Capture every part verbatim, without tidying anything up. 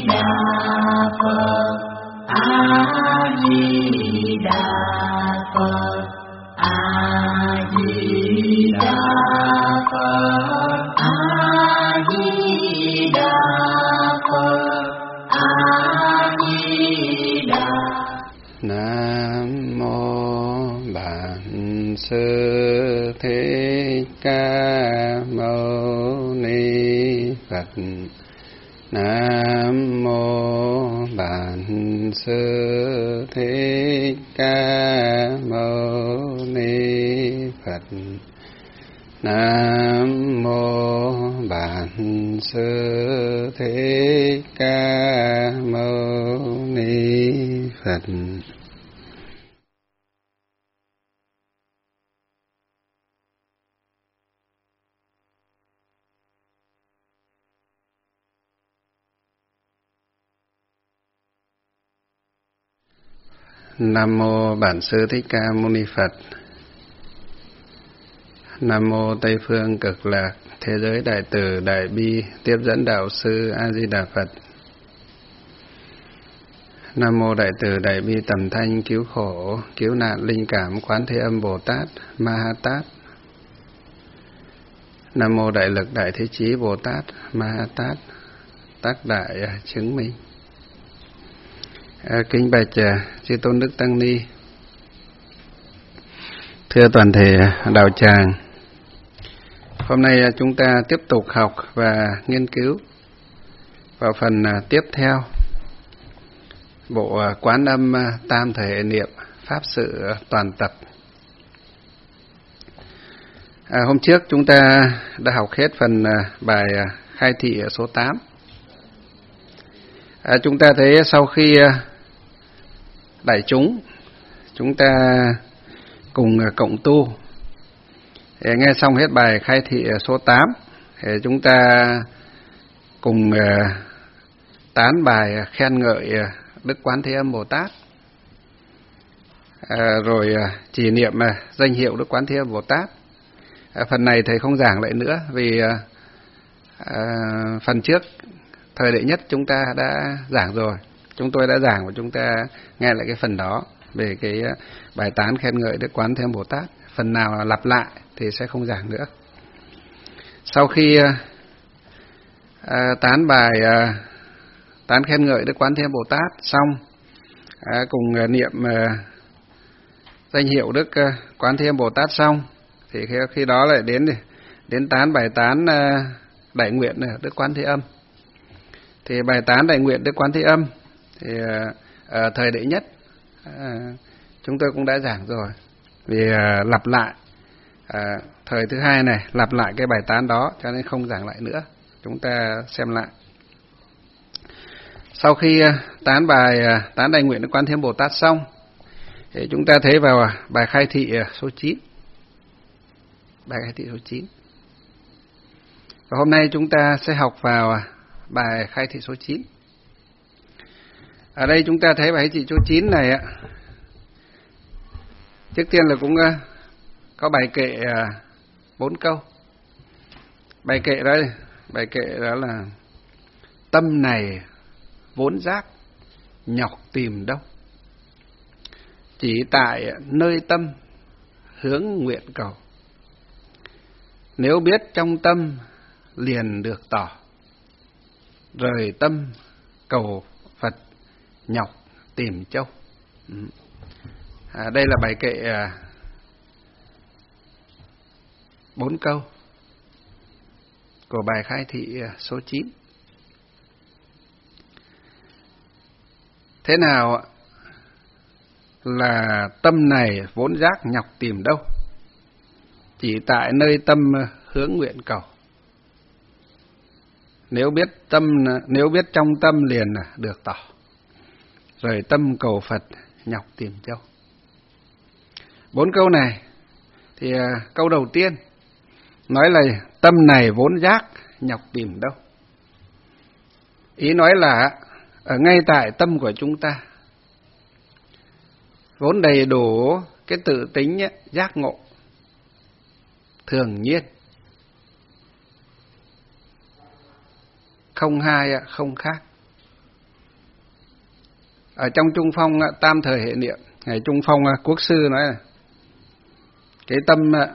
Đà Phật, A Di Đà Phật, A Di Đà Phật, A Di Đà Phật, A Di Đà. Nam mô Bản Sư Thích Ca Mâu Ni Phật. Nam mô Bản Sư Thích Ca Mâu Ni Phật. Nam mô Bản Sư Thích Ca Mâu Ni Phật. Nam mô Bản Sư Thích Ca Mâu Ni Phật. Nam mô Tây Phương Cực Lạc Thế Giới Đại Từ Đại Bi Tiếp Dẫn Đạo Sư A Di Đà Phật. Nam mô Đại Từ Đại Bi Tầm Thanh Cứu Khổ Cứu Nạn Linh Cảm Quán Thế Âm Bồ Tát Ma Ha Tát. Nam mô Đại Lực Đại Thế Chí Bồ Tát Ma Ha Tát, tác đại chứng minh. À, kính bạch chư tôn đức tăng ni, thưa toàn thể đạo tràng, hôm nay chúng ta tiếp tục học và nghiên cứu vào phần tiếp theo bộ Quán Âm Tam Thể Niệm Pháp Sự Toàn Tập. À, hôm trước chúng ta đã học hết phần bài khai thị số tám. À, chúng ta thấy sau khi đại chúng chúng ta cùng cộng tu nghe xong hết bài khai thị số tám, thì chúng ta cùng tán bài khen ngợi Đức Quán Thế Âm Bồ Tát, à, rồi trì niệm danh hiệu Đức Quán Thế Âm Bồ Tát. À, phần này thầy không giảng lại nữa vì à, phần trước thời đệ nhất chúng ta đã giảng rồi, chúng tôi đã giảng và chúng ta nghe lại cái phần đó về cái bài tán khen ngợi Đức Quán Thế Âm Bồ Tát. Phần nào lặp lại thì sẽ không giảng nữa. Sau khi à, tán bài à, tán khen ngợi Đức Quán Thế Âm Bồ Tát xong, à, cùng à, niệm à, danh hiệu Đức à, Quán Thế Âm Bồ Tát xong, thì khi, khi đó lại đến đến tán bài tán à, đại nguyện Đức Quán Thế Âm. Thì bài tán đại nguyện Đức Quán Thế Âm thì à, à, thời đệ nhất à, chúng tôi cũng đã giảng rồi. Vì à, lặp lại à, thời thứ hai này lặp lại cái bài tán đó, cho nên không giảng lại nữa. Chúng ta xem lại. Sau khi à, tán bài à, tán đại nguyện Đức Quán Thế Âm Bồ Tát xong, thì chúng ta thấy vào bài khai thị số chín. Bài khai thị số chín. Và hôm nay chúng ta sẽ học vào bài khai thị số chín. Ở đây chúng ta thấy bài khai thị số chín này ạ. Trước tiên là cũng có bài kệ bốn câu. Bài kệ đó, bài kệ đó là: tâm này vốn giác nhọc tìm đâu, chỉ tại nơi tâm hướng nguyện cầu. Nếu biết trong tâm liền được tỏ, rời tâm cầu Phật nhọc tìm châu. À, đây là bài kệ à, bốn câu của bài khai thị số chín. Thế nào là tâm này vốn giác nhọc tìm đâu, chỉ tại nơi tâm hướng nguyện cầu. Nếu biết tâm, nếu biết trong tâm liền được tỏ, rồi tâm cầu Phật nhọc tìm châu. Bốn câu này thì câu đầu tiên nói là tâm này vốn giác nhọc tìm đâu. Ý nói là ở ngay tại tâm của chúng ta vốn đầy đủ cái tự tính giác ngộ thường nhiên, không hai không khác. ở trong Trung Phong tam thời hệ niệm, ngày Trung Phong Quốc sư nói là cái tâm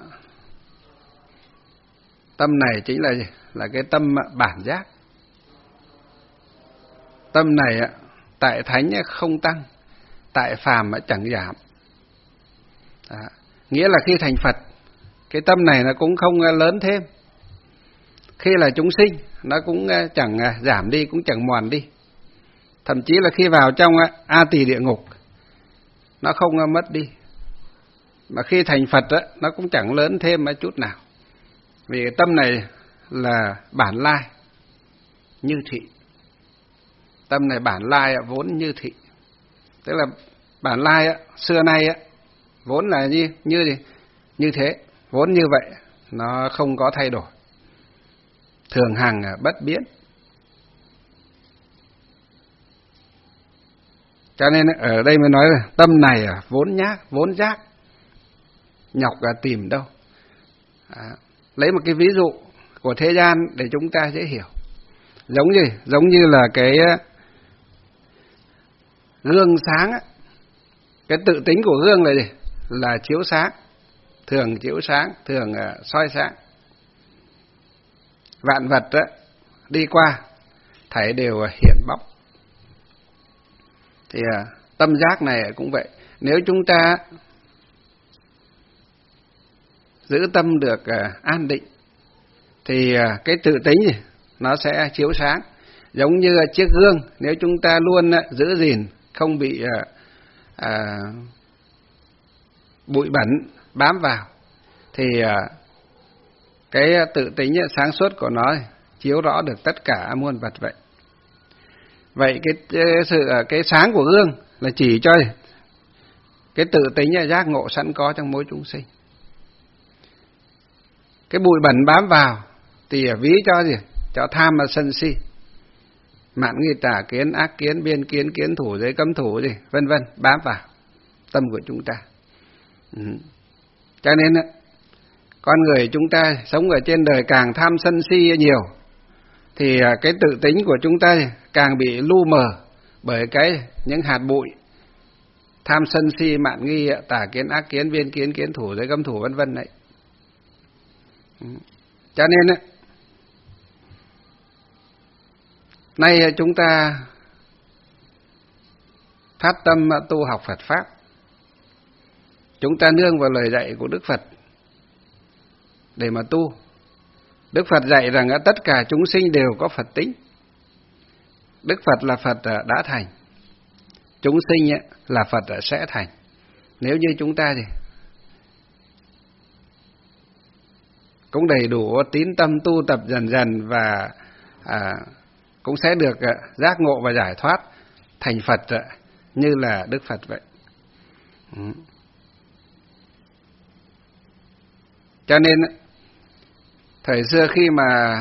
tâm này chính là gì? Là cái tâm bản giác. Tâm này tại thánh không tăng, tại phàm chẳng giảm. Đó. Nghĩa là khi thành Phật, cái tâm này nó cũng không lớn thêm. Khi là chúng sinh, nó cũng chẳng giảm đi, cũng chẳng mòn đi. Thậm chí là khi vào trong A Tỳ địa ngục, nó không mất đi. Mà khi thành Phật, nó cũng chẳng lớn thêm chút nào. Vì cái tâm này là bản lai, như thị. Tâm này bản lai vốn như thị. Tức là bản lai xưa nay vốn là như như gì? Như thế, vốn như vậy, nó không có thay đổi. Thường hằng bất biến. Cho nên ở đây mới nói là tâm này vốn nhác, vốn giác, nhọc là tìm đâu. À, lấy một cái ví dụ của thế gian để chúng ta dễ hiểu. Giống gì? Giống như là cái gương sáng á. Cái tự tính của gương là gì? Là chiếu sáng, thường chiếu sáng, thường soi sáng. Vạn vật á, đi qua thảy đều hiện bóng. Thì à, tâm giác này cũng vậy. Nếu chúng ta giữ tâm được à, an định thì à, cái tự tính gì? Nó sẽ chiếu sáng. Giống như chiếc gương, nếu chúng ta luôn à, giữ gìn, không bị à, à, bụi bẩn bám vào, thì à, cái tự tính sáng suốt của nó chiếu rõ được tất cả muôn vật vậy. Vậy cái, cái sự cái sáng của gương là chỉ cho cái tự tính giác ngộ sẵn có trong mỗi chúng sinh. Cái bụi bẩn bám vào thì ví cho gì? Cho tham và sân si, mạn nghi tà kiến, ác kiến, biên kiến, kiến thủ, giới cấm thủ gì, vân vân bám vào tâm của chúng ta. Ừ. Cho nên con người chúng ta sống ở trên đời càng tham sân si nhiều thì cái tự tính của chúng ta càng bị lu mờ bởi cái những hạt bụi tham sân si, mạn nghi, tà kiến, ác kiến, biên kiến, kiến thủ, giới cấm thủ vân vân đấy. Cho nên nay chúng ta phát tâm tu học Phật pháp, chúng ta nương vào lời dạy của Đức Phật để mà tu. Đức Phật dạy rằng tất cả chúng sinh đều có Phật tính. Đức Phật là Phật đã thành, chúng sinh là Phật sẽ thành. Nếu như chúng ta thì cũng đầy đủ tín tâm tu tập dần dần và à, cũng sẽ được giác ngộ và giải thoát thành Phật như là Đức Phật vậy. Ừ. Cho nên thời xưa khi mà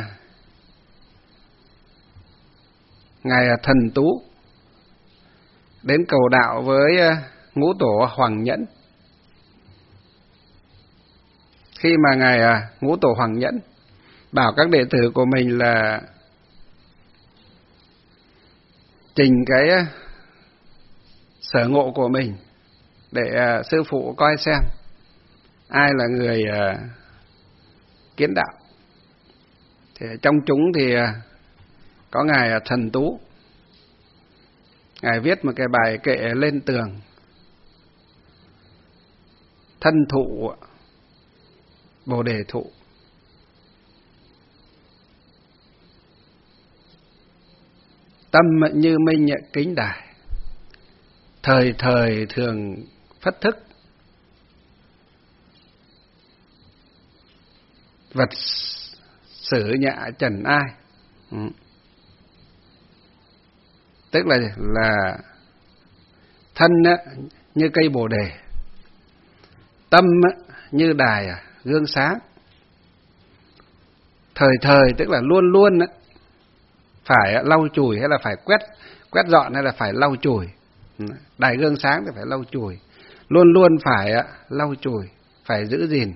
Ngài Thần Tú đến cầu đạo với Ngũ Tổ Hoàng Nhẫn, khi mà Ngài Ngũ Tổ Hoàng Nhẫn bảo các đệ tử của mình là trình cái sở ngộ của mình để sư phụ coi xem ai là người kiến đạo. Thì trong chúng thì có Ngài Thần Tú. Ngài viết một cái bài kệ lên tường: thân thụ Bồ Đề thụ, tâm như minh kính đài, thời thời thường phất thức, vật sử nhạ trần ai. Ừ. Tức là là thân như cây bồ đề, tâm như đài gương sáng, thời thời tức là luôn luôn phải lau chùi hay là phải quét quét dọn hay là phải lau chùi. Đài gương sáng thì phải lau chùi, luôn luôn phải lau chùi, phải giữ gìn,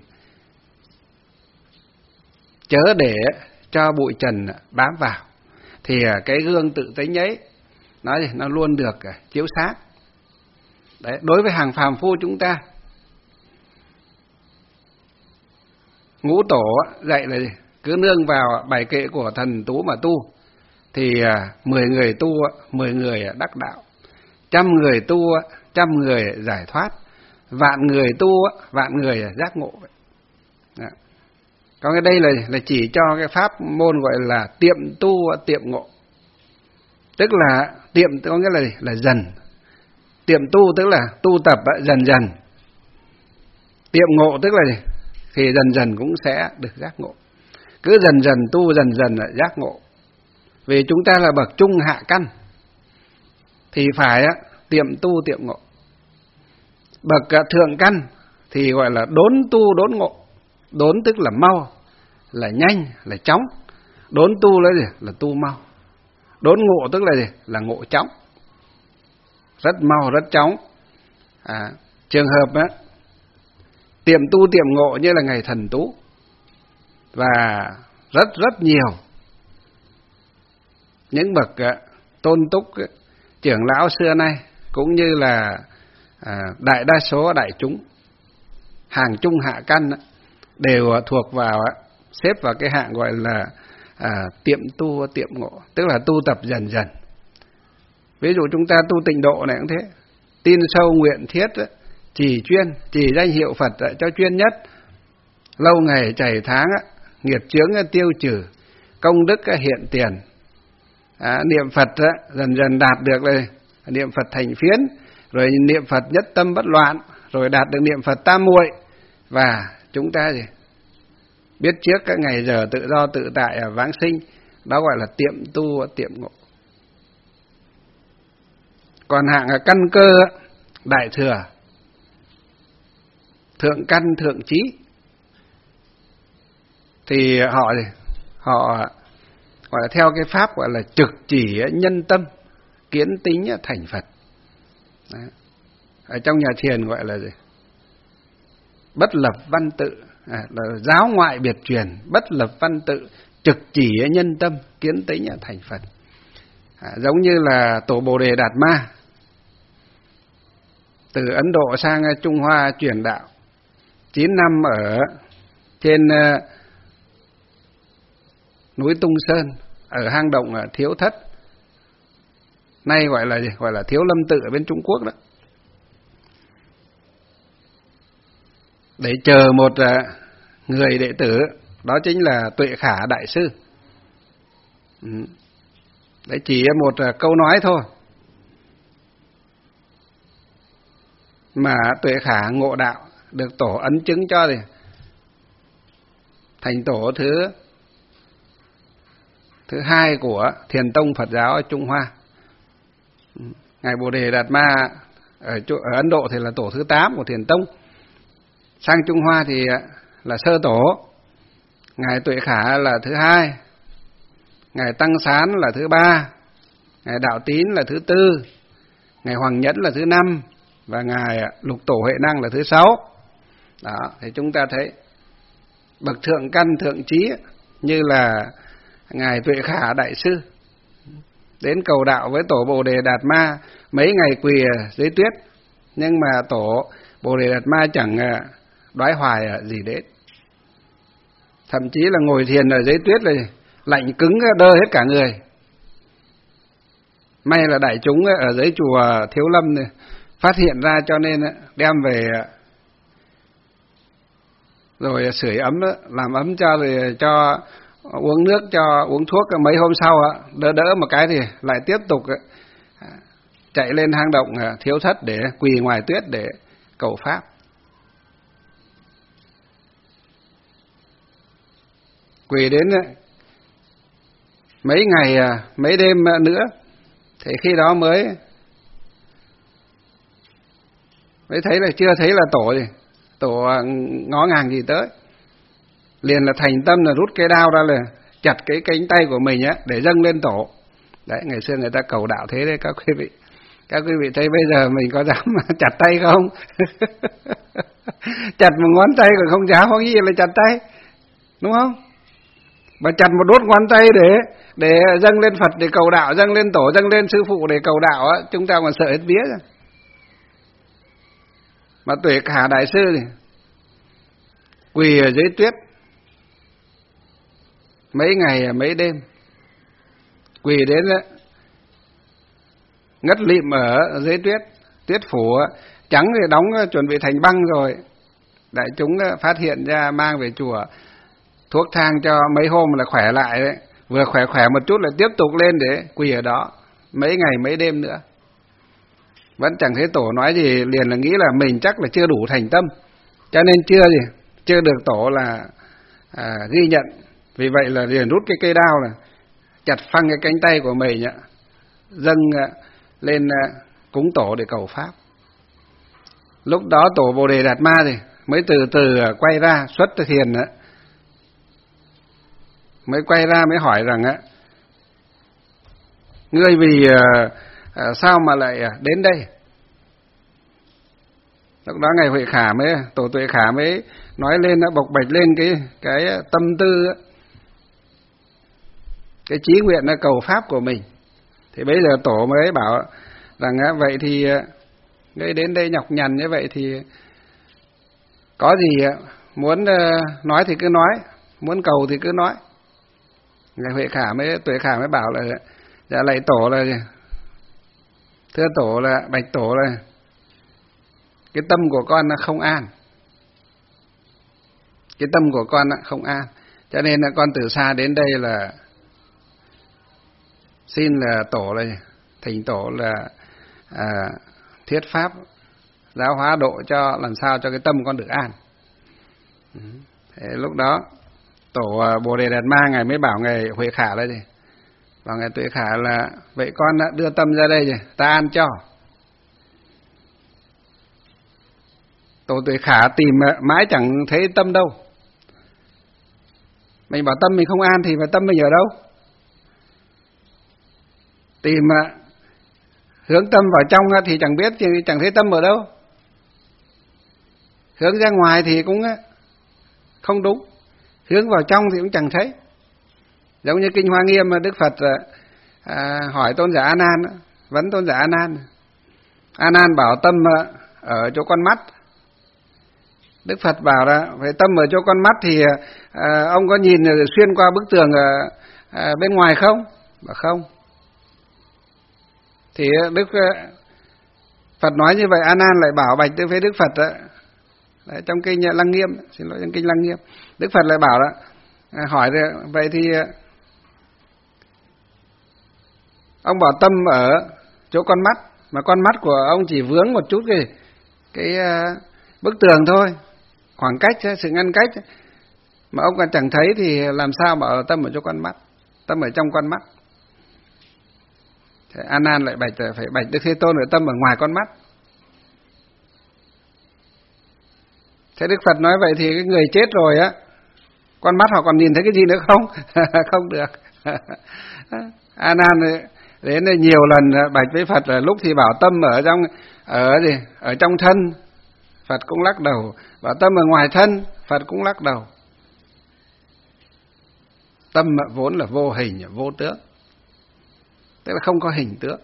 chớ để cho bụi trần bám vào. Thì cái gương tự tính ấy nói gì nó luôn được chiếu sáng. Đấy, đối với hàng phàm phu chúng ta, ngũ tổ dạy là gì? Cứ nương vào bài kệ của Thần Tú mà tu thì mười người tu mười người đắc đạo, trăm người tu trăm người giải thoát, vạn người tu vạn người giác ngộ. Đó. Còn cái đây là là chỉ cho cái pháp môn gọi là tiệm tu tiệm ngộ, tức là tiệm có nghĩa là là dần, tiệm tu tức là tu tập dần dần, tiệm ngộ tức là gì? Thì dần dần cũng sẽ được giác ngộ. Cứ dần dần tu dần dần là giác ngộ. Vì chúng ta là bậc trung hạ căn thì phải tiệm tu tiệm ngộ. Bậc thượng căn thì gọi là đốn tu đốn ngộ. Đốn tức là mau, là nhanh, là chóng. Đốn tu là gì? Là tu mau. Đốn ngộ tức là gì? Là ngộ chóng, rất mau rất chóng. À, trường hợp á, tiệm tu tiệm ngộ như là ngày Thần Tú, và rất rất nhiều những bậc tôn túc trưởng lão xưa nay, cũng như là à, đại đa số đại chúng hàng trung hạ căn đều thuộc vào xếp vào cái hạng gọi là à, tiệm tu tiệm ngộ, tức là tu tập dần dần. Ví dụ chúng ta tu tịnh độ này cũng thế, tin sâu nguyện thiết, trì chuyên, trì danh hiệu Phật cho chuyên nhất, lâu ngày chảy tháng, nghiệp chướng tiêu trừ, công đức hiện tiền. À, niệm Phật dần dần đạt được rồi, niệm Phật thành phiến, rồi niệm Phật nhất tâm bất loạn, rồi đạt được niệm Phật tam muội. Và chúng ta gì? Biết trước các ngày giờ tự do tự tại vãng sinh, đó gọi là tiệm tu tiệm ngộ. Còn hạng căn cơ đại thừa, thượng căn thượng trí thì họ gì? Họ gọi là theo cái pháp gọi là trực chỉ nhân tâm, kiến tính thành Phật. Đấy. Ở trong nhà thiền gọi là gì? Bất lập văn tự, à, là giáo ngoại biệt truyền, bất lập văn tự, trực chỉ nhân tâm, kiến tính thành Phật. À, giống như là tổ Bồ Đề Đạt Ma từ Ấn Độ sang Trung Hoa truyền đạo chín năm ở trên uh, núi Tung Sơn, ở hang động Thiếu Thất, nay gọi là gì? Gọi là Thiếu Lâm Tự ở bên Trung Quốc đó, để chờ một uh, người đệ tử, đó chính là Tuệ Khả Đại Sư. Ừ. Đấy chỉ một uh, câu nói thôi mà Tuệ Khả ngộ đạo, được tổ ấn chứng cho thì thành tổ thứ thứ hai của Thiền Tông Phật giáo ở Trung Hoa. Ngài Bồ Đề Đạt Ma ở, ở Ấn Độ thì là tổ thứ tám của Thiền Tông, sang Trung Hoa thì là sơ tổ. Ngài Tuệ Khả là thứ hai, Ngài Tăng Sán là thứ ba, Ngài Đạo Tín là thứ tư, Ngài Hoàng Nhẫn là thứ năm, và Ngài Lục Tổ Huệ Năng là thứ sáu. Đó, thì chúng ta thấy bậc thượng căn thượng trí như là Ngài Tuệ Khả Đại Sư đến cầu đạo với tổ Bồ Đề Đạt Ma, mấy ngày quỳ dưới tuyết, nhưng mà tổ Bồ Đề Đạt Ma chẳng đoái hoài gì đến, thậm chí là ngồi thiền ở dưới tuyết là lạnh cứng đơ hết cả người. May là đại chúng ở dưới chùa Thiếu Lâm này phát hiện ra, cho nên đem về rồi sưởi ấm, làm ấm cho, rồi cho uống nước, cho uống thuốc. Mấy hôm sau đỡ đỡ một cái thì lại tiếp tục chạy lên hang động Thiếu Thất để quỳ ngoài tuyết để cầu pháp. Quỳ đến mấy ngày mấy đêm nữa, thì khi đó mới mới thấy là chưa thấy là tổ gì, tổ ngó ngàng gì tới, liền là thành tâm là rút cái đao ra, là chặt cái cánh tay của mình á để dâng lên tổ. Đấy, ngày xưa người ta cầu đạo thế đấy các quý vị. Các quý vị thấy bây giờ mình có dám chặt tay không? Chặt một ngón tay còn không dám, có gì là chặt tay, đúng không? mà chặt một đốt ngón tay để để dâng lên Phật để cầu đạo, dâng lên tổ, dâng lên sư phụ để cầu đạo á, chúng ta còn sợ hết vía rồi. Mà Tuệ Khả đại sư thì quỳ ở dưới tuyết mấy ngày mấy đêm, quỳ đến ngất lịm ở dưới tuyết, tuyết phủ trắng thì đóng chuẩn bị thành băng rồi. Đại chúng phát hiện ra mang về chùa, thuốc thang cho mấy hôm là khỏe lại đấy, vừa khỏe khỏe một chút lại tiếp tục lên để quỳ ở đó mấy ngày mấy đêm nữa. Vẫn chẳng thấy tổ nói gì, liền là nghĩ là mình chắc là chưa đủ thành tâm, cho nên chưa gì chưa được tổ là à, ghi nhận. Vì vậy là liền rút cái cây đao là chặt phăng cái cánh tay của mình nhá, dâng lên cúng tổ để cầu pháp. Lúc đó tổ Bồ Đề Đạt Ma thì mới từ từ quay ra xuất thiền á, mới quay ra mới hỏi rằng á, ngươi vì à, à, sao mà lại đến đây? Lúc đó ngài Huệ Khả mới tổ Tuệ Khả mới nói lên, bộc bạch lên cái cái tâm tư, cái chí nguyện là cầu pháp của mình. Thì bây giờ tổ mới bảo rằng á, vậy thì ngươi đến đây nhọc nhằn như vậy thì có gì muốn nói thì cứ nói, muốn cầu thì cứ nói. Ngài Huệ Khả mới Tuệ Khả mới bảo là dạ lạy tổ là thưa tổ là bạch tổ là cái tâm của con là không an, cái tâm của con là không an, cho nên là con từ xa đến đây là xin là tổ là thỉnh tổ là à, thuyết pháp giáo hóa độ cho làm sao cho cái tâm con được an. Thế lúc đó tổ Bồ Đề Đạt Ma ngài mới bảo ngài Huệ Khả là gì, bảo ngài Tuệ Khả là vậy con đã đưa tâm ra đây rồi, ta an cho. Tổ Tuệ Khả tìm mãi chẳng thấy tâm đâu. Mình bảo tâm mình không an thì mà tâm mình ở đâu? Tìm hướng tâm vào trong thì chẳng biết, thì chẳng thấy tâm ở đâu. Hướng ra ngoài thì cũng không đúng, hướng vào trong thì cũng chẳng thấy. Giống như Kinh Hoa Nghiêm mà Đức Phật à, hỏi tôn giả A Nan, vấn tôn giả A Nan. A Nan bảo tâm ở chỗ con mắt. Đức Phật bảo là phải tâm ở chỗ con mắt thì à, ông có nhìn xuyên qua bức tường ở, à, bên ngoài không? Bảo không. Thì Đức Phật nói như vậy, A Nan lại bảo bạch với Đức Phật đó, đấy, trong kinh Lăng Nghiêm, xin lỗi, trong kinh Lăng Nghiêm, Đức Phật lại bảo là à, hỏi rồi, vậy thì ông bảo tâm ở chỗ con mắt, mà con mắt của ông chỉ vướng một chút cái cái uh, bức tường thôi, khoảng cách, sự ngăn cách, mà ông còn chẳng thấy thì làm sao mà ở tâm ở chỗ con mắt, tâm ở trong con mắt. Thế A Nan lại bạch phải bạch Đức Thế Tôn ở tâm ở ngoài con mắt. Thế Đức Phật nói vậy thì cái người chết rồi á, con mắt họ còn nhìn thấy cái gì nữa không? Không được. A Nan đến đây nhiều lần bạch với Phật là lúc thì bảo tâm ở trong ở gì ở trong thân, Phật cũng lắc đầu. Bảo tâm ở ngoài thân, Phật cũng lắc đầu. Tâm vốn là vô hình, vô tướng, tức là không có hình tướng.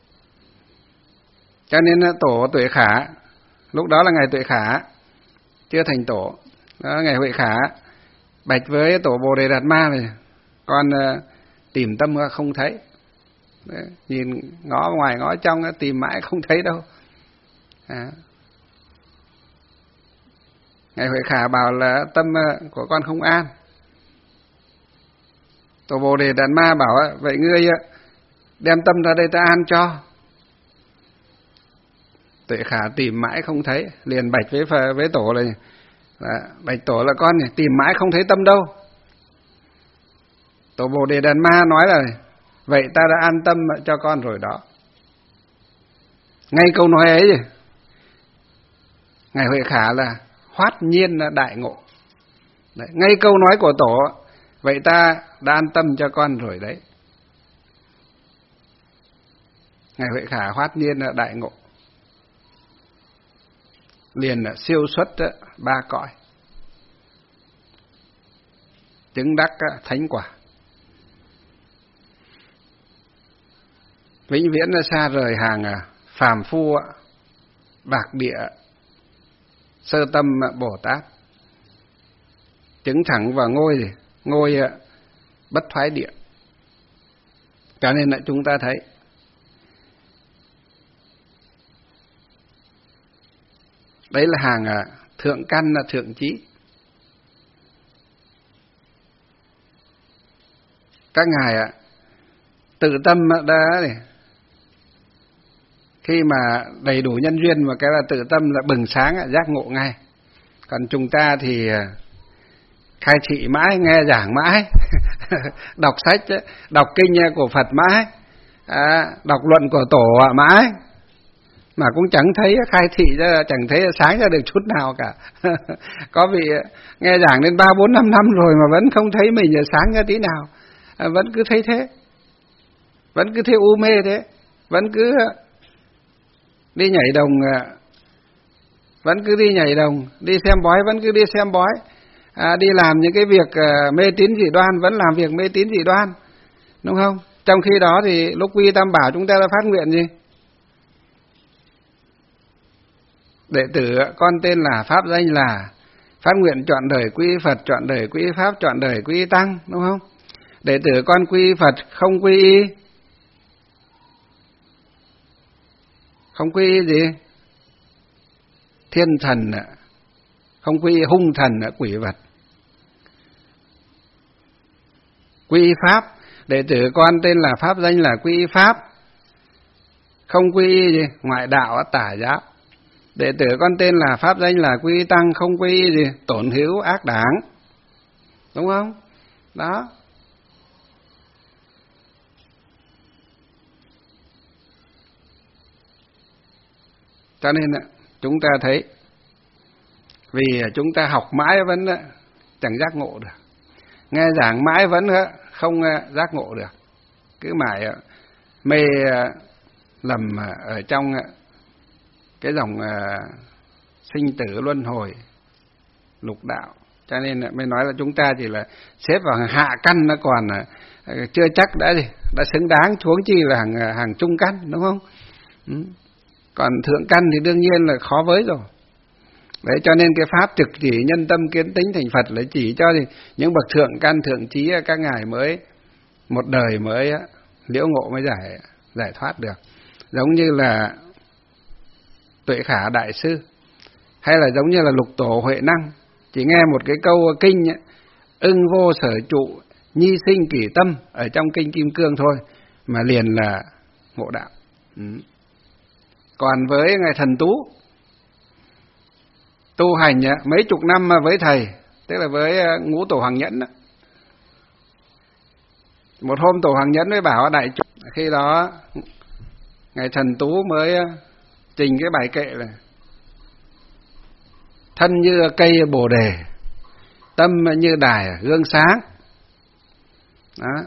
Cho nên tổ Tuệ Khả, lúc đó là ngài Tuệ Khả chưa thành tổ, đó, ngài Huệ Khả bạch với tổ Bồ Đề Đạt Ma này, con uh, tìm tâm không thấy. Đấy, nhìn ngó ngoài ngó trong tìm mãi không thấy đâu. À. Ngài Huệ Khả bảo là tâm uh, của con không an. Tổ Bồ Đề Đạt Ma bảo vậy ngươi uh, đem tâm ra đây ta an cho. Tuệ Khả tìm mãi không thấy, liền bạch với với tổ là, là bạch tổ là con này, tìm mãi không thấy tâm đâu. Tổ Bồ Đề Đạt Ma nói là vậy ta đã an tâm cho con rồi đó. Ngay câu nói ấy ngài Huệ Khả là hoát nhiên là đại ngộ. Đấy, ngay câu nói của tổ vậy ta đã an tâm cho con rồi đấy. Ngài Huệ Khả hoát nhiên là đại ngộ, liền là siêu xuất ba cõi. chứng đắc thánh quả. Vĩnh viễn là xa rời hàng phàm phu bạc địa sơ tâm Bồ Tát, chứng thẳng vào ngôi gì? Ngôi bất thoái địa. Cho nên là chúng ta thấy đấy là hàng thượng căn, là thượng trí. Các ngài tự tâm đã này, khi mà đầy đủ nhân duyên và cái là tự tâm là bừng sáng, giác ngộ ngay. Còn chúng ta thì khai thị mãi, nghe giảng mãi, đọc sách, đọc kinh của Phật mãi, à, đọc luận của Tổ mãi, mà cũng chẳng thấy khai thị ra, chẳng thấy sáng ra được chút nào cả. Có vị nghe giảng đến ba bốn năm năm rồi mà vẫn không thấy mình sáng ra tí nào, à, vẫn cứ thấy thế, vẫn cứ thấy u mê thế, vẫn cứ đi nhảy đồng, vẫn cứ đi nhảy đồng, đi xem bói vẫn cứ đi xem bói, à, đi làm những cái việc uh, mê tín dị đoan vẫn làm việc mê tín dị đoan, đúng không? Trong khi đó thì lúc quy Tam Bảo chúng ta đã phát nguyện gì? Đệ tử con tên là, pháp danh là, phát nguyện trọn đời quy Phật, trọn đời quy Pháp, trọn đời quy Tăng, đúng không? Đệ tử con quy Phật không quy y, không quy y gì? Thiên thần, không quy y hung thần, quỷ vật. Quy y Pháp, đệ tử con tên là, pháp danh là quy y Pháp, không quy y gì? Ngoại đạo tà giáo. Đệ tử con tên là, pháp danh là quy y Tăng, không quy y gì? Tổn hữu ác đảng, đúng không? Đó. Cho nên chúng ta thấy, vì chúng ta học mãi vẫn chẳng giác ngộ được, nghe giảng mãi vẫn không giác ngộ được, cứ mãi mê lầm ở trong cái dòng sinh tử luân hồi lục đạo. Cho nên mới nói là chúng ta chỉ là xếp vào hạ căn, nó còn chưa chắc đã gì đã xứng đáng, huống chi là hàng hàng trung căn, đúng không? Ừ. Còn thượng căn thì đương nhiên là khó với rồi. Đấy, cho nên cái pháp trực chỉ nhân tâm kiến tính thành Phật là chỉ cho thì những bậc thượng căn thượng trí các ngài mới một đời mới liễu ngộ, mới giải giải thoát được. Giống như là Tuệ Khả Đại Sư, hay là giống như là Lục Tổ Huệ Năng, chỉ nghe một cái câu kinh ưng vô sở trụ, nhi sinh kỷ tâm ở trong kinh Kim Cương thôi mà liền là ngộ đạo. Ừ. Còn với ngài Thần Tú, tu hành mấy chục năm mà với thầy, tức là với Ngũ Tổ Hoàng Nhẫn đó. Một hôm Tổ Hoàng Nhẫn mới bảo đại chúng, khi đó ngài Thần Tú mới trình cái bài kệ là: thân như cây bồ đề, tâm như đài gương sáng. Đó.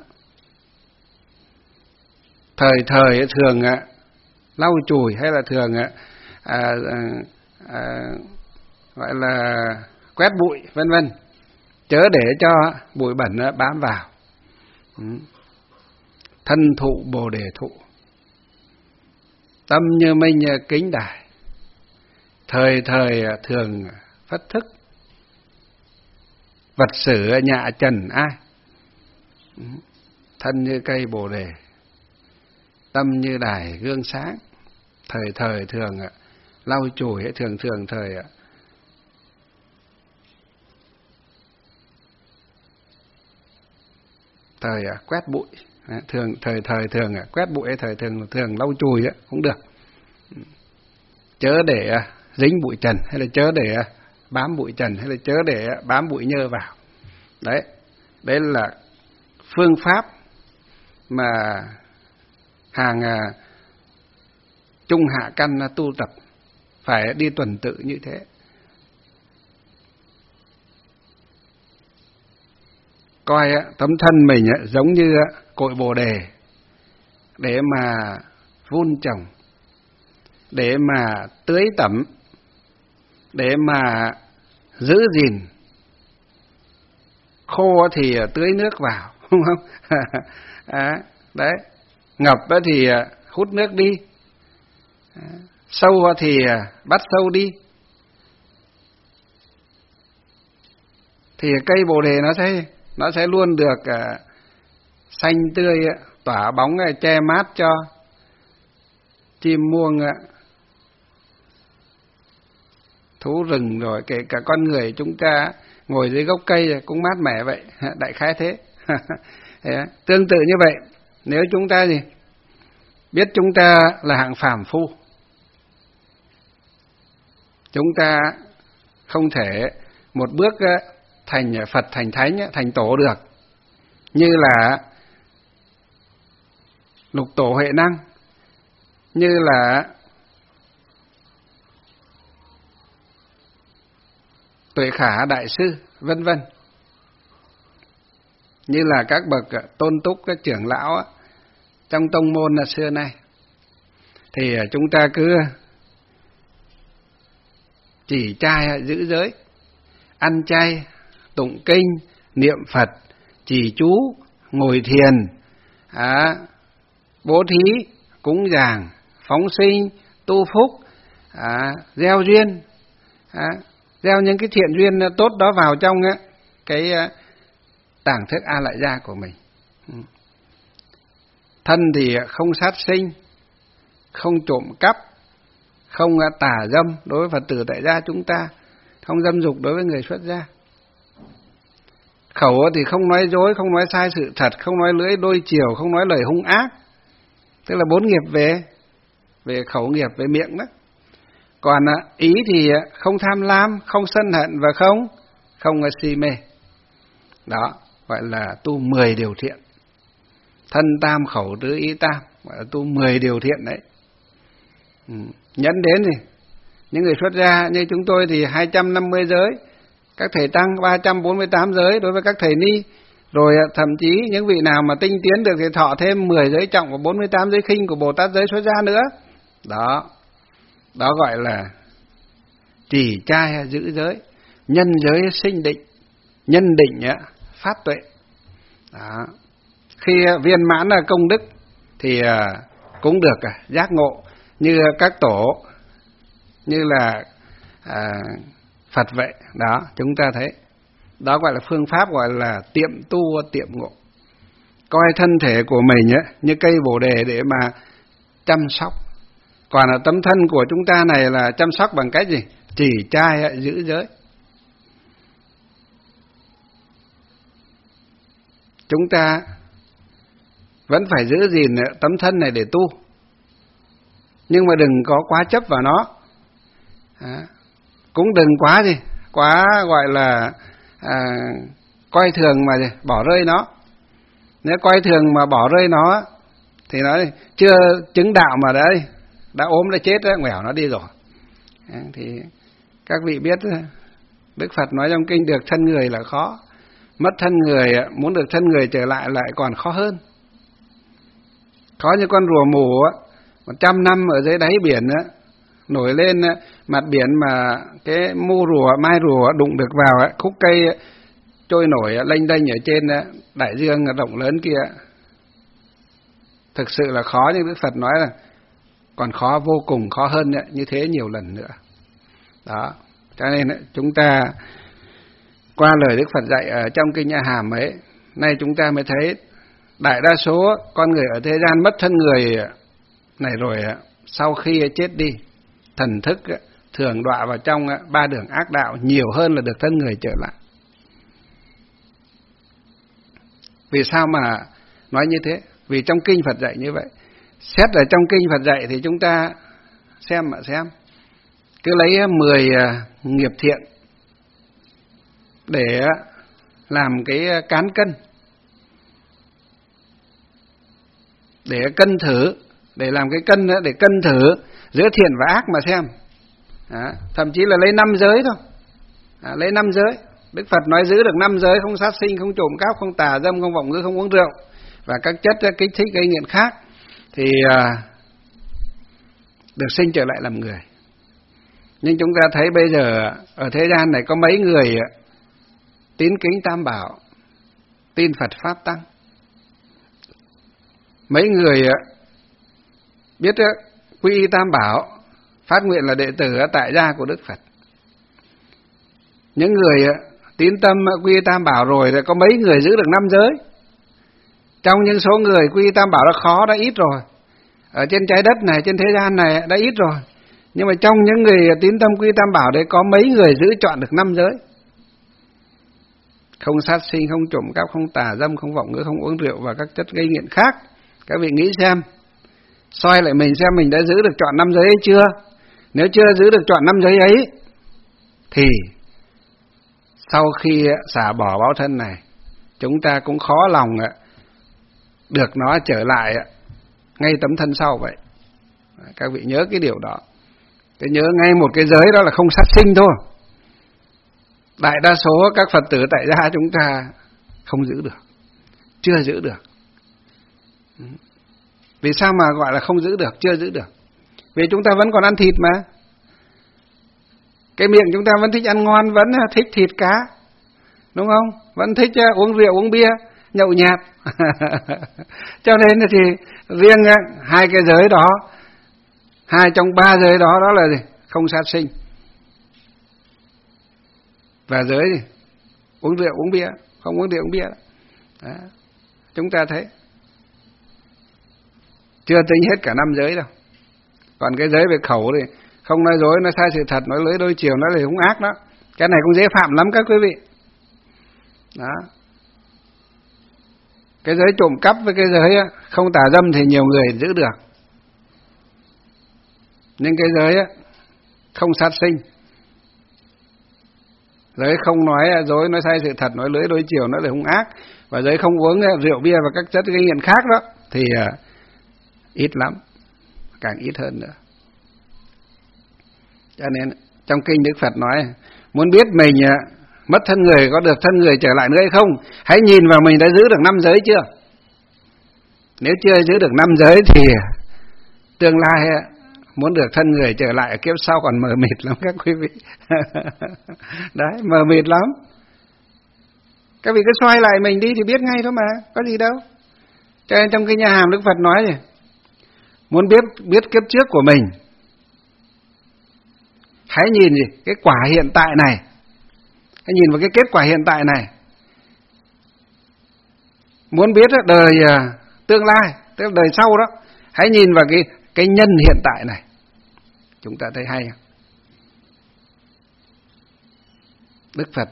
Thời thời thường lau chùi hay là thường à, à, à, gọi là quét bụi vân vân, chớ để cho bụi bẩn bám vào. Ừ. Thân thụ bồ đề thụ, tâm như minh kính đài, thời thời thường phất thức, vật sử nhạ trần ai. Ừ. Thân như cây bồ đề, tâm như đài gương sáng, thời thời thường lau chùi, thường thường thời thời quét bụi, thường thời thời thường quét bụi, thời thường thường lau chùi cũng được, chớ để dính bụi trần, hay là chớ để bám bụi trần, hay là chớ để bám bụi nhơ vào. Đấy, đấy là phương pháp mà hàng trung hạ căn tu tập phải đi tuần tự như thế. Coi tấm thân mình giống như cội bồ đề để mà vun trồng, để mà tưới tẩm, để mà giữ gìn, khô thì tưới nước vào, đúng không? À, đấy, ngập thì hút nước đi, à, sâu thì bắt sâu đi. Thì cây bồ đề nó sẽ nó sẽ luôn được uh, xanh tươi, tỏa bóng, che mát cho chim muông, thú rừng, rồi kể cả con người chúng ta ngồi dưới gốc cây cũng mát mẻ vậy, đại khái thế. Tương tự như vậy, nếu chúng ta gì biết chúng ta là hạng phàm phu, chúng ta không thể một bước thành Phật, thành Thánh, thành Tổ được, như là Lục Tổ Huệ Năng, như là Tuệ Khả Đại Sư, vân vân, như là các bậc tôn túc, các trưởng lão trong tông môn là xưa nay. Thì chúng ta cứ chỉ trai giữ giới, ăn chay, tụng kinh, niệm Phật, trì chú, ngồi thiền, à, bố thí, cúng dường, phóng sinh, tu phúc, à, gieo duyên, à, gieo những cái thiện duyên tốt đó vào trong á, cái tàng thức A Lại Gia của mình. Thân thì không sát sinh, không trộm cắp, không tà dâm đối với Phật tử tại gia chúng ta, không dâm dục đối với người xuất gia. Khẩu thì không nói dối, không nói sai sự thật, không nói lưỡi đôi chiều, không nói lời hung ác. Tức là bốn nghiệp về về khẩu nghiệp, về miệng đó. Còn ý thì không tham lam, không sân hận và không không si mê. Đó gọi là tu mười điều thiện. Thân tam, khẩu tứ, ý tam, gọi là tu mười điều thiện đấy. Ừ. Nhẫn đến thì những người xuất gia như chúng tôi thì hai trăm năm mươi giới, các thầy tăng ba trăm bốn mươi tám giới đối với các thầy ni, rồi thậm chí những vị nào mà tinh tiến được thì thọ thêm mười giới trọng và bốn mươi tám giới khinh của Bồ Tát giới xuất gia nữa. Đó, đó gọi là trì trai giữ giới, nhân giới sinh định, nhân định phát tuệ. Đó. Khi viên mãn là công đức thì cũng được giác ngộ như các tổ, như là à, Phật vậy. Đó, chúng ta thấy đó gọi là phương pháp, gọi là tiệm tu tiệm ngộ. Coi thân thể của mình ấy, như cây bồ đề để mà chăm sóc. Còn ở tấm thân của chúng ta này là chăm sóc bằng cách gì? Trì trai giữ giới. Chúng ta vẫn phải giữ gìn tấm thân này để tu, nhưng mà đừng có quá chấp vào nó. À, cũng đừng quá gì, quá gọi là à, coi thường mà gì, bỏ rơi nó. Nếu coi thường mà bỏ rơi nó thì nó chưa chứng đạo mà đấy, đã ốm đã chết, đã ngoẻo nó đi rồi. À, thì các vị biết Đức Phật nói trong kinh được thân người là khó, mất thân người, muốn được thân người trở lại lại còn khó hơn. Khó như con rùa mù một trăm năm ở dưới đáy biển á, nổi lên mặt biển mà cái mu rùa, mai rùa đụng được vào á, khúc cây trôi nổi lênh đênh ở trên đại dương rộng lớn kia. Thực sự là khó, nhưng Đức Phật nói là còn khó, vô cùng khó hơn như thế nhiều lần nữa. Đó, cho nên chúng ta qua lời Đức Phật dạy ở trong kinh A Hàm ấy, nay chúng ta mới thấy đại đa số con người ở thế gian mất thân người này rồi, sau khi chết đi, thần thức thường đọa vào trong ba đường ác đạo nhiều hơn là được thân người trở lại. Vì sao mà nói như thế? Vì trong kinh Phật dạy như vậy. Xét ở trong kinh Phật dạy thì chúng ta xem mà xem, cứ lấy mười nghiệp thiện để làm cái cán cân, để cân thử, để làm cái cân để cân thử giữa thiện và ác mà xem. À, thậm chí là lấy năm giới thôi, à, lấy năm giới. Đức Phật nói giữ được năm giới: không sát sinh, không trộm cắp, không tà dâm, không vọng ngữ, không uống rượu và các chất kích thích gây nghiện khác, thì à, được sinh trở lại làm người. Nhưng chúng ta thấy bây giờ ở thế gian này có mấy người tín kính Tam Bảo, tin Phật Pháp Tăng. Mấy người biết quy y Tam Bảo, phát nguyện là đệ tử tại gia của Đức Phật. Những người tín tâm quy y Tam Bảo rồi thì có mấy người giữ được năm giới. Trong những số người quy y Tam Bảo đã khó, đã ít rồi. Ở trên trái đất này, trên thế gian này đã ít rồi. Nhưng mà trong những người tín tâm quy y Tam Bảo đấy có mấy người giữ chọn được năm giới. Không sát sinh, không trộm cắp, không tà dâm, không vọng ngữ, không uống rượu và các chất gây nghiện khác. Các vị nghĩ xem, soi lại mình xem mình đã giữ được chọn năm giới ấy chưa? Nếu chưa giữ được chọn năm giới ấy thì sau khi xả bỏ báo thân này, chúng ta cũng khó lòng được nó trở lại ngay tấm thân sau vậy. Các vị nhớ cái điều đó. Tôi nhớ ngay một cái giới đó là không sát sinh thôi. Đại đa số các Phật tử tại gia chúng ta không giữ được, chưa giữ được. Vì sao mà gọi là không giữ được, chưa giữ được? Vì chúng ta vẫn còn ăn thịt mà. Cái miệng chúng ta vẫn thích ăn ngon, vẫn thích thịt cá, đúng không? Vẫn thích uống rượu, uống bia, nhậu nhẹt. Cho nên thì riêng hai cái giới đó, hai trong ba giới đó, đó là gì? Không sát sinh. Và giới gì? Uống rượu, uống bia, không uống rượu, uống bia. Đó. Chúng ta thấy chưa tính hết cả năm giới đâu. Còn cái giới về khẩu thì không nói dối, nói sai sự thật, nói lưỡi đôi chiều, nói lời hung ác đó. Cái này cũng dễ phạm lắm các quý vị. Đó. Cái giới trộm cắp với cái giới không tà dâm thì nhiều người giữ được. Nhưng cái giới không sát sinh, giới không nói dối, nói sai sự thật, nói lưỡi đôi chiều, nói lời hung ác, và giới không uống rượu bia và các chất gây nghiện khác đó thì ít lắm, càng ít hơn nữa. Cho nên trong kinh Đức Phật nói, muốn biết mình mất thân người có được thân người trở lại nữa hay không, hãy nhìn vào mình đã giữ được năm giới chưa. Nếu chưa giữ được năm giới thì tương lai muốn được thân người trở lại ở kiếp sau còn mờ mịt lắm các quý vị. Đấy, mờ mịt lắm. Các vị cứ xoay lại mình đi thì biết ngay thôi mà, có gì đâu. Cho nên trong kinh Nhà Hàm Đức Phật nói gì? Muốn biết biết kiếp trước của mình, hãy nhìn gì? Cái quả hiện tại này. Hãy nhìn vào cái kết quả hiện tại này. Muốn biết đời tương lai, tức là đời sau đó, hãy nhìn vào cái cái nhân hiện tại này. Chúng ta thấy hay không? Đức Phật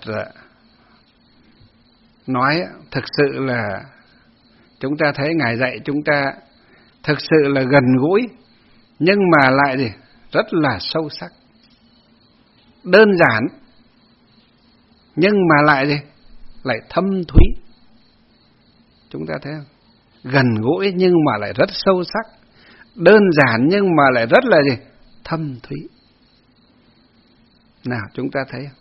nói thực sự là chúng ta thấy Ngài dạy chúng ta thực sự là gần gũi, nhưng mà lại gì? Rất là sâu sắc. Đơn giản, nhưng mà lại gì? Lại thâm thúy. Chúng ta thấy không? Gần gũi nhưng mà lại rất sâu sắc. Đơn giản nhưng mà lại rất là gì? Thâm thúy. Nào chúng ta thấy không?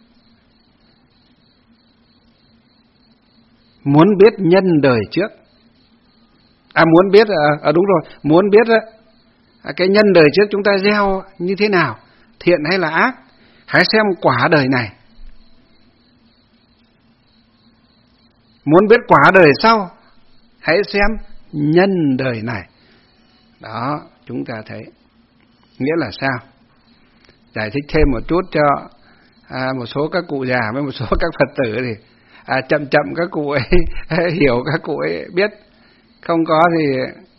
Muốn biết nhân đời trước. À muốn biết, à, à đúng rồi, muốn biết à, cái nhân đời trước chúng ta gieo như thế nào, thiện hay là ác, hãy xem quả đời này. Muốn biết quả đời sau, hãy xem nhân đời này. Đó, chúng ta thấy. Nghĩa là sao? Giải thích thêm một chút cho à, một số các cụ già với một số các Phật tử thì à, chậm chậm các cụ ấy hiểu, các cụ ấy biết. Không có thì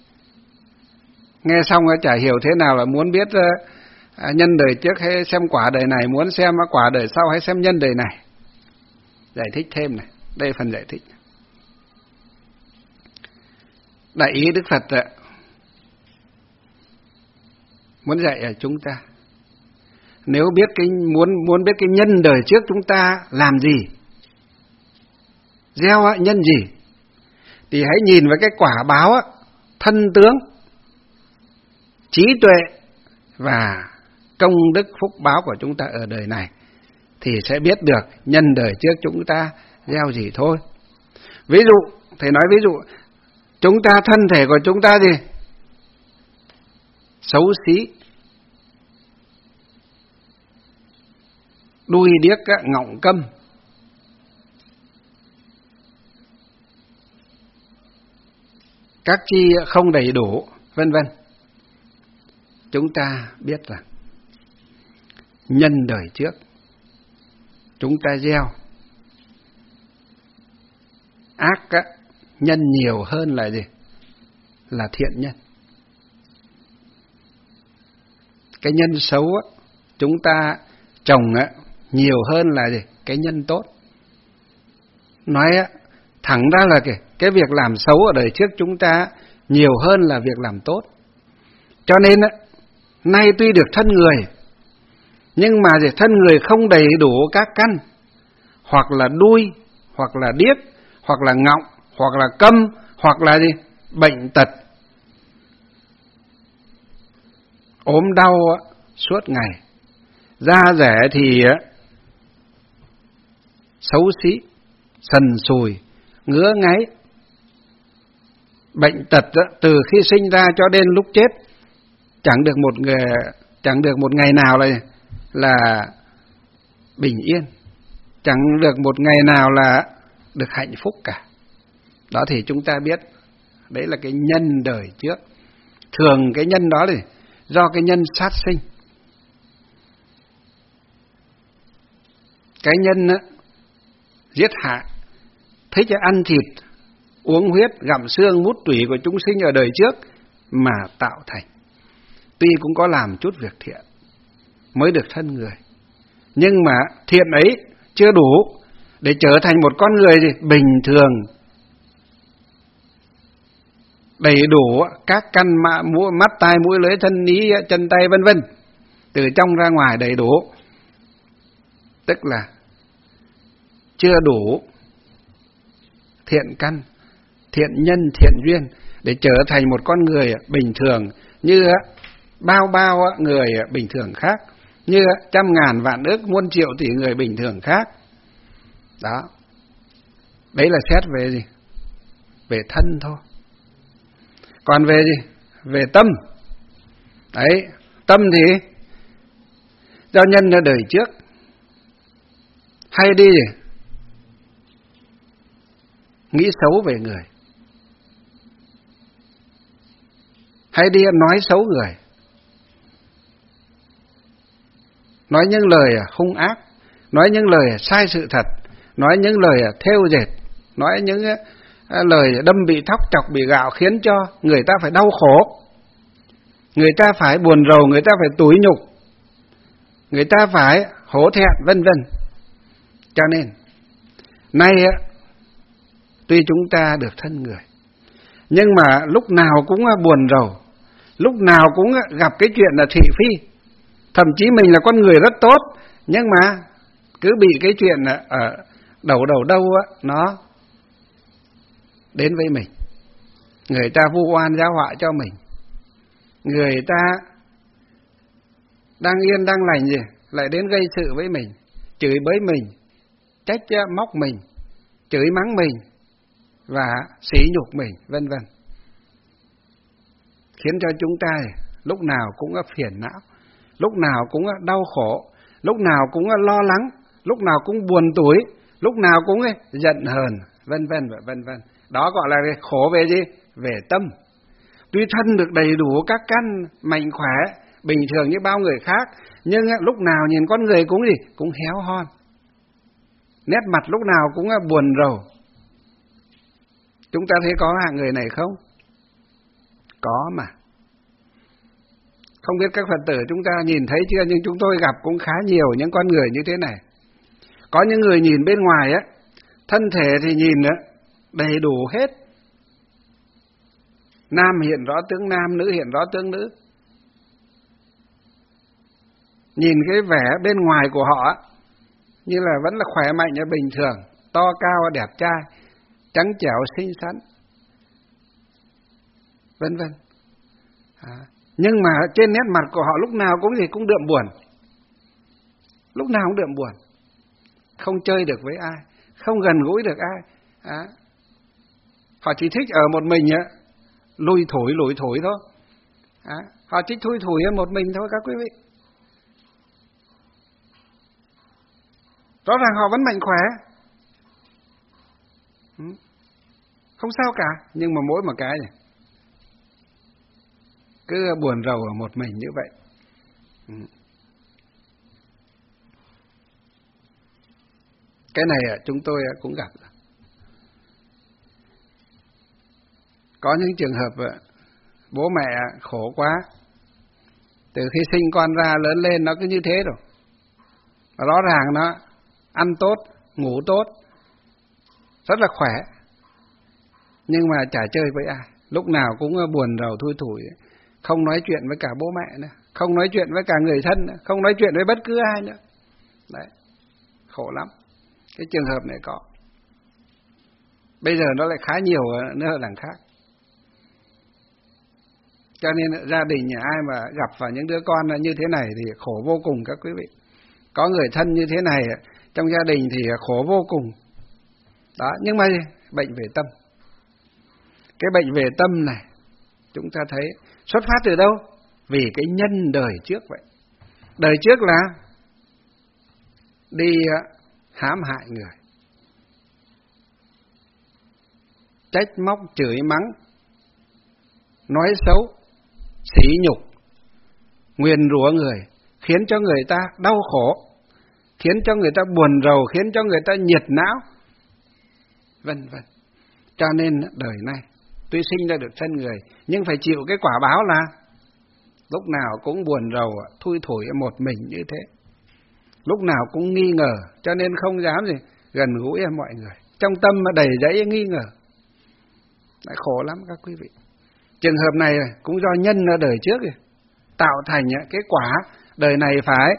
nghe xong chả hiểu thế nào là muốn biết à, nhân đời trước hay xem quả đời này, muốn xem quả đời sau hay xem nhân đời này. Giải thích thêm này, đây phần giải thích. Đại ý Đức Phật ạ, muốn dạy ở chúng ta, nếu biết cái muốn muốn biết cái nhân đời trước chúng ta làm gì, gieo nhân gì, thì hãy nhìn vào cái quả báo thân tướng, trí tuệ và công đức phúc báo của chúng ta ở đời này, thì sẽ biết được nhân đời trước chúng ta gieo gì thôi. Ví dụ, thầy nói ví dụ, chúng ta thân thể của chúng ta gì? Xấu xí, đuôi điếc, ngọng câm, các chi không đầy đủ, vân vân. Chúng ta biết rằng nhân đời trước chúng ta gieo ác á, nhân nhiều hơn là gì? Là thiện nhân. Cái nhân xấu á, chúng ta trồng á, nhiều hơn là gì? Cái nhân tốt. Nói á, thẳng ra là cái, cái việc làm xấu ở đời trước chúng ta nhiều hơn là việc làm tốt. Cho nên á, nay tuy được thân người, nhưng mà gì? Thân người không đầy đủ các căn, hoặc là đuôi, hoặc là điếc, hoặc là ngọng, hoặc là câm, hoặc là gì? Bệnh tật, ốm đau suốt ngày, da rẻ thì xấu xí, sần sùi, ngứa ngáy, bệnh tật từ khi sinh ra cho đến lúc chết, chẳng được một ngày, chẳng được một ngày nào là là bình yên, chẳng được một ngày nào là được hạnh phúc cả. Đó thì chúng ta biết đấy là cái nhân đời trước. Thường cái nhân đó thì do cái nhân sát sinh. Cái nhân á, giết hại, thích ăn thịt, uống huyết, gặm xương, mút tủy của chúng sinh ở đời trước mà tạo thành. Tuy cũng có làm chút việc thiện mới được thân người, nhưng mà thiện ấy chưa đủ để trở thành một con người gì? Bình thường, đầy đủ các căn mạ, mũi, mắt, tai, mũi, lưỡi, thân, ý, chân, tay, vân vân, từ trong ra ngoài đầy đủ. Tức là chưa đủ thiện căn, thiện nhân, thiện duyên để trở thành một con người bình thường như bao bao người bình thường khác, như trăm ngàn vạn ước muôn triệu tỷ người bình thường khác. Đó. Đấy là xét về gì? Về thân thôi. Còn về gì? Về tâm. Đấy, tâm thì do nhân ra đời trước hay đi gì? Nghĩ xấu về người, hay đi nói xấu người, nói những lời hung ác, nói những lời sai sự thật, nói những lời thêu dệt, nói những lời đâm bị thóc, chọc bị gạo, khiến cho người ta phải đau khổ, người ta phải buồn rầu, người ta phải tủi nhục, người ta phải hổ thẹn, vân vân. Cho nên nay tuy chúng ta được thân người, nhưng mà lúc nào cũng buồn rầu, lúc nào cũng gặp cái chuyện là thị phi. Thậm chí mình là con người rất tốt, nhưng mà cứ bị cái chuyện ở đầu đầu đâu nó đến với mình. Người ta vu oan giáo họa cho mình, người ta đang yên đang lành gì lại đến gây sự với mình, chửi bới mình, trách móc mình, chửi mắng mình và sỉ nhục mình, vân vân, khiến cho chúng ta lúc nào cũng phiền não, lúc nào cũng đau khổ, lúc nào cũng lo lắng, lúc nào cũng buồn tủi, lúc nào cũng giận hờn, vân vân và vân vân. Đó gọi là khổ về gì? Về tâm. Tuy thân được đầy đủ các căn, mạnh khỏe, bình thường như bao người khác, nhưng lúc nào nhìn con người cũng gì? Cũng héo hon, nét mặt lúc nào cũng buồn rầu. Chúng ta thấy có hạng người này không? Có mà. Không biết các Phật tử chúng ta nhìn thấy chưa, nhưng chúng tôi gặp cũng khá nhiều những con người như thế này. Có những người nhìn bên ngoài á, thân thể thì nhìn á, đầy đủ hết. Nam hiện rõ tướng nam, nữ hiện rõ tướng nữ. Nhìn cái vẻ bên ngoài của họ á, như là vẫn là khỏe mạnh và bình thường, to cao, đẹp trai, trắng trẻo, xinh xắn, vân vân. À, nhưng mà trên nét mặt của họ lúc nào cũng gì cũng đượm buồn, lúc nào cũng đượm buồn, không chơi được với ai, không gần gũi được ai. À, họ chỉ thích ở một mình á, lùi thổi lùi thổi thôi. À, họ thích thui thủi ở một mình thôi các quý vị. Rõ ràng họ vẫn mạnh khỏe, không sao cả, nhưng mà mỗi một cái này, cứ buồn rầu ở một mình như vậy. Ừ. Cái này chúng tôi cũng gặp. Có những trường hợp bố mẹ khổ quá, từ khi sinh con ra lớn lên nó cứ như thế rồi. Rõ ràng nó ăn tốt, ngủ tốt, rất là khỏe, nhưng mà chả chơi với ai, lúc nào cũng buồn rầu thui thủi, không nói chuyện với cả bố mẹ nữa, không nói chuyện với cả người thân nữa, không nói chuyện với bất cứ ai nữa. Đấy, khổ lắm. Cái trường hợp này có. Bây giờ nó lại khá nhiều ở nơi đằng khác. Cho nên gia đình nhà ai mà gặp phải những đứa con như thế này thì khổ vô cùng các quý vị. Có người thân như thế này trong gia đình thì khổ vô cùng. Đó, nhưng mà bệnh về tâm. Cái bệnh về tâm này chúng ta thấy xuất phát từ đâu? Vì cái nhân đời trước vậy. Đời trước là đi hãm hại người, trách móc chửi mắng, nói xấu, sỉ nhục, nguyền rủa người, khiến cho người ta đau khổ, khiến cho người ta buồn rầu, khiến cho người ta nhiệt não, vân vân. Cho nên đời này tuy sinh ra được thân người, nhưng phải chịu cái quả báo là lúc nào cũng buồn rầu, thui thủi một mình như thế, lúc nào cũng nghi ngờ, cho nên không dám gì gần gũi mọi người, trong tâm mà đầy dẫy nghi ngờ. Lại khổ lắm các quý vị. Trường hợp này cũng do nhân ở đời trước tạo thành cái quả đời này phải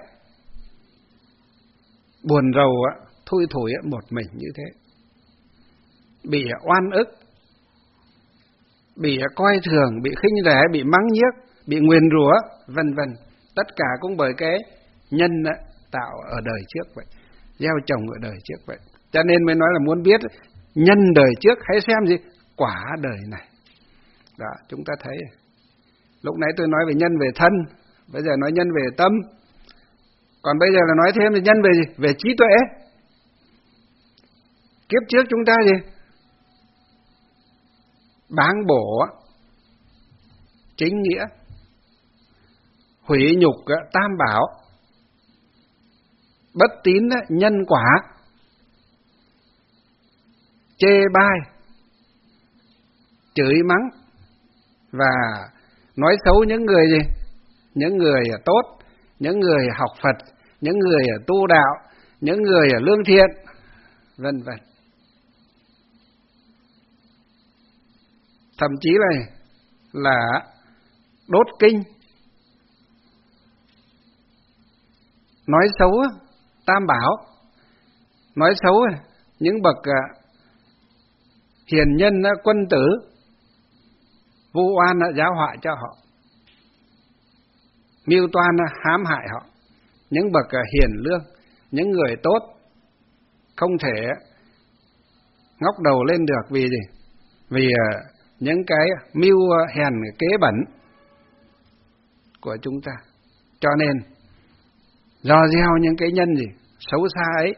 buồn rầu, thui thủi một mình như thế, bị oan ức, bị coi thường, bị khinh rẻ, bị mắng nhiếc, bị nguyền rủa, vân vân. Tất cả cũng bởi cái nhân tạo ở đời trước vậy, gieo trồng ở đời trước vậy. Cho nên mới nói là muốn biết nhân đời trước, hãy xem gì quả đời này. Đó, chúng ta thấy. Lúc nãy tôi nói về nhân về thân, bây giờ nói nhân về tâm. Còn bây giờ là nói thêm về nhân về gì? Về trí tuệ. Kiếp trước chúng ta gì? Báng bổ chính nghĩa, hủy nhục tam bảo, bất tín nhân quả, chê bai, chửi mắng và nói xấu những người gì? Những người tốt, những người học Phật, những người tu đạo, những người lương thiện, vân vân. Thậm chí này là đốt kinh, nói xấu tam bảo, nói xấu những bậc hiền nhân quân tử, vu oan giáo họa cho họ, mưu toan hãm hại họ, những bậc hiền lương, những người tốt không thể ngóc đầu lên được vì gì? Vì những cái mưu hèn kế bẩn của chúng ta. Cho nên dò gieo những cái nhân gì xấu xa ấy,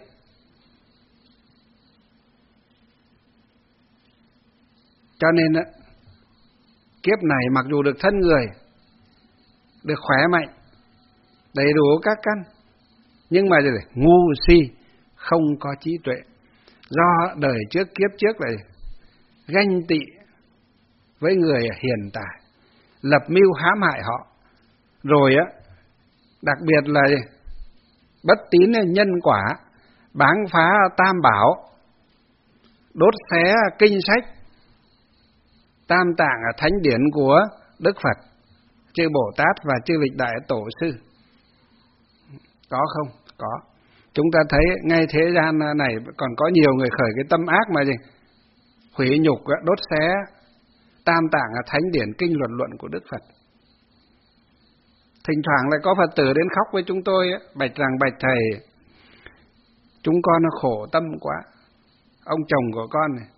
cho nên kiếp này mặc dù được thân người, được khỏe mạnh, đầy đủ các căn, nhưng mà ngu si, không có trí tuệ. Do đời trước kiếp trước này ganh tị với người hiền tài, lập mưu hãm hại họ, rồi á đặc biệt là bất tín nhân quả, báng phá tam bảo, đốt xé kinh sách, tam tạng thánh điển của Đức Phật, chư Bồ Tát và chư lịch đại tổ sư. Có không? Có. Chúng ta thấy ngay thế gian này còn có nhiều người khởi cái tâm ác mà gì? Hủy nhục, đốt xé tam tạng thánh điển kinh luận luận của Đức Phật. Thỉnh thoảng lại có Phật tử đến khóc với chúng tôi, bạch rằng bạch thầy, chúng con nó khổ tâm quá. Ông chồng của con này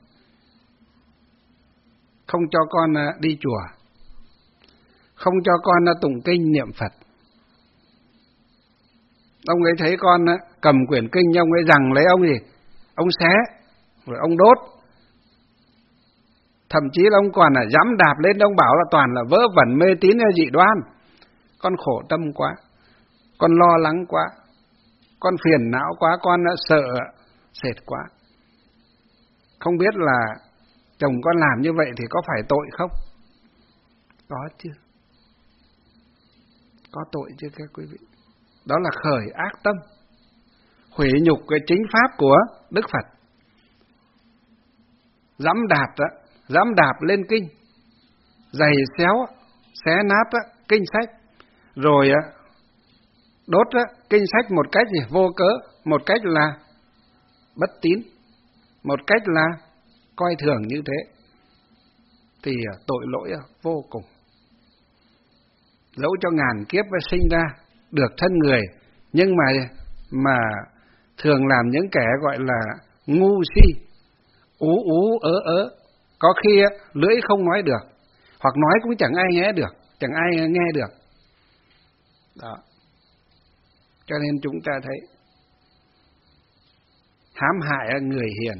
không cho con đi chùa, không cho con tụng kinh niệm Phật. Ông ấy thấy con cầm quyển kinh, ông ấy rằng lấy ông gì? Ông xé, rồi ông đốt. thậm chí là ông còn là dám đạp lên, ông bảo là toàn là vớ vẩn mê tín hay dị đoan. Con khổ tâm quá, con lo lắng quá, con phiền não quá, con đã sợ sệt quá. Không biết là chồng con làm như vậy thì có phải tội không? Có chứ. Có tội chứ các quý vị. Đó là khởi ác tâm, hủy nhục cái chính pháp của Đức Phật. Dám đạp đó, dám đạp lên kinh, giày xéo, xé nát đó, kinh sách, rồi đốt đó, kinh sách một cách gì vô cớ, một cách là bất tín, một cách là coi thường như thế, thì tội lỗi vô cùng. Dẫu cho ngàn kiếp mới sinh ra được thân người, nhưng mà mà thường làm những kẻ gọi là ngu si, ú ú ớ ớ, có khi lưỡi không nói được, hoặc nói cũng chẳng ai nghe được, chẳng ai nghe được. Đó. Cho nên chúng ta thấy hãm hại người hiền,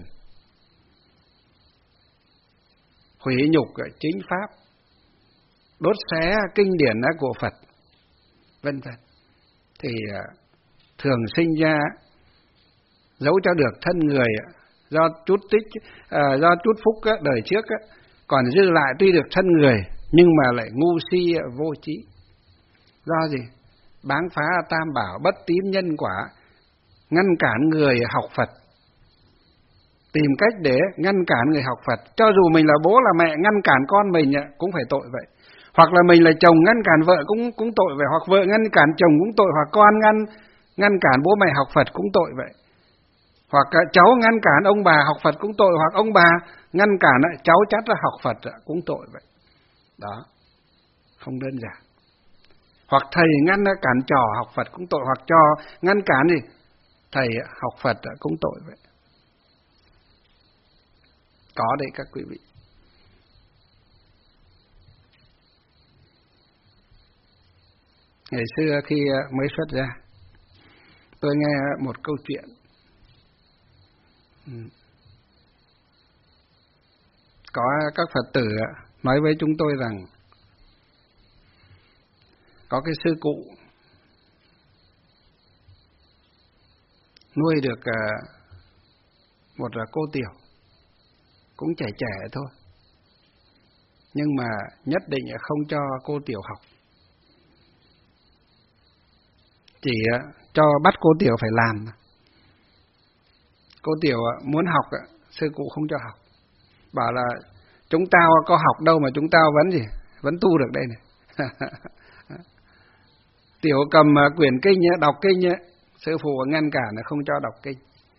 hủy nhục chính pháp, đốt xé kinh điển của Phật, vân vân, thì thường sinh ra dẫu cho được thân người do chút tích, uh, do chút phúc uh, đời trước, uh, còn dư lại tuy được thân người nhưng mà lại ngu si uh, vô trí. Do gì? Báng phá tam bảo, bất tín nhân quả, ngăn cản người học Phật, tìm cách để ngăn cản người học Phật. Cho dù mình là bố là mẹ ngăn cản con mình uh, cũng phải tội vậy. Hoặc là mình là chồng ngăn cản vợ cũng cũng tội vậy, hoặc vợ ngăn cản chồng cũng tội, hoặc con ngăn ngăn cản bố mẹ học Phật cũng tội vậy. Hoặc cháu ngăn cản ông bà học Phật cũng tội, hoặc ông bà ngăn cản cháu chắt ra học Phật cũng tội vậy. Đó, không đơn giản. Hoặc thầy ngăn cản trò học Phật cũng tội, hoặc trò ngăn cản gì thầy học Phật cũng tội vậy. Có đấy các quý vị. Ngày xưa khi mới xuất ra, tôi nghe một câu chuyện. Có các Phật tử nói với chúng tôi rằng có cái sư cụ nuôi được một cô tiểu, cũng trẻ trẻ thôi, nhưng mà nhất định không cho cô tiểu học, chỉ cho bắt cô tiểu phải làm. Cô tiểu muốn học, sư cụ không cho học, bảo là chúng tao có học đâu mà chúng tao vẫn gì vẫn tu được đây này. Tiểu cầm quyển kinh đọc kinh, sư phụ ngăn cản không cho đọc kinh,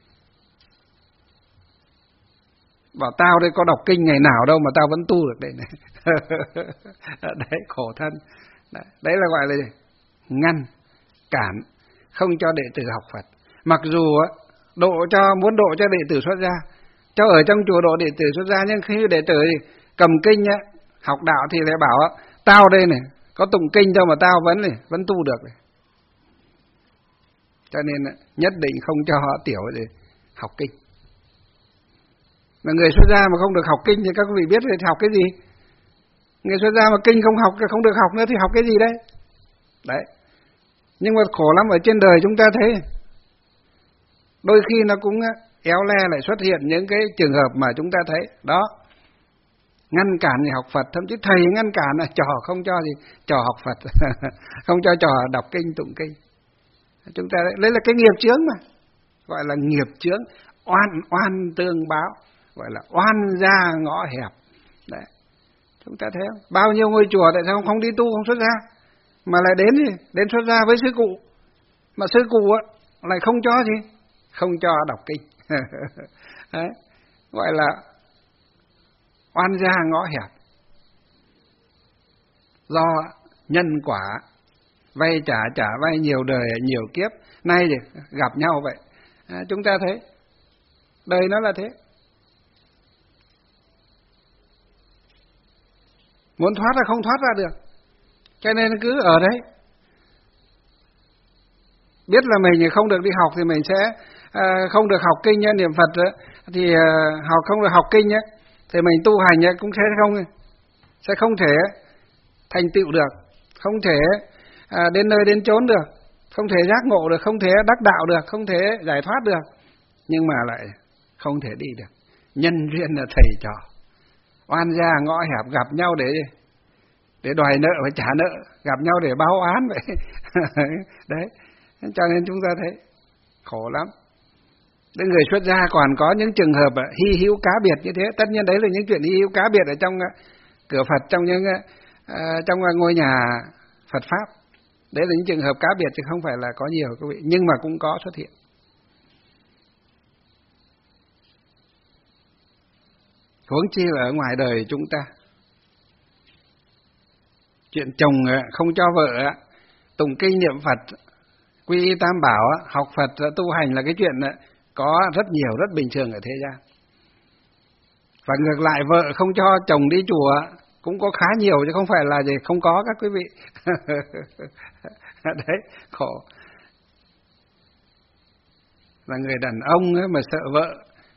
bảo tao đây có đọc kinh ngày nào đâu mà tao vẫn tu được đây này. Đấy, khổ thân. Đấy, đấy là gọi là gì? Ngăn cản không cho đệ tử học Phật. Mặc dù độ cho muốn độ cho đệ tử xuất gia, cho ở trong chùa độ đệ tử xuất gia, nhưng khi đệ tử cầm kinh học đạo thì lại bảo tao đây này có tụng kinh đâu mà tao vẫn này vẫn tu được này. Cho nên nhất định không cho họ tiểu để học kinh. Mà người xuất gia mà không được học kinh thì các quý vị biết thì học cái gì? Người xuất gia mà kinh không học, không được học nữa thì học cái gì đấy? Đấy. Nhưng mà khổ lắm, ở trên đời chúng ta thấy đôi khi nó cũng éo le lại xuất hiện những cái trường hợp mà chúng ta thấy đó, ngăn cản người học Phật, thậm chí thầy ngăn cản là trò không cho gì trò học Phật, không cho trò đọc kinh tụng kinh. Chúng ta lấy là cái nghiệp chướng mà, gọi là nghiệp chướng, oan oan tương báo, gọi là oan gia ngõ hẹp. Đấy, chúng ta thấy không? Bao nhiêu ngôi chùa tại sao không đi tu, không xuất gia, mà lại đến gì đến xuất gia với sư cụ, mà sư cụ á lại không cho gì, không cho đọc kinh. Đấy, gọi là oan gia ngõ hẹp, do nhân quả vay trả trả vay nhiều đời nhiều kiếp nay thì gặp nhau vậy. À, chúng ta thấy đời nó là thế, muốn thoát ra không thoát ra được, cho nên cứ ở đấy. Biết là mình không được đi học thì mình sẽ à, không được học kinh niệm Phật thì à, học không được học kinh nhé, thì mình tu hành cũng sẽ không sẽ không thể thành tựu được, không thể à, đến nơi đến chốn được, không thể giác ngộ được, không thể đắc đạo được, không thể giải thoát được, nhưng mà lại không thể đi được. Nhân duyên là thầy trò, oan gia ngõ hẹp gặp nhau để để đòi nợ và trả nợ, gặp nhau để báo oán vậy. Đấy, cho nên chúng ta thấy khổ lắm. Những người xuất gia còn có những trường hợp hy hữu cá biệt như thế. Tất nhiên đấy là những chuyện hy hữu cá biệt ở trong cửa Phật, trong những uh, trong ngôi nhà Phật pháp. Đấy là những trường hợp cá biệt chứ không phải là có nhiều quý vị, nhưng mà cũng có xuất hiện. Huống chi là ở ngoài đời chúng ta, chuyện chồng không cho vợ tụng kinh niệm Phật, quy y tam bảo, học Phật, tu hành là cái chuyện có rất nhiều, rất bình thường ở thế gian. Và ngược lại vợ không cho chồng đi chùa cũng có khá nhiều, chứ không phải là gì không có các quý vị. Đấy, khổ. Là người đàn ông ấy mà sợ vợ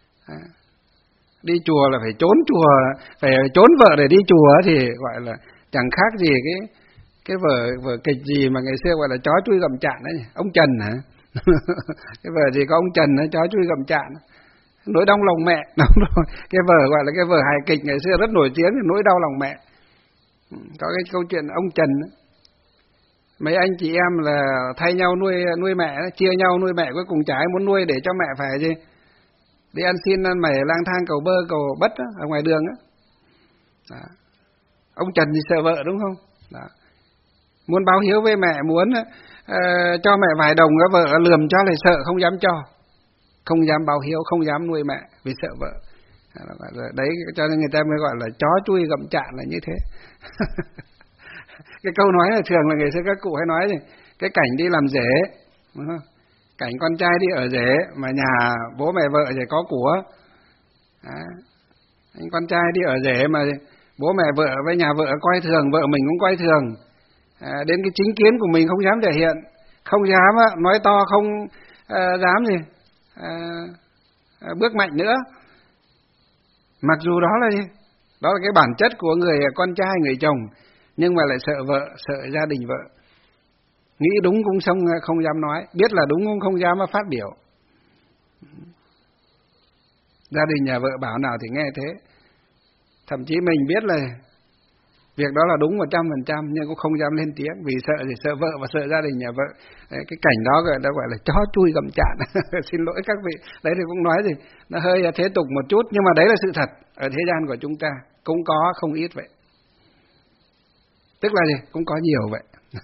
đi chùa là phải trốn chùa, phải trốn vợ để đi chùa thì gọi là chẳng khác gì cái cái vở vở kịch gì mà ngày xưa gọi là chó chui gầm chạn đấy, ông Trần hả? Cái vở gì có ông Trần nó chó chui gầm chạn, nỗi đau lòng mẹ. Cái vở gọi là cái vở hài kịch ngày xưa rất nổi tiếng, nỗi đau lòng mẹ. Có cái câu chuyện ông Trần ấy. Mấy anh chị em là thay nhau nuôi nuôi mẹ, chia nhau nuôi mẹ, cuối cùng chả ai muốn nuôi để cho mẹ phải gì đi ăn xin ăn mày lang thang cầu bơ cầu bất đó, ở ngoài đường đó. Đó. Ông Trần thì sợ vợ đúng không? Đó. Muốn báo hiếu với mẹ, muốn uh, cho mẹ vài đồng, vợ lườm cho lại sợ, không dám cho, không dám báo hiếu, không dám nuôi mẹ vì sợ vợ. Đấy, cho nên người ta mới gọi là chó chui gầm chạn là như thế. Cái câu nói là thường là ngày xưa các cụ hay nói gì, cái cảnh đi làm rể, đúng không? Cảnh con trai đi ở rể mà nhà bố mẹ vợ thì có của. Đó. Anh con trai đi ở rể mà bố mẹ vợ với nhà vợ coi thường, vợ mình cũng coi thường. À, đến cái chính kiến của mình không dám thể hiện, không dám nói to, không à, dám gì à, à, bước mạnh nữa. Mặc dù đó là gì? Đó là cái bản chất của người con trai, người chồng, nhưng mà lại sợ vợ, sợ gia đình vợ. Nghĩ đúng cũng không, không dám nói, biết là đúng cũng không dám phát biểu. Gia đình nhà vợ bảo nào thì nghe thế. Thậm chí mình biết là việc đó là đúng một trăm phần trăm nhưng cũng không dám lên tiếng, vì sợ thì sợ vợ và sợ gia đình nhà vợ. Đấy, cái cảnh đó gọi là gọi là chó chui gầm chạn. Xin lỗi các vị, đấy thì cũng nói gì nó hơi thế tục một chút, nhưng mà đấy là sự thật ở thế gian của chúng ta, cũng có không ít vậy. Tức là gì? Cũng có nhiều vậy.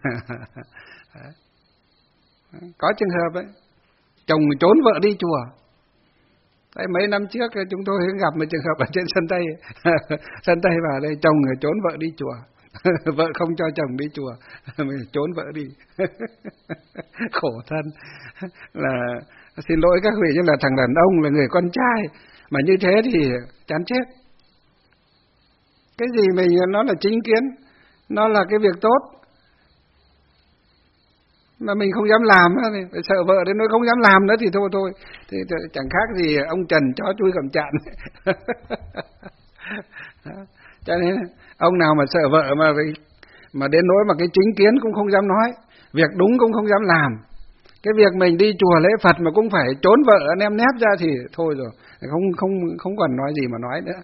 Có trường hợp đấy, chồng trốn vợ đi chùa. Đấy, mấy năm trước chúng tôi gặp một trường hợp ở trên sân Tây. Sân Tây vào đây, chồng người trốn vợ đi chùa. Vợ không cho chồng đi chùa, mình trốn vợ đi. Khổ thân. Là xin lỗi các vị, nhưng là thằng đàn ông là người con trai mà như thế thì chán chết. Cái gì mình nó là chính kiến, nó là cái việc tốt mà mình không dám làm, thì sợ vợ đến nỗi không dám làm nữa thì thôi thôi, thì chẳng khác gì ông Trần chó chui gầm chạn. Cho nên ông nào mà sợ vợ mà mà đến nỗi mà cái chính kiến cũng không dám nói, việc đúng cũng không dám làm, cái việc mình đi chùa lễ Phật mà cũng phải trốn vợ nem nép ra thì thôi rồi, không không không còn nói gì mà nói nữa.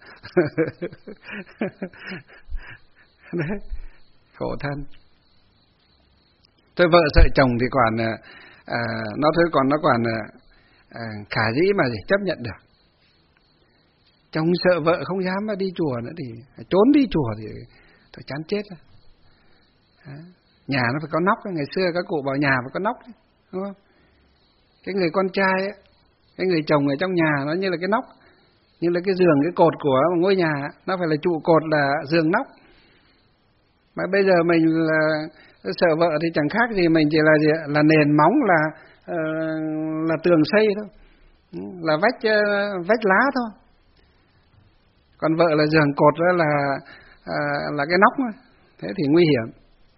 Đấy, khổ thân. Tôi vợ sợ chồng thì còn à, nó thôi còn nó còn à, khả dĩ mà chấp nhận được. Chồng sợ vợ không dám mà đi chùa nữa thì trốn đi chùa thì tôi chán chết. À, nhà nó phải có nóc, ngày xưa các cụ bảo nhà phải có nóc, đúng không? Cái người con trai ấy, cái người chồng ở trong nhà nó như là cái nóc, như là cái giường, cái cột của ngôi nhà, nó phải là trụ cột, là giường nóc. Mà bây giờ mình là sợ vợ thì chẳng khác gì mình chỉ là gì, là nền móng, là uh, là tường xây thôi, là vách uh, vách lá thôi. Còn vợ là giường cột, đó là uh, là cái nóc thôi. Thế thì nguy hiểm,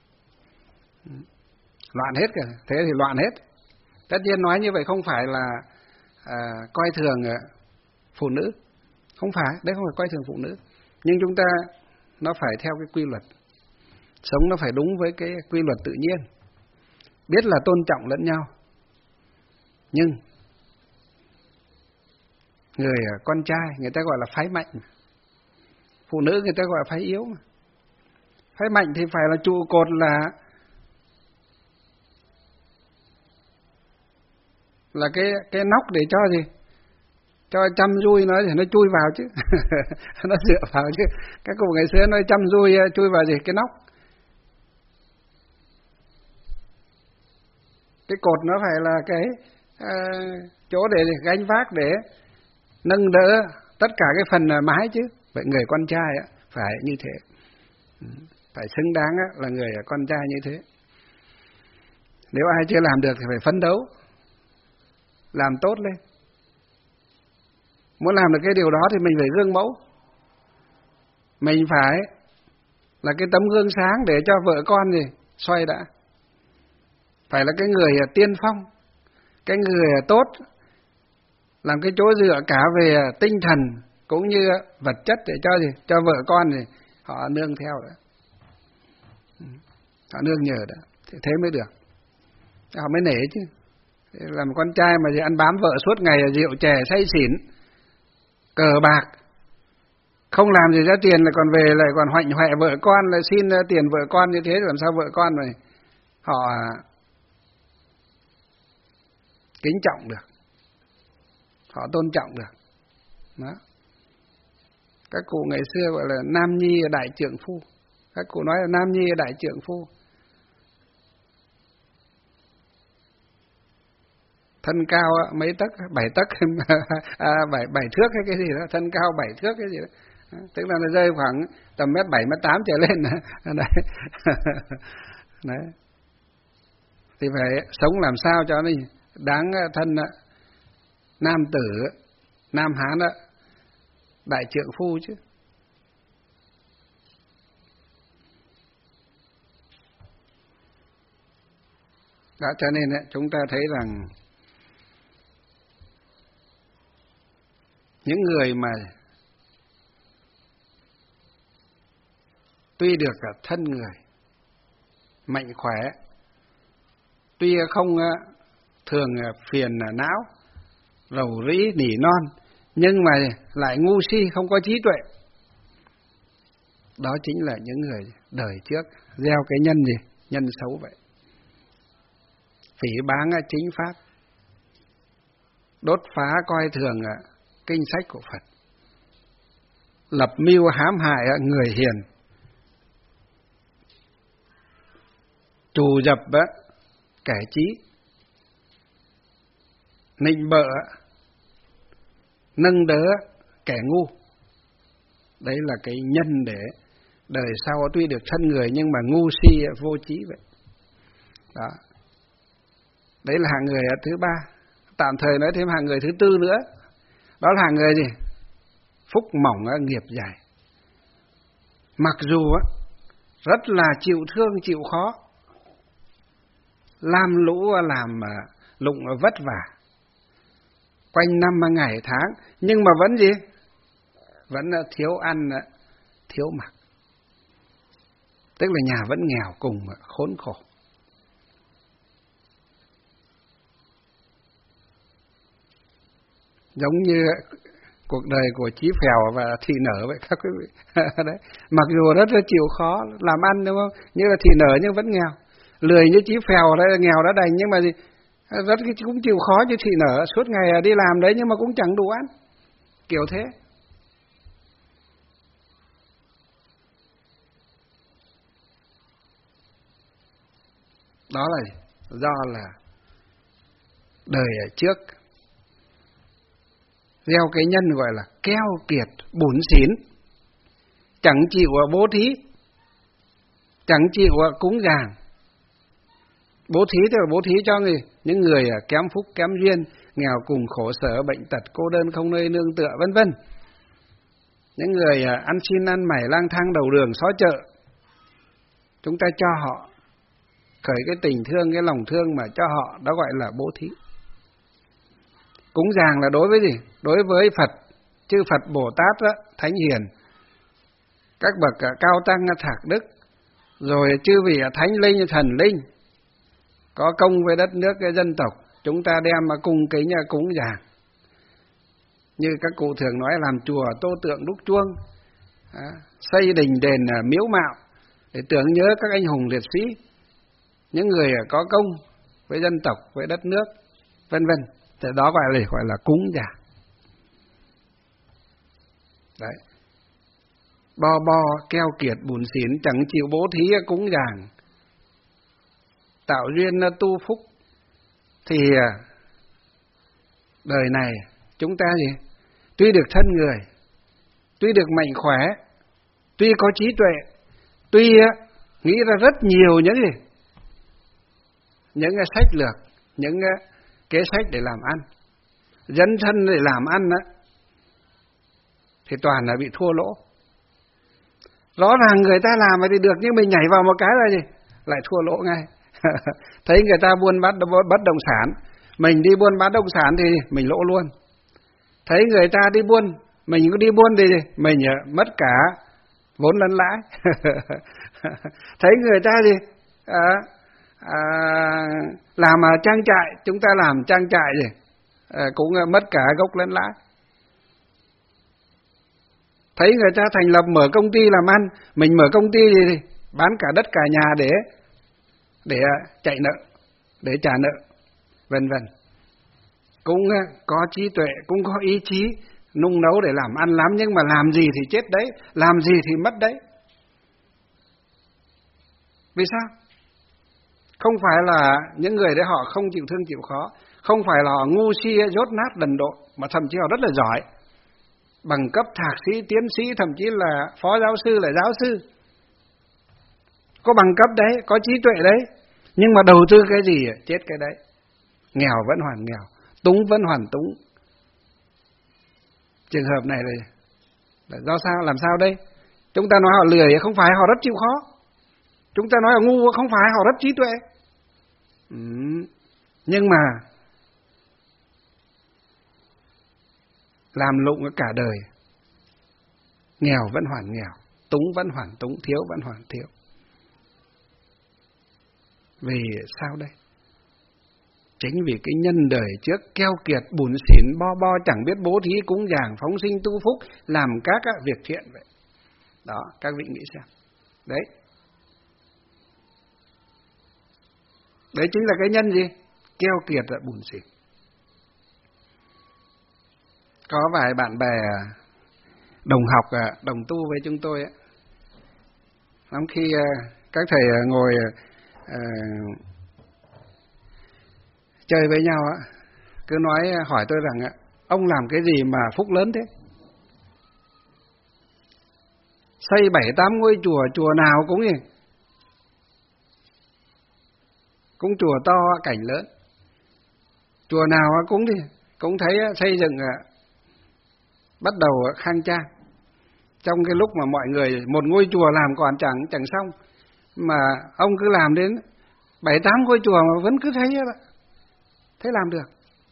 loạn hết cả. Thế thì loạn hết. Tất nhiên nói như vậy không phải là uh, coi thường uh, phụ nữ, Không phải, đấy không phải coi thường phụ nữ. Nhưng chúng ta nó phải theo cái quy luật. Sống nó phải đúng với cái quy luật tự nhiên. Biết là tôn trọng lẫn nhau. Nhưng người con trai người ta gọi là phái mạnh, phụ nữ người ta gọi là phái yếu mà. Phái mạnh thì phải là trụ cột, là là cái cái nóc để cho gì, cho chăm dui nó thì nó chui vào chứ. Nó dựa vào chứ. Các cụ ngày xưa nói chăm dui chui vào gì, cái nóc. Cái cột nó phải là cái uh, chỗ để gánh vác, để nâng đỡ tất cả cái phần mái chứ. Vậy người con trai á, phải như thế, phải xứng đáng á, là người con trai như thế. Nếu ai chưa làm được thì phải phấn đấu, làm tốt lên. Muốn làm được cái điều đó thì mình phải gương mẫu. Mình phải là cái tấm gương sáng để cho vợ con gì xoay đã. Phải là cái người tiên phong, cái người tốt, làm cái chỗ dựa cả về tinh thần cũng như vật chất để cho gì, cho vợ con thì họ nương theo đó, họ nương nhờ đó, thì thế mới được, họ mới nể chứ. Làm con trai mà gì ăn bám vợ suốt ngày, rượu chè say xỉn, cờ bạc, không làm gì ra tiền, lại còn về lại còn hoạnh hoẹ vợ con, lại xin tiền vợ con như thế, làm sao vợ con này họ kính trọng được, họ tôn trọng được. Đó. Các cụ ngày xưa gọi là nam nhi đại trượng phu. Các cụ nói là nam nhi đại trượng phu. Thân cao mấy tấc, bảy tấc, à, bảy bảy thước hay cái gì đó, thân cao bảy thước cái gì đó. Tức là nó rơi khoảng tầm mét bảy, mét tám trở lên. Đấy. Đấy. Thì phải sống làm sao cho nó đáng thân nam tử, nam hán đó, đại trượng phu chứ. Đó, cho nên chúng ta thấy rằng những người mà tuy được thân người, mạnh khỏe, tuy không thường phiền não, rầu rĩ nỉ non, nhưng mà lại ngu si, không có trí tuệ, đó chính là những người đời trước gieo cái nhân gì, nhân xấu vậy. Phỉ báng chính pháp, đốt phá coi thường kinh sách của Phật, lập mưu hãm hại người hiền, trù dập kẻ trí, nịnh bợ nâng đỡ kẻ ngu. Đấy là cái nhân để đời sau tuy được thân người nhưng mà ngu si vô trí vậy. Đó. Đấy là hạng người thứ ba. Tạm thời nói thêm hạng người thứ tư nữa. Đó là hạng người gì? Phúc mỏng nghiệp dài. Mặc dù rất là chịu thương chịu khó, lam lũ làm lụng vất vả, quanh năm ngày tháng, nhưng mà vẫn gì? Vẫn thiếu ăn, thiếu mặc. Tức là nhà vẫn nghèo cùng khốn khổ. Giống như cuộc đời của Chí Phèo và Thị Nở vậy các quý vị. Đấy. Mặc dù rất là chịu khó làm ăn, đúng không? Như là Thị Nở nhưng vẫn nghèo. Lười như Chí Phèo đấy, nghèo đã đành, nhưng mà gì? Rất cũng chịu khó như Thị Nở, suốt ngày đi làm đấy nhưng mà cũng chẳng đủ ăn. Kiểu thế. Đó là do là đời trước gieo cái nhân gọi là keo kiệt, bủn xỉn, chẳng chịu bố thí, chẳng chịu cúng dường. Bố thí tức là bố thí cho người, những người kém phúc, kém duyên, nghèo cùng khổ sở, bệnh tật, cô đơn, không nơi nương tựa, vân vân. Những người ăn xin ăn mày, lang thang đầu đường xó chợ, chúng ta cho họ, khởi cái tình thương, cái lòng thương mà cho họ, đó gọi là bố thí. Cúng dường là đối với gì? Đối với Phật, chư Phật Bồ Tát đó, thánh hiền, các bậc cao tăng thạc đức, rồi chư vị thánh linh thần linh có công với đất nước cái dân tộc, chúng ta đem mà cung kính cúng dường. Như các cụ thường nói, làm chùa tô tượng đúc chuông, xây đình đền miếu mạo để tưởng nhớ các anh hùng liệt sĩ, những người có công với dân tộc, với đất nước, vân vân. Thì đó gọi là gọi là cúng dường. Đấy. Bo bo keo kiệt bùn xỉn chẳng chịu bố thí cúng dường, tạo duyên tu phúc, thì đời này chúng ta gì? Tuy được thân người, tuy được mạnh khỏe, tuy có trí tuệ, tuy nghĩ ra rất nhiều những gì? Những sách lược, những kế sách để làm ăn, dấn thân để làm ăn đó, thì toàn là bị thua lỗ. Rõ ràng người ta làm thì được, nhưng mình nhảy vào một cái là gì? Lại thua lỗ ngay. Thấy người ta buôn bắt bất động sản, mình đi buôn bất động sản thì mình lỗ luôn. Thấy người ta đi buôn, mình có đi buôn thì mình mất cả vốn lẫn lãi. Thấy người ta gì à, à, làm trang trại, chúng ta làm trang trại gì à, cũng mất cả gốc lẫn lãi. Thấy người ta thành lập mở công ty làm ăn, mình mở công ty gì thì bán cả đất cả nhà để để chạy nợ, để trả nợ, vân vân. Cũng có trí tuệ, cũng có ý chí nung nấu để làm ăn lắm, nhưng mà làm gì thì chết đấy, làm gì thì mất đấy. Vì sao? Không phải là những người đấy họ không chịu thương chịu khó, không phải là họ ngu si dốt nát đần độn, mà thậm chí họ rất là giỏi, bằng cấp thạc sĩ, tiến sĩ, thậm chí là phó giáo sư, là giáo sư, có bằng cấp đấy, có trí tuệ đấy, nhưng mà đầu tư cái gì chết cái đấy. Nghèo vẫn hoàn nghèo, túng vẫn hoàn túng. Trường hợp này là, là do sao? Làm sao đây? Chúng ta nói họ lười, không phải họ rất chịu khó. Chúng ta nói họ ngu, không phải họ rất trí tuệ. Ừ. Nhưng mà làm lụng cả đời, nghèo vẫn hoàn nghèo, túng vẫn hoàn túng, thiếu vẫn hoàn thiếu. Vì sao đây? Chính vì cái nhân đời trước keo kiệt bủn xỉn, bo bo, chẳng biết bố thí cúng dường, phóng sinh tu phúc, làm các việc thiện vậy. Đó, các vị nghĩ xem. Đấy. Đấy chính là cái nhân gì? Keo kiệt và bủn xỉn. Có vài bạn bè đồng học, đồng tu với chúng tôi ấy, lắm khi các thầy ngồi uh, chơi với nhau á, cứ nói hỏi tôi rằng ông làm cái gì mà phúc lớn thế? Xây bảy tám ngôi chùa, chùa nào cũng gì? Cũng chùa to cảnh lớn. Chùa nào cũng gì? Cũng thấy xây dựng bắt đầu khang trang. Trong cái lúc mà mọi người một ngôi chùa làm còn chẳng chẳng xong, mà ông cứ làm đến bảy tám ngôi chùa mà vẫn cứ thấy thế làm được.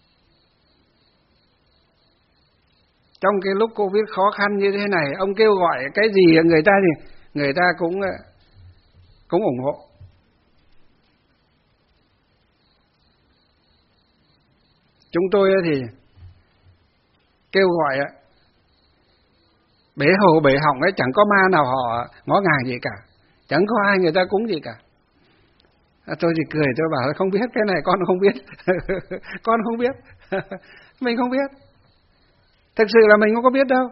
Trong cái lúc Covid khó khăn như thế này, ông kêu gọi cái gì người ta thì người ta cũng cũng ủng hộ. Chúng tôi thì kêu gọi bể hồ bể họng ấy, chẳng có ma nào họ ngó ngàng gì cả, chẳng có ai người ta cúng gì cả. À, tôi thì cười, tôi bảo không biết cái này, con không biết. Con không biết. Mình không biết. Thực sự là mình không có biết đâu.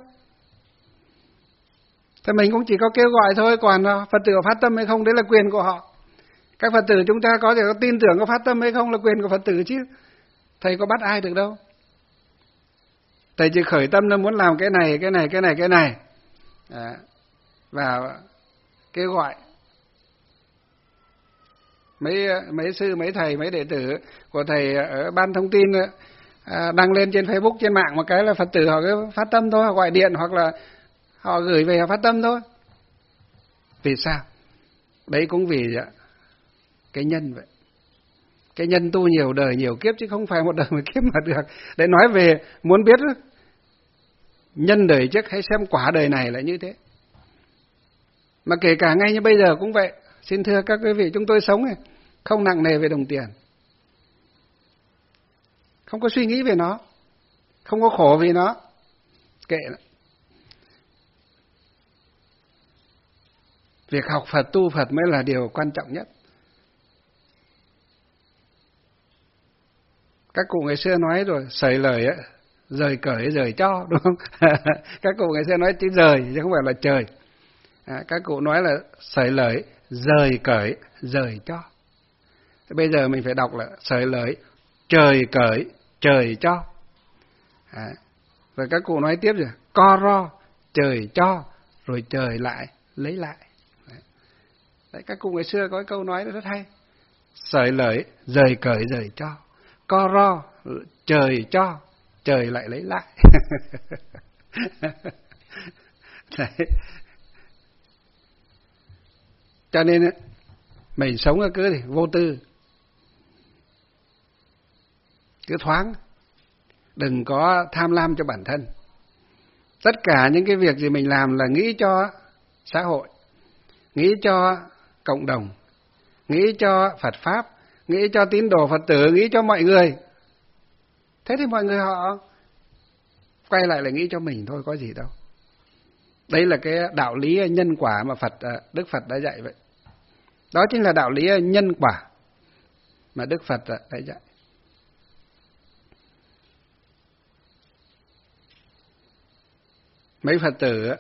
Thì mình cũng chỉ có kêu gọi thôi, còn Phật tử phát tâm hay không đấy là quyền của họ. Các Phật tử chúng ta có thể có tin tưởng có phát tâm hay không là quyền của Phật tử chứ. Thầy có bắt ai được đâu. Thầy chỉ khởi tâm là muốn làm cái này, cái này, cái này, cái này. À, và kêu gọi mấy mấy sư, mấy thầy, mấy đệ tử của thầy ở ban thông tin à, đăng lên trên Facebook, trên mạng một cái là Phật tử họ cứ phát tâm thôi, họ gọi điện hoặc là họ gửi về họ phát tâm thôi. Vì sao? Đấy cũng vì cái nhân vậy. Cái nhân tu nhiều đời nhiều kiếp chứ không phải một đời một kiếp mà được. Để nói về muốn biết nhân đời trước hãy xem quả đời này là như thế. Mà kể cả ngay như bây giờ cũng vậy. Xin thưa các quý vị, chúng tôi sống này không nặng nề về đồng tiền, không có suy nghĩ về nó, không có khổ vì nó, kệ nó. Việc học Phật, tu Phật mới là điều quan trọng nhất. Các cụ ngày xưa nói rồi, sởi lời á, rời cởi rời cho, đúng không? Các cụ ngày xưa nói chữ rời chứ không phải là trời. À, các cụ nói là sởi lời rời cởi rời cho. Thế bây giờ mình phải đọc là sởi lời trời cởi trời cho. À, rồi các cụ nói tiếp rồi, co ro trời cho rồi trời lại lấy lại. Đấy. Đấy, các cụ ngày xưa có cái câu nói rất hay. Sởi lời rời cởi rời cho, co ro trời cho trời lại lấy lại. Đấy. Cho nên mình sống ở cứ thì vô tư, cứ thoáng, đừng có tham lam cho bản thân. Tất cả những cái việc gì mình làm là nghĩ cho xã hội, nghĩ cho cộng đồng, nghĩ cho Phật Pháp, nghĩ cho tín đồ Phật tử, nghĩ cho mọi người. Thế thì mọi người họ quay lại là nghĩ cho mình thôi, có gì đâu. Đây là cái đạo lý nhân quả mà Phật Đức Phật đã dạy vậy. Đó chính là đạo lý nhân quả mà Đức Phật đã dạy. Mấy Phật tử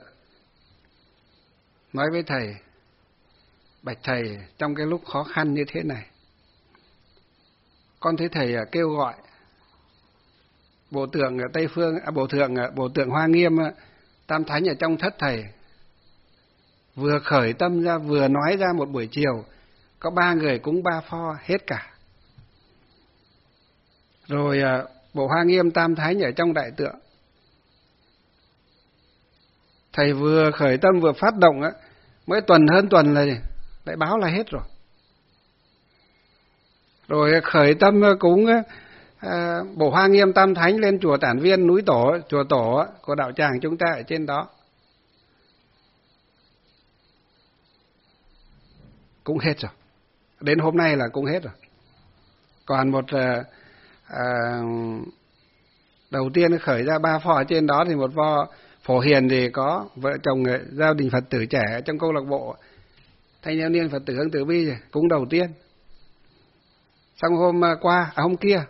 nói với thầy, bạch thầy, trong cái lúc khó khăn như thế này, con thấy thầy kêu gọi bộ tượng Tây Phương, à, bộ tượng bộ tượng Hoa Nghiêm Tam Thánh ở trong thất thầy, vừa khởi tâm ra vừa nói ra một buổi chiều, có ba người cúng ba pho hết cả. Rồi bộ Hoa Nghiêm Tam Thánh ở trong đại tượng, thầy vừa khởi tâm vừa phát động á, mới tuần hơn tuần là lại báo là hết rồi. Rồi khởi tâm cúng à, bộ Hoa Nghiêm Tam Thánh lên chùa Tản Viên, núi Tổ, chùa Tổ của đạo tràng chúng ta ở trên đó, cũng hết rồi. Đến hôm nay là cũng hết rồi. Còn một à, à, đầu tiên khởi ra ba pho ở trên đó thì một pho Phổ Hiền thì có vợ chồng gia đình Phật tử trẻ trong câu lạc bộ Thanh Thiếu Niên Phật tử Hướng Từ Bi cúng đầu tiên. Xong hôm qua, à hôm kia,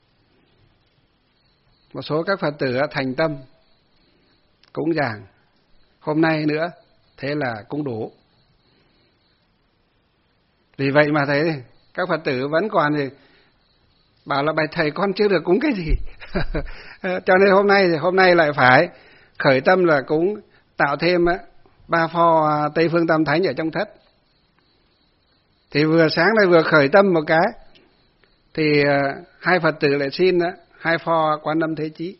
một số các Phật tử thành tâm cúng giảng. Hôm nay nữa, thế là cũng đủ. Vì vậy mà thấy các Phật tử vẫn còn thì bảo là bạch thầy con chưa được cúng cái gì. Cho nên hôm nay thì hôm nay lại phải khởi tâm là cúng tạo thêm ba pho Tây Phương Tam Thánh ở trong thất. Thì vừa sáng nay vừa khởi tâm một cái thì hai Phật tử lại xin hai pho Quan Âm Thế Chí.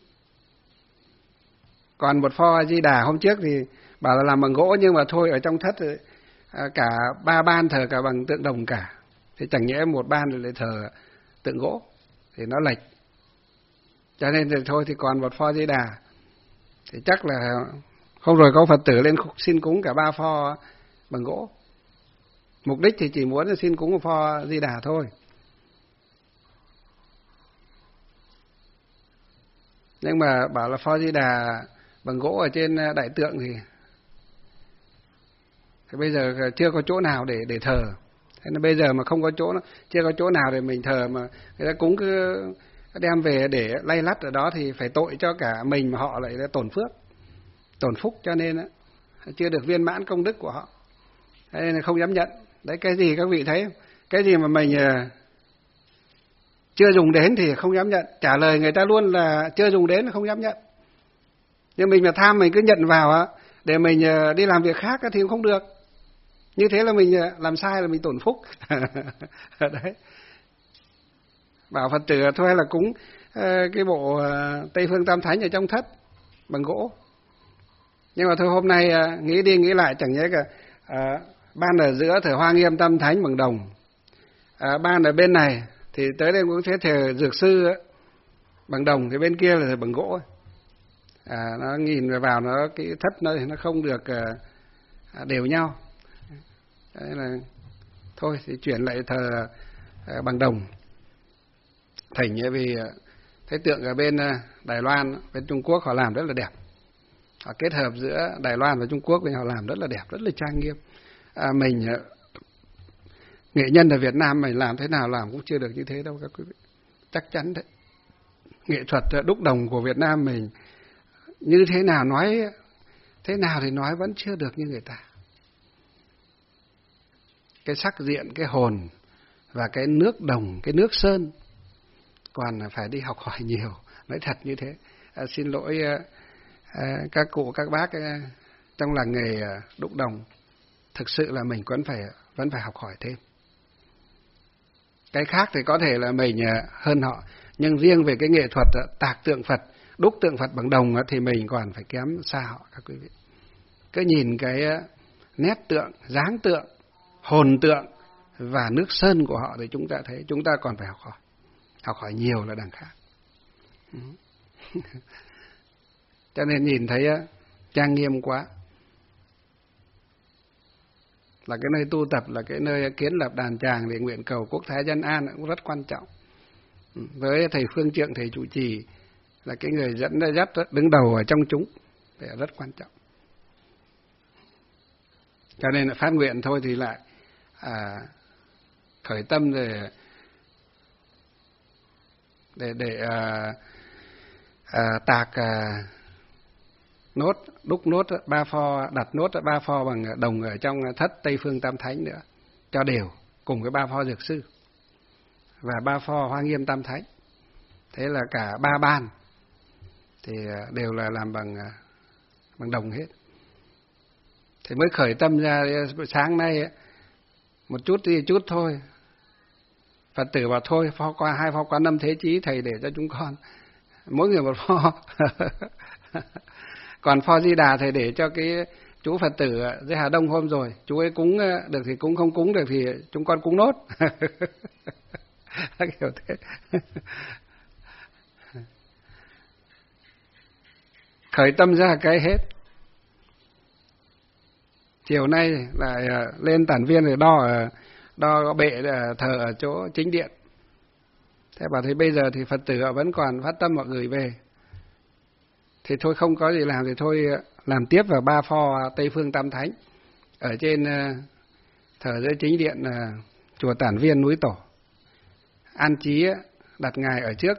Còn một pho A Di Đà hôm trước thì bảo là làm bằng gỗ, nhưng mà thôi ở trong thất thì cả ba ban thờ cả bằng tượng đồng cả. Thì chẳng nhẽ một ban lại thờ tượng gỗ thì nó lệch. Cho nên thì thôi thì còn một pho Di Đà. Thì chắc là hôm rồi có Phật tử lên xin cúng cả ba pho bằng gỗ. Mục đích thì chỉ muốn là xin cúng một pho Di Đà thôi. Nhưng mà bảo là pho Di Đà bằng gỗ ở trên đại tượng thì, thì bây giờ chưa có chỗ nào để để thờ. Thế nên bây giờ mà không có chỗ, chưa có chỗ nào để mình thờ mà người ta cúng cứ đem về để lay lắt ở đó thì phải tội cho cả mình mà họ lại tổn phước, tổn phúc, cho nên á chưa được viên mãn công đức của họ. Thế nên không dám nhận. Đấy, cái gì các vị thấy, cái gì mà mình chưa dùng đến thì không dám nhận. Trả lời người ta luôn là chưa dùng đến, không dám nhận. Nhưng mình mà tham mình cứ nhận vào á, để mình đi làm việc khác thì cũng không được. Như thế là mình làm sai là mình tổn phúc. Đấy. Bảo Phật tử thôi là cúng cái bộ Tây Phương Tam Thánh ở trong thất bằng gỗ. Nhưng mà thôi hôm nay nghĩ đi nghĩ lại chẳng nhẽ cả à, ban ở giữa thờ Hoa Nghiêm Tam Thánh bằng đồng, à, ban ở bên này thì tới đây cũng sẽ thờ Dược Sư ấy, bằng đồng, thì bên kia là thờ bằng gỗ. à, nó nhìn vào nó cái thất nó nó không được à, đều nhau. Đấy là thôi thì chuyển lại thờ à, bằng đồng thỉnh, vì thấy tượng ở bên Đài Loan, bên Trung Quốc họ làm rất là đẹp. Họ kết hợp giữa Đài Loan và Trung Quốc thì họ làm rất là đẹp, rất là trang nghiêm. À, mình nghệ nhân ở Việt Nam mình làm thế nào làm cũng chưa được như thế đâu các quý vị. Chắc chắn đấy. Nghệ thuật đúc đồng của Việt Nam mình như thế nào nói thế nào thì nói vẫn chưa được như người ta. Cái sắc diện, cái hồn và cái nước đồng, cái nước sơn còn phải đi học hỏi nhiều, nói thật như thế. À, xin lỗi à, các cụ các bác à, trong làng nghề à, đúc đồng, thực sự là mình vẫn phải vẫn phải học hỏi thêm. Cái khác thì có thể là mình à, hơn họ, nhưng riêng về cái nghệ thuật à, tạc tượng Phật, đúc tượng Phật bằng đồng à, thì mình còn phải kém xa họ các quý vị. Cứ nhìn cái à, nét tượng, dáng tượng, hồn tượng và nước sơn của họ thì chúng ta thấy chúng ta còn phải học hỏi. Học hỏi nhiều là đằng khác. Cho nên nhìn thấy trang nghiêm quá. Là cái nơi tu tập, là cái nơi kiến lập đàn tràng để nguyện cầu quốc thái dân an cũng rất quan trọng. Với thầy Phương Trượng, thầy trụ trì là cái người dẫn dắt đứng đầu ở trong chúng, thì rất quan trọng. Cho nên là phát nguyện thôi thì lại à, khởi tâm để để để à, à, tạc à, nốt, đúc nốt ba pho, đặt nốt ba pho bằng đồng ở trong thất Tây Phương Tam Thánh nữa cho đều, cùng với ba pho Dược Sư và ba pho Hoa Nghiêm Tam Thánh. Thế là cả ba ban thì đều là làm bằng bằng đồng hết. Thì mới khởi tâm ra sáng nay một chút thì chút thôi. Phật tử bảo thôi pho qua hai pho Quán Âm Thế Chí thầy để cho chúng con, mỗi người một pho. Còn pho Di Đà thầy để cho cái chú Phật tử dưới Hà Đông hôm rồi, chú ấy cúng được thì cúng, không cúng được thì chúng con cúng nốt. Kiểu thế. Khởi tâm ra cái hết. Chiều nay lại lên tản viên để đo đo bệ thờ ở chỗ chính điện. Thế bảo thì bây giờ thì Phật tử họ vẫn còn phát tâm họ gửi về. Thì thôi không có gì làm thì thôi làm tiếp vào ba pho Tây Phương Tam Thánh ở trên thờ dưới chính điện chùa Tản Viên núi Tổ. An trí đặt ngài ở trước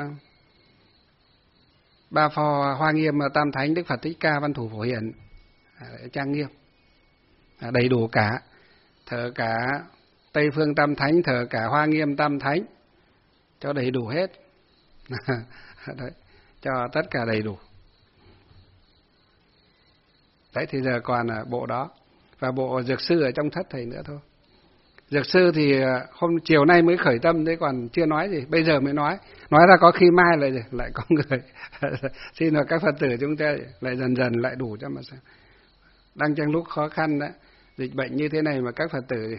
ba pho Hoa Nghiêm Tam Thánh Đức Phật Thích Ca Văn Thủ Phổ Hiền, trang nghiêm đầy đủ cả, thờ cả Tây Phương Tam Thánh, thờ cả Hoa Nghiêm Tam Thánh cho đầy đủ hết. Đấy, cho tất cả đầy đủ. Đấy thì giờ còn bộ đó và bộ Dược Sư ở trong thất thầy nữa thôi. Dược Sư thì hôm chiều nay mới khởi tâm đấy, còn chưa nói gì, bây giờ mới nói. Nói ra có khi mai lại lại có người xin là các Phật tử chúng ta lại dần dần lại đủ cho mà sao. Đang trong lúc khó khăn đó, dịch bệnh như thế này mà các Phật tử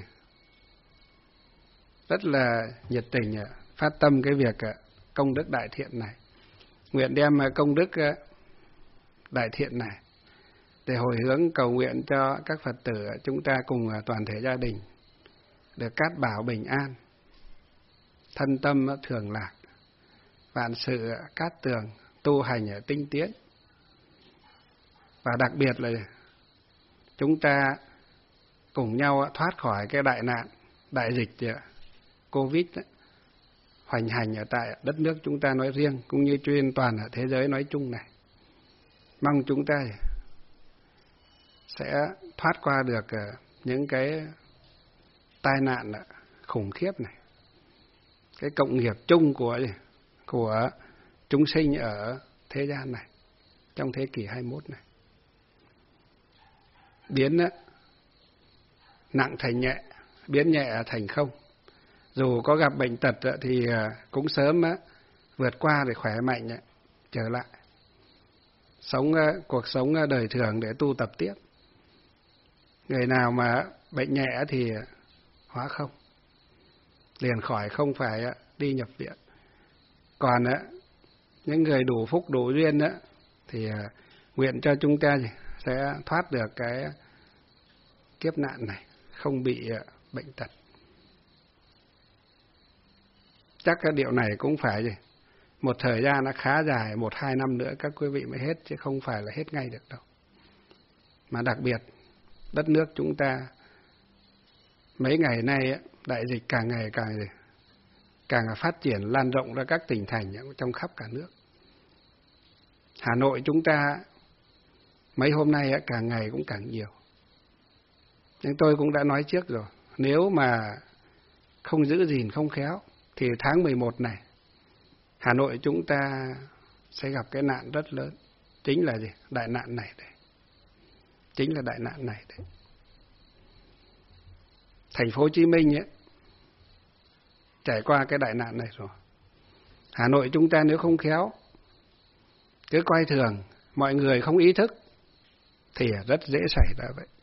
rất là nhiệt tình phát tâm cái việc công đức đại thiện này. Nguyện đem công đức đại thiện này để hồi hướng cầu nguyện cho các Phật tử chúng ta cùng toàn thể gia đình được cát bảo bình an, thân tâm thường lạc, vạn sự cát tường, tu hành tinh tiến. Và đặc biệt là chúng ta cùng nhau thoát khỏi cái đại nạn, đại dịch Covid hoành hành ở tại đất nước chúng ta nói riêng, cũng như trên toàn ở thế giới nói chung này. Mong chúng ta sẽ thoát qua được những cái tai nạn khủng khiếp này, cái cộng nghiệp chung của của chúng sinh ở thế gian này trong thế kỷ hai mươi mốt này. Biến nặng thành nhẹ, biến nhẹ thành không. Dù có gặp bệnh tật thì cũng sớm vượt qua để khỏe mạnh trở lại. Sống cuộc sống đời thường để tu tập tiếp. Người nào mà bệnh nhẹ thì hóa không, liền khỏi, không phải đi nhập viện. Còn những người đủ phúc đủ duyên thì uh, nguyện cho chúng ta sẽ thoát được cái kiếp nạn này, không bị uh, bệnh tật. Chắc cái điều này cũng phải gì một thời gian nó khá dài, một hai năm nữa các quý vị mới hết, chứ không phải là hết ngay được đâu. Mà đặc biệt đất nước chúng ta mấy ngày nay đại dịch càng ngày càng gì càng phát triển lan rộng ra các tỉnh thành trong khắp cả nước. Hà Nội chúng ta mấy hôm nay càng ngày cũng càng nhiều. Nhưng tôi cũng đã nói trước rồi, nếu mà không giữ gìn không khéo thì tháng mười một này Hà Nội chúng ta sẽ gặp cái nạn rất lớn. Chính là gì? Đại nạn này đấy. Chính là đại nạn này đấy. Thành phố Hồ Chí Minh ấy trải qua cái đại nạn này rồi. Hà Nội chúng ta nếu không khéo, cứ coi thường, mọi người không ý thức thì rất dễ xảy ra vậy.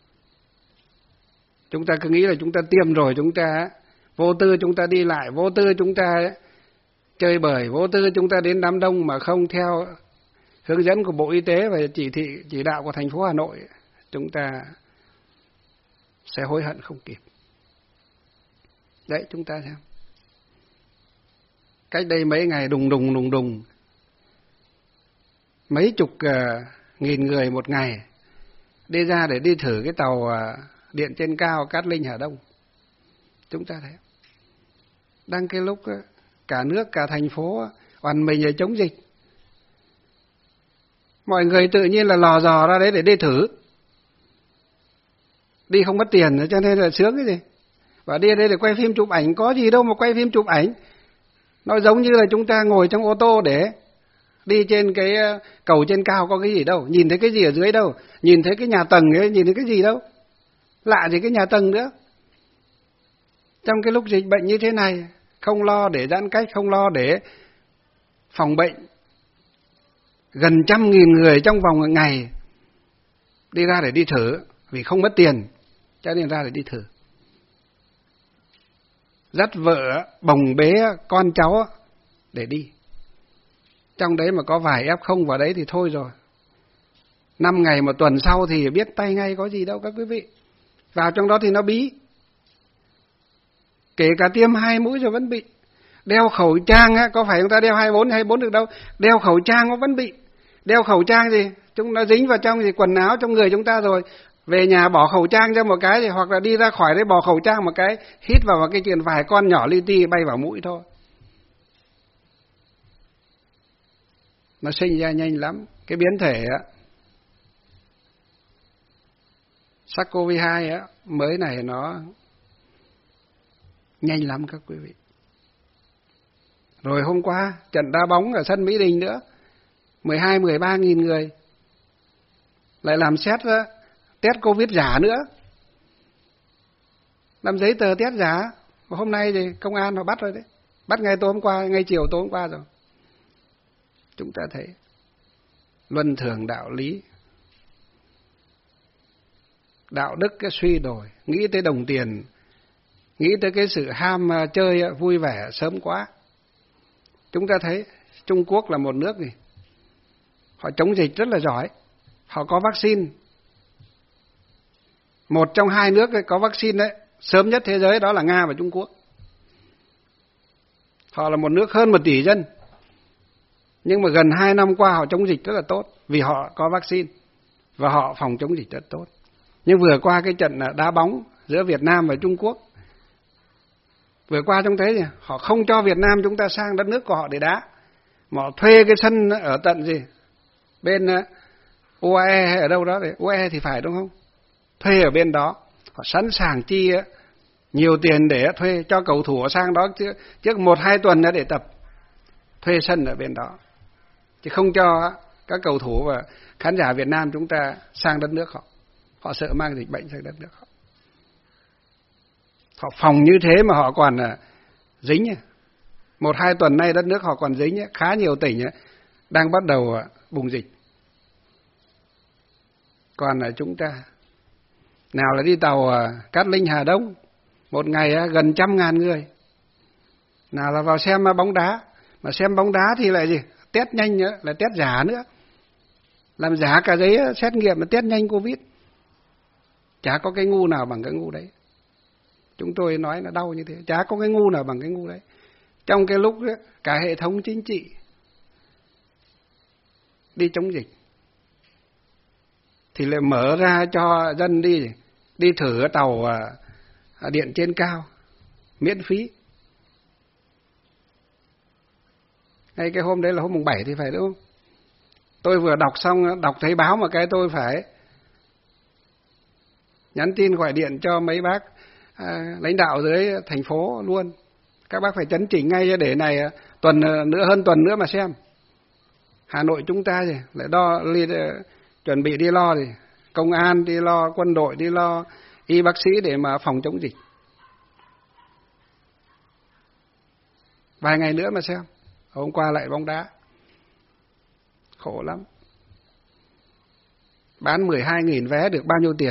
Chúng ta cứ nghĩ là chúng ta tiêm rồi, chúng ta vô tư chúng ta đi lại, vô tư chúng ta chơi bời, vô tư chúng ta đến đám đông mà không theo hướng dẫn của Bộ Y tế và chỉ thị chỉ đạo của thành phố Hà Nội, chúng ta sẽ hối hận không kịp. Đấy, chúng ta xem. Cách đây mấy ngày đùng đùng đùng đùng mấy chục uh, nghìn người một ngày đi ra để đi thử cái tàu uh, điện trên cao Cát Linh Hà Đông. Chúng ta thấy đang cái lúc uh, cả nước cả thành phố uh, oằn mình để chống dịch, mọi người tự nhiên là lò dò ra đấy để đi thử, đi không mất tiền cho nên là sướng cái gì. Và đi đây để quay phim chụp ảnh, có gì đâu mà quay phim chụp ảnh. Nó giống như là chúng ta ngồi trong ô tô để đi trên cái cầu trên cao, có cái gì đâu, nhìn thấy cái gì ở dưới đâu, nhìn thấy cái nhà tầng ấy, nhìn thấy cái gì đâu, lạ gì cái nhà tầng nữa. Trong cái lúc dịch bệnh như thế này, không lo để giãn cách, không lo để phòng bệnh, gần trăm nghìn người trong vòng một ngày đi ra để đi thử, vì không mất tiền cho nên ra để đi thử. Dắt vợ bồng bế con cháu để đi. Trong đấy mà có vài ép không vào đấy thì thôi rồi. Năm ngày một tuần sau thì biết tay ngay, có gì đâu các quý vị. Vào trong đó thì nó bí. Kể cả tiêm hai mũi rồi vẫn bị. Đeo khẩu trang á, có phải chúng ta đeo hai mươi bốn, hai mươi bốn được đâu. Đeo khẩu trang nó vẫn bị. Đeo khẩu trang gì? Chúng nó dính vào trong gì quần áo trong người chúng ta rồi. Về nhà bỏ khẩu trang ra một cái thì hoặc là đi ra khỏi đấy bỏ khẩu trang một cái, hít vào một cái chuyện vài con nhỏ li ti bay vào mũi thôi. Nó sinh ra nhanh lắm. Cái biến thể á SARS-xê o vê hai á mới này nó nhanh lắm các quý vị. Rồi hôm qua trận đá bóng ở sân Mỹ Đình nữa, mười hai mười ba nghìn người lại làm xét á, test Covid giả nữa, làm giấy tờ test giả. Và hôm nay thì công an họ bắt rồi đấy, bắt ngay tối hôm qua, ngay chiều tối hôm qua rồi. Chúng ta thấy luân thường đạo lý, đạo đức cái suy đồi, nghĩ tới đồng tiền, nghĩ tới cái sự ham chơi vui vẻ sớm quá. Chúng ta thấy Trung Quốc là một nước gì, họ chống dịch rất là giỏi, họ có vaccine. Một trong hai nước có vaccine đấy, sớm nhất thế giới, đó là Nga và Trung Quốc. Họ là một nước hơn một tỷ dân, nhưng mà gần hai năm qua họ chống dịch rất là tốt, vì họ có vaccine và họ phòng chống dịch rất tốt. Nhưng vừa qua cái trận đá bóng giữa Việt Nam và Trung Quốc, vừa qua chúng thấy gì? Họ không cho Việt Nam chúng ta sang đất nước của họ để đá, mà họ thuê cái sân ở tận gì bên u a e hay ở đâu đó, u a e thì phải đúng không? Thuê ở bên đó, họ sẵn sàng chi nhiều tiền để thuê cho cầu thủ sang đó trước một hai tuần để tập, thuê sân ở bên đó, chứ không cho các cầu thủ và khán giả Việt Nam chúng ta sang đất nước họ. Họ sợ mang dịch bệnh sang đất nước họ. Họ phòng như thế mà họ còn dính. Một hai tuần nay đất nước họ còn dính, khá nhiều tỉnh đang bắt đầu bùng dịch. Còn là chúng ta, nào là đi tàu Cát Linh Hà Đông, một ngày gần trăm ngàn người. Nào là vào xem bóng đá, mà xem bóng đá thì lại gì? Test nhanh nữa, là test giả nữa. làm giả cả giấy xét nghiệm mà test nhanh Covid. Chả có cái ngu nào bằng cái ngu đấy. Chúng tôi nói là đau như thế, chả có cái ngu nào bằng cái ngu đấy. Trong cái lúc đó, cả hệ thống chính trị đi chống dịch thì lại mở ra cho dân đi đi thử tàu điện trên cao miễn phí. Ngay cái hôm đấy là hôm mùng bảy thì phải, đúng không? Tôi vừa đọc xong, đọc thấy báo mà cái tôi phải nhắn tin gọi điện cho mấy bác à, lãnh đạo dưới thành phố luôn. Các bác phải chấn chỉnh ngay để này tuần nữa, hơn tuần nữa mà xem. Hà Nội chúng ta gì lại đo li, chuẩn bị đi lo gì, công an đi lo, quân đội đi lo, y bác sĩ để mà phòng chống dịch. Vài ngày nữa mà xem. Hôm qua lại bóng đá. Khổ lắm. Bán mười hai nghìn vé được bao nhiêu tiền?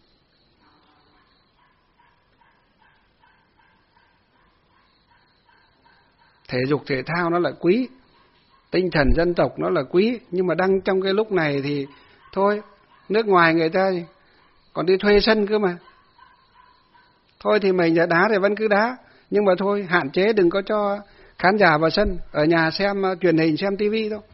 Thể dục thể thao nó là quý, tinh thần dân tộc nó là quý, nhưng mà đang trong cái lúc này thì thôi, nước ngoài người ta còn đi thuê sân cơ mà. Thôi thì mình đã đá thì vẫn cứ đá, nhưng mà thôi hạn chế đừng có cho khán giả vào sân, ở nhà xem truyền hình, xem tivi thôi.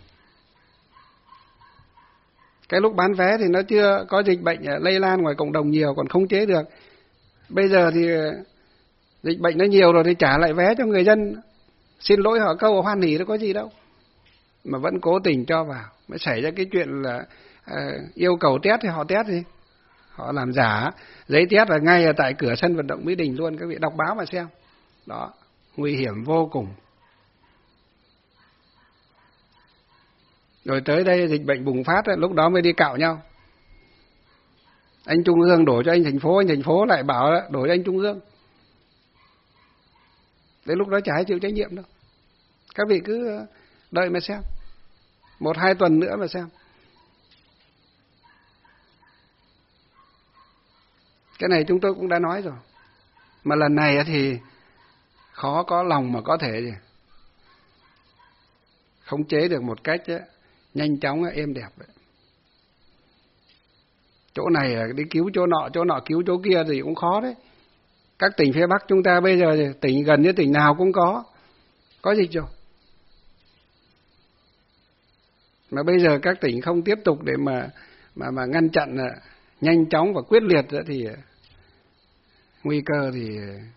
Cái lúc bán vé thì nó chưa có dịch bệnh lây lan ngoài cộng đồng nhiều, còn khống chế được. Bây giờ thì dịch bệnh nó nhiều rồi thì trả lại vé cho người dân, xin lỗi họ câu hoan hỉ, nó có gì đâu. Mà vẫn cố tình cho vào, mới xảy ra cái chuyện là à, yêu cầu test thì họ test đi. Họ làm giả giấy test là ngay ở tại cửa sân vận động Mỹ Đình luôn, các vị đọc báo mà xem. Đó, nguy hiểm vô cùng. Rồi tới đây dịch bệnh bùng phát, lúc đó mới đi cạo nhau. Anh Trung ương đổ cho anh thành phố, anh thành phố lại bảo đổ cho anh Trung ương. Đến lúc đó chả ai chịu trách nhiệm đâu. Các vị cứ đợi mà xem. Một hai tuần nữa mà xem. Cái này chúng tôi cũng đã nói rồi. Mà lần này thì khó có lòng mà có thể gì khống chế được một cách ấy, nhanh chóng, êm đẹp ấy. Chỗ này đi cứu chỗ nọ, chỗ nọ cứu chỗ kia thì cũng khó đấy. Các tỉnh phía Bắc chúng ta bây giờ thì tỉnh gần như tỉnh nào cũng có có dịch rồi. Mà bây giờ các tỉnh không tiếp tục để mà mà mà ngăn chặn nhanh chóng và quyết liệt nữa thì nguy cơ thì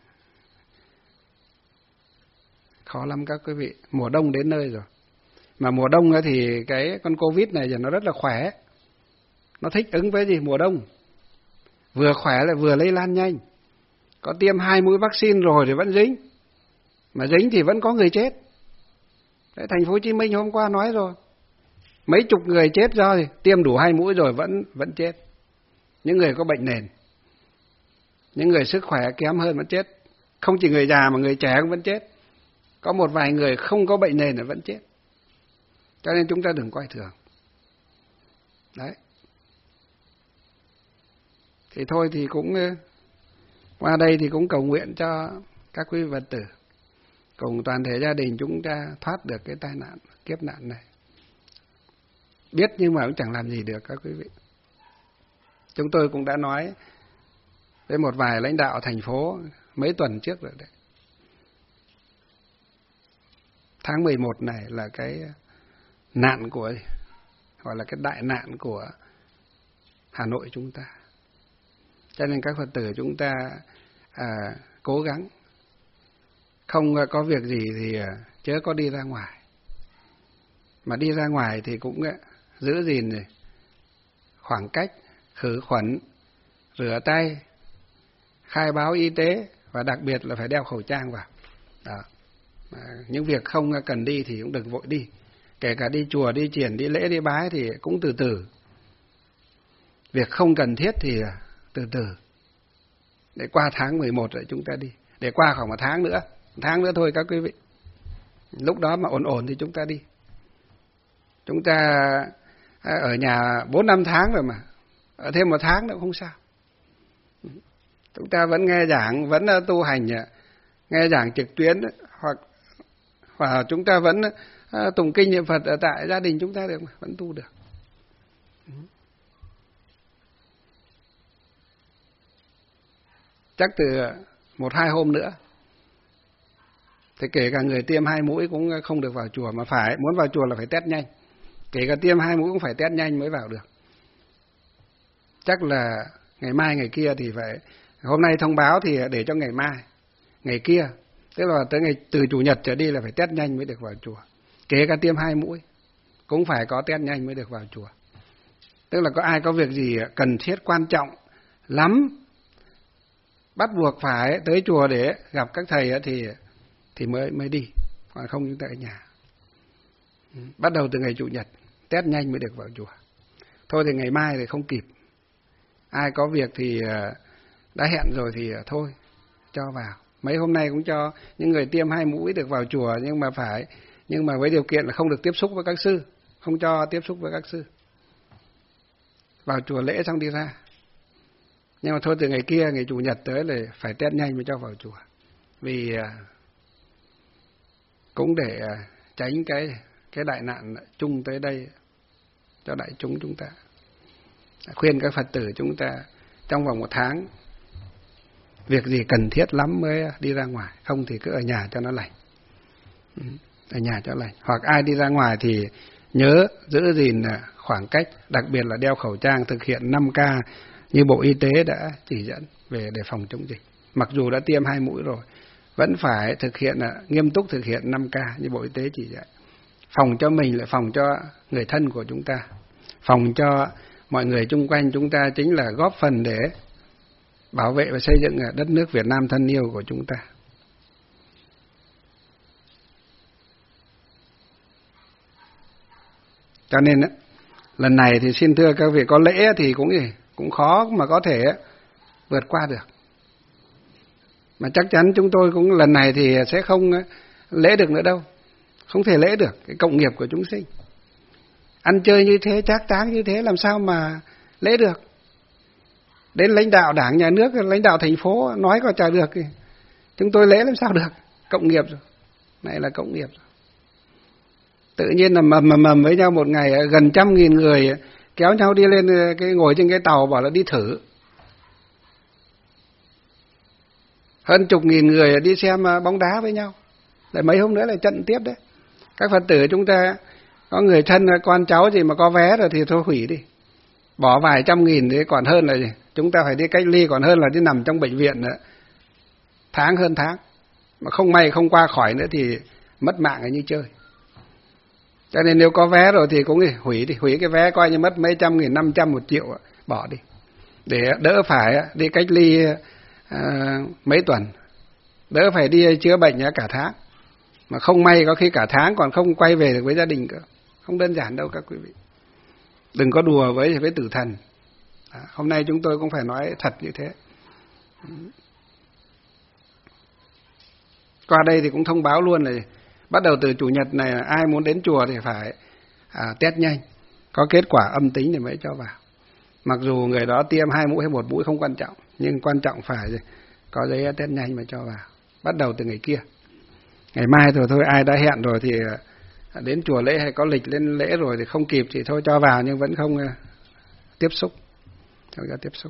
khó lắm các quý vị. Mùa đông đến nơi rồi. Mà mùa đông thì cái con Covid này giờ nó rất là khỏe. Nó thích ứng với gì? Mùa đông. Vừa khỏe lại vừa lây lan nhanh. Có tiêm hai mũi vaccine rồi thì vẫn dính. Mà dính thì vẫn có người chết. Đấy, thành phố Hồ Chí Minh hôm qua nói rồi. Mấy chục người chết do thì tiêm đủ hai mũi rồi vẫn vẫn chết. Những người có bệnh nền. Những người sức khỏe kém hơn vẫn chết. Không chỉ người già mà người trẻ cũng vẫn chết. Có một vài người không có bệnh nền là vẫn chết. Cho nên chúng ta đừng coi thường. Đấy. Thì thôi thì cũng qua đây thì cũng cầu nguyện cho các quý Phật tử cùng toàn thể gia đình chúng ta thoát được cái tai nạn, kiếp nạn này. Biết nhưng mà cũng chẳng làm gì được các quý vị. Chúng tôi cũng đã nói với một vài lãnh đạo thành phố mấy tuần trước rồi đấy. Tháng mười một này là cái nạn của, gọi là cái đại nạn của Hà Nội chúng ta. Cho nên các Phật tử chúng ta à, cố gắng. Không có việc gì thì chớ có đi ra ngoài. Mà đi ra ngoài thì cũng giữ gìn khoảng cách, khử khuẩn, rửa tay, khai báo y tế và đặc biệt là phải đeo khẩu trang vào. Đó. Mà những việc không cần đi thì cũng đừng vội đi. Kể cả đi chùa, đi chiền, đi lễ, đi bái thì cũng từ từ. Việc không cần thiết thì từ từ. Để qua tháng mười một rồi chúng ta đi. Để qua khoảng một tháng nữa. Một tháng nữa thôi các quý vị. Lúc đó mà ổn ổn thì chúng ta đi. Chúng ta ở nhà bốn năm tháng rồi mà. Ở thêm một tháng nữa cũng không sao. Chúng ta vẫn nghe giảng, vẫn tu hành, nghe giảng trực tuyến, hoặc hoặc chúng ta vẫn tụng kinh niệm Phật ở tại gia đình chúng ta được mà, vẫn tu được. Chắc từ một hai hôm nữa thì kể cả người tiêm hai mũi cũng không được vào chùa, mà phải muốn vào chùa là phải test nhanh. Kể cả tiêm hai mũi cũng phải test nhanh mới vào được. Chắc là ngày mai ngày kia thì phải, hôm nay thông báo thì để cho ngày mai, ngày kia, tức là tới ngày từ chủ nhật trở đi là phải test nhanh mới được vào chùa. Kể cả tiêm hai mũi cũng phải có test nhanh mới được vào chùa. Tức là có ai có việc gì cần thiết quan trọng lắm, bắt buộc phải tới chùa để gặp các thầy thì thì mới mới đi, còn không chúng ta ở nhà. Bắt đầu từ ngày chủ nhật test nhanh mới được vào chùa. Thôi thì ngày mai thì không kịp. Ai có việc thì đã hẹn rồi thì thôi cho vào. Mấy hôm nay cũng cho những người tiêm hai mũi được vào chùa, nhưng mà phải nhưng mà với điều kiện là không được tiếp xúc với các sư, không cho tiếp xúc với các sư. Vào chùa lễ xong đi ra. Nhưng mà thôi từ ngày kia, ngày chủ nhật tới là phải test nhanh mới cho vào chùa. Vì cũng để tránh cái cái đại nạn chung tới đây cho đại chúng chúng ta. Khuyên các Phật tử chúng ta trong vòng một tháng, việc gì cần thiết lắm mới đi ra ngoài, không thì cứ ở nhà cho nó lành. Ở nhà cho lành. Hoặc ai đi ra ngoài thì nhớ giữ gìn khoảng cách, đặc biệt là đeo khẩu trang, thực hiện năm K như Bộ Y tế đã chỉ dẫn về để phòng chống dịch. Mặc dù đã tiêm hai mũi rồi, vẫn phải thực hiện nghiêm túc thực hiện năm K như Bộ Y tế chỉ dạy. Phòng cho mình lại phòng cho người thân của chúng ta, phòng cho mọi người chung quanh chúng ta, chính là góp phần để bảo vệ và xây dựng đất nước Việt Nam thân yêu của chúng ta. Cho nên lần này thì xin thưa các vị, có lễ thì cũng cũng khó mà có thể vượt qua được. Mà chắc chắn chúng tôi cũng lần này thì sẽ không lễ được nữa đâu. Không thể lễ được cái cộng nghiệp của chúng sinh. Ăn chơi như thế, trác táng như thế làm sao mà lễ được. Đến lãnh đạo đảng, nhà nước, lãnh đạo thành phố nói có chả được thì chúng tôi lễ làm sao được. Cộng nghiệp rồi. Này là cộng nghiệp rồi. Tự nhiên là mầm mầm mầm với nhau một ngày gần trăm nghìn người kéo nhau đi lên cái ngồi trên cái tàu bảo là đi thử. Hơn chục nghìn người đi xem bóng đá với nhau. Lại mấy hôm nữa là trận tiếp đấy. Các Phật tử chúng ta có người thân con cháu gì mà có vé rồi thì thôi hủy đi. Bỏ vài trăm nghìn thì còn hơn là gì? Chúng ta phải đi cách ly, còn hơn là đi nằm trong bệnh viện nữa. Tháng hơn tháng. Mà không may không qua khỏi nữa thì mất mạng là như chơi. Cho nên nếu có vé rồi thì cũng đi, hủy đi, hủy cái vé coi như mất mấy trăm nghìn, năm trăm, một triệu, bỏ đi. Để đỡ phải đi cách ly à, mấy tuần, đỡ phải đi chữa bệnh cả tháng. Mà không may có khi cả tháng còn không quay về được với gia đình cơ. Không đơn giản đâu các quý vị. Đừng có đùa với với tử thần. À, hôm nay chúng tôi cũng phải nói thật như thế. Qua đây thì cũng thông báo luôn là bắt đầu từ chủ nhật này ai muốn đến chùa thì phải à, test nhanh, có kết quả âm tính thì mới cho vào. Mặc dù người đó tiêm hai mũi hay một mũi không quan trọng, nhưng quan trọng phải có giấy test nhanh mới cho vào. Bắt đầu từ ngày kia. Ngày mai rồi thôi, ai đã hẹn rồi thì đến chùa lễ hay có lịch lên lễ rồi thì không kịp thì thôi cho vào, nhưng vẫn không uh, tiếp xúc. Không cho tiếp xúc.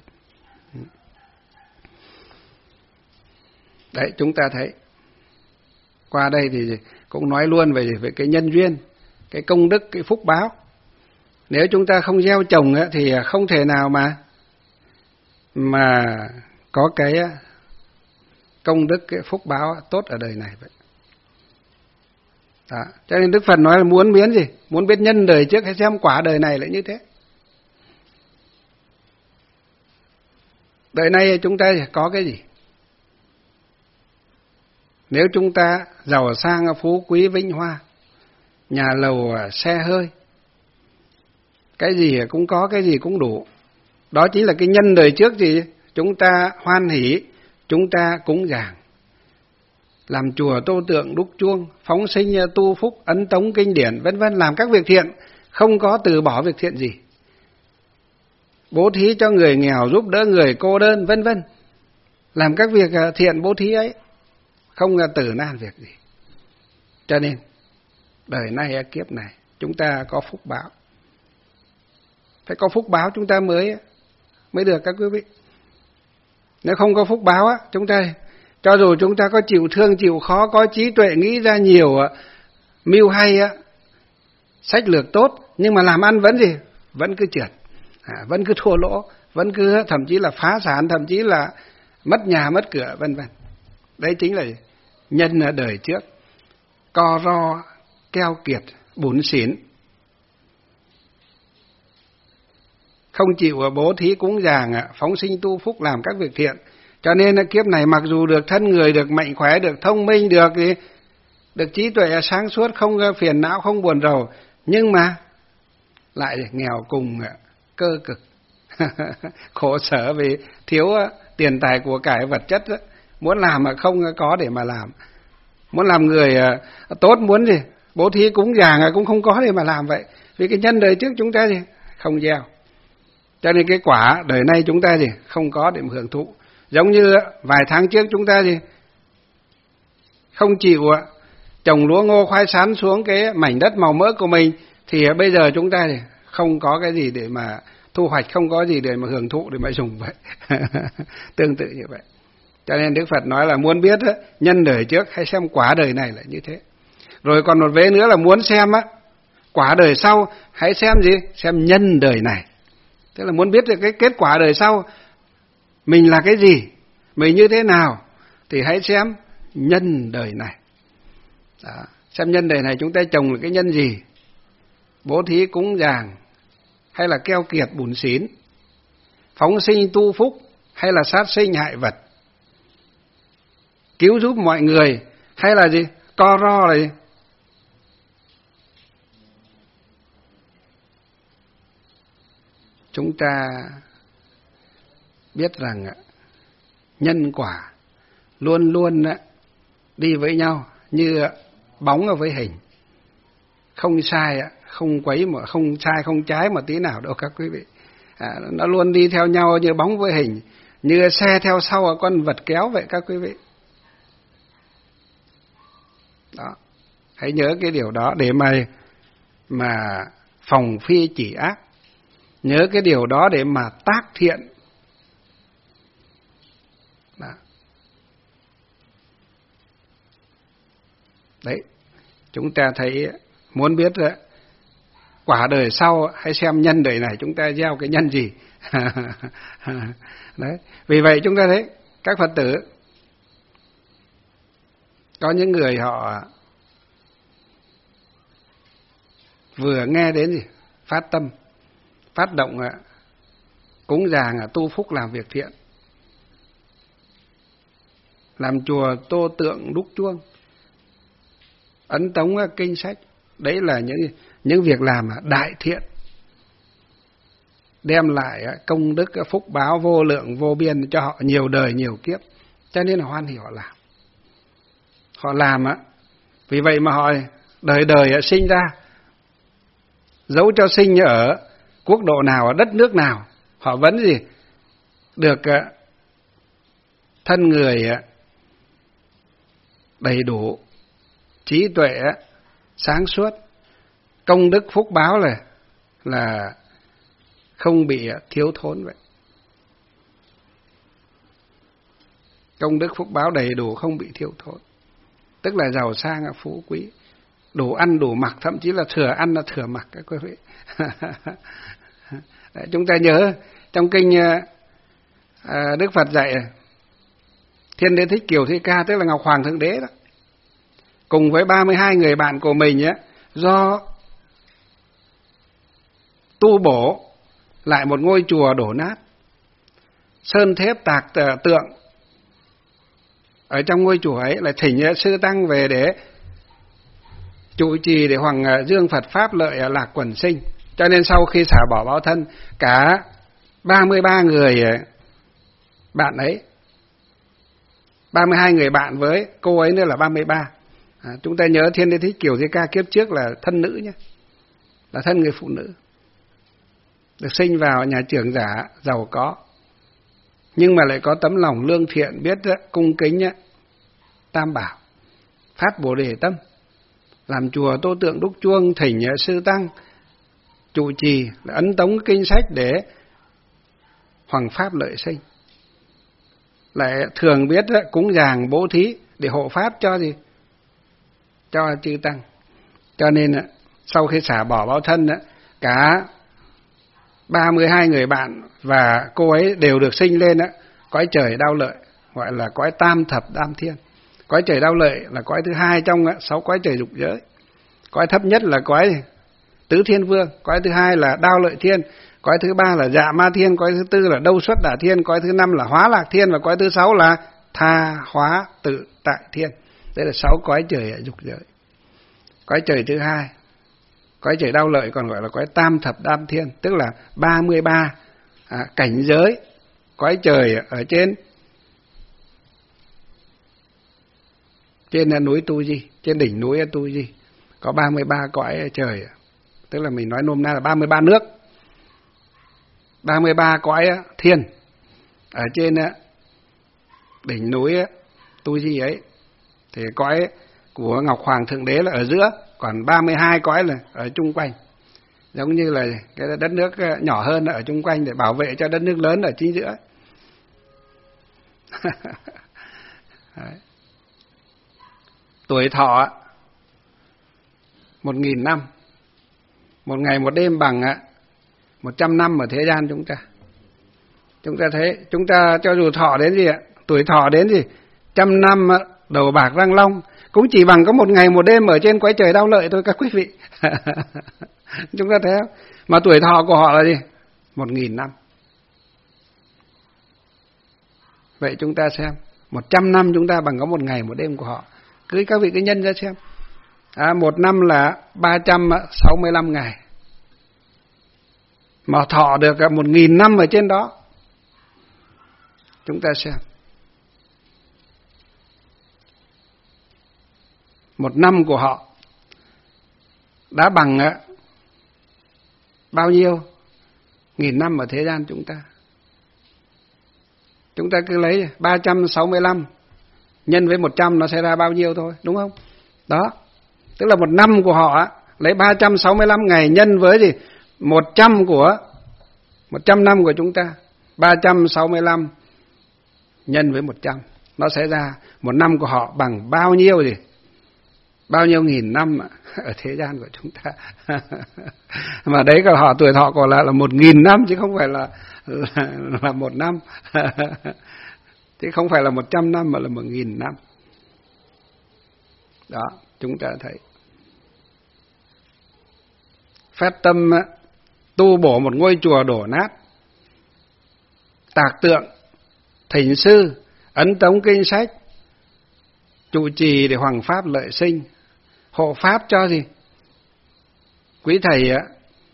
Đấy, chúng ta thấy. Qua đây thì cũng nói luôn về, về cái nhân duyên, cái công đức, cái phúc báo. Nếu chúng ta không gieo trồng thì không thể nào mà mà có cái công đức, cái phúc báo tốt ở đời này vậy. Đó. Cho nên Đức Phật nói là muốn biến gì? Muốn biết nhân đời trước hay xem quả đời này lại như thế. Đời này chúng ta có cái gì? Nếu chúng ta giàu sang phú quý vinh hoa, nhà lầu xe hơi, cái gì cũng có, cái gì cũng đủ. Đó chính là cái nhân đời trước gì? Chúng ta hoan hỷ, chúng ta cúng dường, làm chùa tô tượng đúc chuông, phóng sinh tu phúc, ấn tống kinh điển, vân vân, làm các việc thiện, không có từ bỏ việc thiện gì. Bố thí cho người nghèo, giúp đỡ người cô đơn, vân vân. Làm các việc thiện bố thí ấy, không tử nan việc gì. Cho nên đời này kiếp này chúng ta có phúc báo. Phải có phúc báo chúng ta mới mới được các quý vị. Nếu không có phúc báo á, chúng ta cho dù chúng ta có chịu thương chịu khó, có trí tuệ nghĩ ra nhiều mưu hay á, sách lược tốt, nhưng mà làm ăn vẫn gì? Vẫn cứ trượt, à, vẫn cứ thua lỗ, vẫn cứ thậm chí là phá sản, thậm chí là mất nhà mất cửa vân vân. Đấy chính là nhân ở đời trước, co ro keo kiệt bủn xỉn, không chịu bố thí cúng dường, phóng sinh tu phúc làm các việc thiện. Cho nên kiếp này mặc dù được thân người, được mạnh khỏe, được thông minh, được được trí tuệ sáng suốt, không phiền não, không buồn rầu, nhưng mà lại nghèo cùng cơ cực, khổ sở vì thiếu tiền tài của cải vật chất. Muốn làm mà không có để mà làm, muốn làm người tốt, muốn gì bố thí cúng dường cũng không có để mà làm vậy, vì cái nhân đời trước chúng ta gì không gieo. Cho nên cái quả đời nay chúng ta gì không có để mà hưởng thụ. Giống như vài tháng trước chúng ta gì không chịu trồng lúa ngô khoai sắn xuống cái mảnh đất màu mỡ của mình, thì bây giờ chúng ta thì không có cái gì để mà thu hoạch, không có gì để mà hưởng thụ, để mà dùng vậy. Tương tự như vậy. Cho nên Đức Phật nói là muốn biết nhân đời trước hãy xem quả đời này là như thế. Rồi còn một vế nữa là muốn xem á quả đời sau hãy xem gì? Xem nhân đời này. Tức là muốn biết được cái kết quả đời sau mình là cái gì, mình như thế nào, thì hãy xem nhân đời này. Đó. Xem nhân đời này chúng ta trồng cái nhân gì, bố thí cúng dường hay là keo kiệt bủn xỉn, phóng sinh tu phúc hay là sát sinh hại vật, cứu giúp mọi người hay là gì, co ro là gì. Chúng ta biết rằng nhân quả luôn luôn đi với nhau như bóng ở với hình, không sai, không quấy mà không sai không trái một tí nào đâu các quý vị. À, nó luôn đi theo nhau như bóng với hình, như xe theo sau con vật kéo vậy các quý vị. Đó, hãy nhớ cái điều đó để mà mà phòng phi chỉ ác. Nhớ cái điều đó để mà tác thiện. Đó. Đấy, chúng ta thấy muốn biết quả đời sau hãy xem nhân đời này chúng ta gieo cái nhân gì. Đấy, vì vậy chúng ta thấy các Phật tử có những người họ vừa nghe đến gì phát tâm, phát động cúng dường tu phúc làm việc thiện, làm chùa tô tượng đúc chuông, ấn tống kinh sách. Đấy là những những việc làm đại thiện, đem lại công đức phúc báo vô lượng vô biên cho họ nhiều đời nhiều kiếp. Cho nên là hoan hỉ họ làm. Họ làm á, vì vậy mà họ đời đời sinh ra, dẫu cho sinh ở quốc độ nào, ở đất nước nào, họ vẫn gì được thân người đầy đủ, trí tuệ sáng suốt, công đức phúc báo là là không bị thiếu thốn vậy. Công đức phúc báo đầy đủ, không bị thiếu thốn, tức là giàu sang phú quý, đủ ăn đủ mặc, thậm chí là thừa ăn là thừa mặc các quý vị. Đấy, chúng ta nhớ trong kinh à, Đức Phật dạy Thiên Đế Thích Kiều Thi Ca, tức là Ngọc Hoàng Thượng Đế đó, cùng với ba mươi hai người bạn của mình ấy, do tu bổ lại một ngôi chùa đổ nát, sơn thép tạc tượng ở trong ngôi chùa ấy, là thỉnh sư tăng về để trụ trì để Hoàng dương Phật pháp lợi lạc quần sinh. Cho nên sau khi xả bỏ báo thân, cả ba mươi ba người bạn ấy, ba mươi hai người bạn với cô ấy nữa là ba mươi ba. À, chúng ta nhớ Thiên Đế Thích Kiều Thi Ca kiếp trước là thân nữ nhé, là thân người phụ nữ, được sinh vào nhà trưởng giả giàu có, nhưng mà lại có tấm lòng lương thiện, biết cung kính Tam Bảo, phát Bồ Đề tâm, làm chùa tô tượng đúc chuông, thỉnh sư tăng trụ trì, ấn tống kinh sách để hoằng pháp lợi sinh. Lại thường biết cúng dường bố thí để hộ pháp cho gì? Cho chư tăng. Cho nên sau khi xả bỏ báo thân, cả ba mươi hai người bạn và cô ấy đều được sinh lên cõi trời Đao Lợi, gọi là cõi tam thập tam thiên. Cõi trời Đao Lợi là cõi thứ hai trong sáu cõi trời dục giới. Cõi thấp nhất là cõi Tứ Thiên Vương, cõi thứ hai là Đao Lợi Thiên, cõi thứ ba là Dạ Ma Thiên, cõi thứ tư là Đâu Xuất Đả Thiên, cõi thứ năm là Hóa Lạc Thiên và cõi thứ sáu là Tha Hóa Tự Tại Thiên. Đây là sáu cõi trời ở dục giới. Cõi trời thứ hai, cõi trời Đao Lợi còn gọi là cõi tam thập tam thiên, tức là ba mươi ba à, cảnh giới cõi trời ở trên trên núi Tu Di, trên đỉnh núi Tu Di có ba mươi ba cõi trời, tức là mình nói nôm na là ba mươi ba nước, ba mươi ba cõi thiên ở trên đỉnh núi Tu Di ấy. Thì cõi của Ngọc Hoàng Thượng Đế là ở giữa, còn ba mươi hai cõi là ở chung quanh, giống như là cái đất nước nhỏ hơn ở chung quanh để bảo vệ cho đất nước lớn ở chính giữa. Tuổi thọ một nghìn năm, một ngày một đêm bằng một trăm năm ở thế gian chúng ta. Chúng ta thấy, chúng ta cho dù thọ đến gì ạ, tuổi thọ đến gì, trăm năm đầu bạc răng long, cũng chỉ bằng có một ngày một đêm ở trên cõi trời Đao Lợi thôi các quý vị. Chúng ta thấy không? Mà tuổi thọ của họ là gì? Một nghìn năm. Vậy chúng ta xem, một trăm năm chúng ta bằng có một ngày một đêm của họ. Cứ các vị cứ nhân ra xem. À, một năm là ba trăm sáu mươi lăm ngày. Mà thọ được một nghìn năm ở trên đó. Chúng ta xem. Một năm của họ đã bằng bao nhiêu nghìn năm ở thế gian chúng ta. Chúng ta cứ lấy ba trăm sáu mươi lăm nhân với một trăm nó sẽ ra bao nhiêu thôi, đúng không? Đó, tức là một năm của họ lấy ba trăm sáu mươi lăm ngày nhân với gì? một trăm của một trăm năm của chúng ta. ba trăm sáu mươi lăm nhân với một trăm nó sẽ ra một năm của họ bằng bao nhiêu gì? Bao nhiêu nghìn năm ở thế gian của chúng ta. Mà đấy của họ tuổi thọ còn là là một nghìn năm chứ không phải là là, là một năm. Chứ không phải là một trăm năm mà là một nghìn năm. Đó, chúng ta thấy. Phát tâm tu bổ một ngôi chùa đổ nát, tạc tượng, thỉnh sư, ấn tống kinh sách, trụ trì để hoằng pháp lợi sinh, hộ pháp cho gì? Quý thầy á.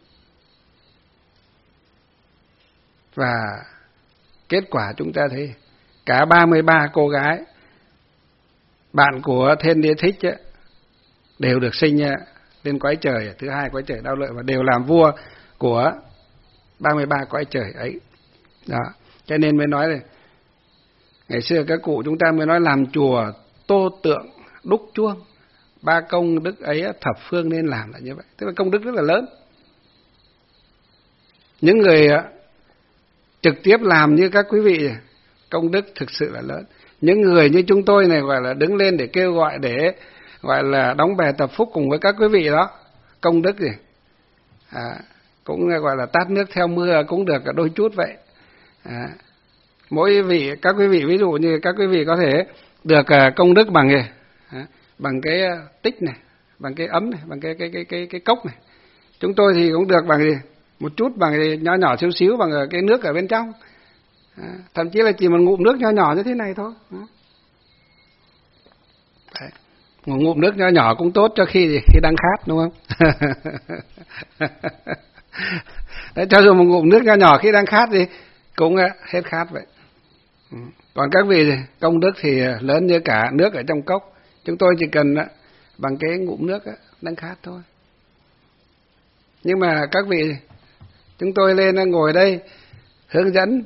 Và kết quả chúng ta thấy cả ba mươi ba cô gái bạn của Thiên Đế Thích á, đều được sinh lên cõi trời thứ hai, cõi trời Đao Lợi, và đều làm vua của ba mươi ba cõi trời ấy. Đó, cho nên mới nói này, ngày xưa các cụ chúng ta mới nói làm chùa tô tượng đúc chuông, ba công đức ấy thập phương nên làm là như vậy, tức là công đức rất là lớn. Những người trực tiếp làm như các quý vị, công đức thực sự là lớn. Những người như chúng tôi này gọi là đứng lên để kêu gọi, để gọi là đóng bè tập phúc cùng với các quý vị đó, công đức gì à, cũng gọi là tát nước theo mưa cũng được đôi chút vậy. À, mỗi vị, các quý vị ví dụ như các quý vị có thể được công đức bằng gì? À, bằng cái tích này, bằng cái ấm này, bằng cái cái cái cái cái cốc này. Chúng tôi thì cũng được bằng gì? Một chút, bằng gì nhỏ nhỏ xíu xíu, bằng cái nước ở bên trong. À, thậm chí là chỉ một ngụm nước nhỏ nhỏ như thế này thôi. Đấy. Một ngụm nước nhỏ nhỏ cũng tốt cho khi khi đang khát, đúng không? Đấy, cho dù một ngụm nước nhỏ nhỏ khi đang khát thì cũng hết khát vậy. Còn các vị công đức thì lớn như cả nước ở trong cốc. Chúng tôi chỉ cần bằng cái ngụm nước đang khát thôi. Nhưng mà các vị, chúng tôi lên ngồi đây hướng dẫn,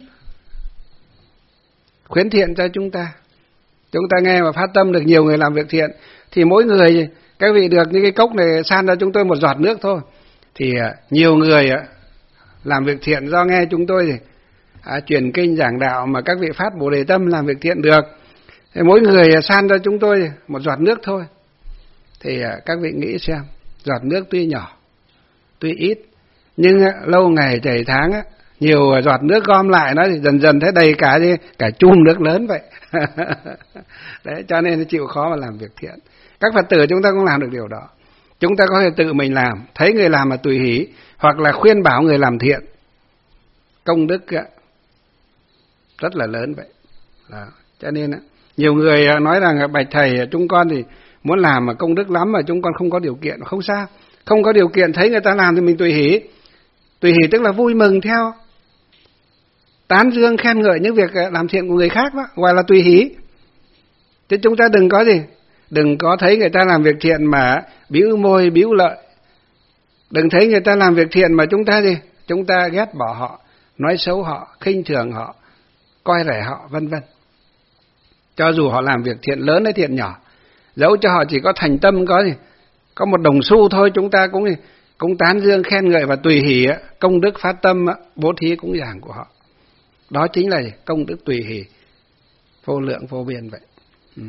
khuyến thiện cho chúng ta. Chúng ta nghe mà phát tâm được nhiều người làm việc thiện, thì mỗi người, các vị được những cái cốc này san cho chúng tôi một giọt nước thôi. Thì nhiều người làm việc thiện do nghe chúng tôi thì à, truyền kinh giảng đạo mà các vị phát Bồ Đề tâm làm việc thiện được. Thì mỗi người san cho chúng tôi một giọt nước thôi. Thì à, các vị nghĩ xem, giọt nước tuy nhỏ, tuy ít, nhưng á, lâu ngày chảy tháng á, nhiều giọt nước gom lại nó thì dần dần thấy đầy cả cả chum nước lớn vậy. Đấy, cho nên chịu khó mà làm việc thiện. Các Phật tử chúng ta cũng làm được điều đó. Chúng ta có thể tự mình làm, thấy người làm mà tùy hỷ, hoặc là khuyên bảo người làm thiện. Công đức á, rất là lớn vậy. Đó. Cho nên á, nhiều người nói rằng bạch thầy chúng con thì muốn làm mà công đức lắm mà chúng con không có điều kiện. Không sao, không có điều kiện thấy người ta làm thì mình tùy hỷ. Tùy hỷ tức là vui mừng theo, tán dương khen ngợi những việc làm thiện của người khác đó, gọi là tùy hỷ. Chứ chúng ta đừng có gì, đừng có thấy người ta làm việc thiện mà bĩu môi bĩu lợi. Đừng thấy người ta làm việc thiện mà chúng ta gì, chúng ta ghét bỏ họ, nói xấu họ, khinh thường họ, coi rẻ họ, vân vân. Cho dù họ làm việc thiện lớn hay thiện nhỏ, dẫu cho họ chỉ có thành tâm có gì, có một đồng xu thôi, chúng ta cũng gì, cũng tán dương khen ngợi và tùy hỷ công đức phát tâm bố thí cúng dường của họ. Đó chính là công đức tùy hỷ vô lượng vô biên vậy. Ừ.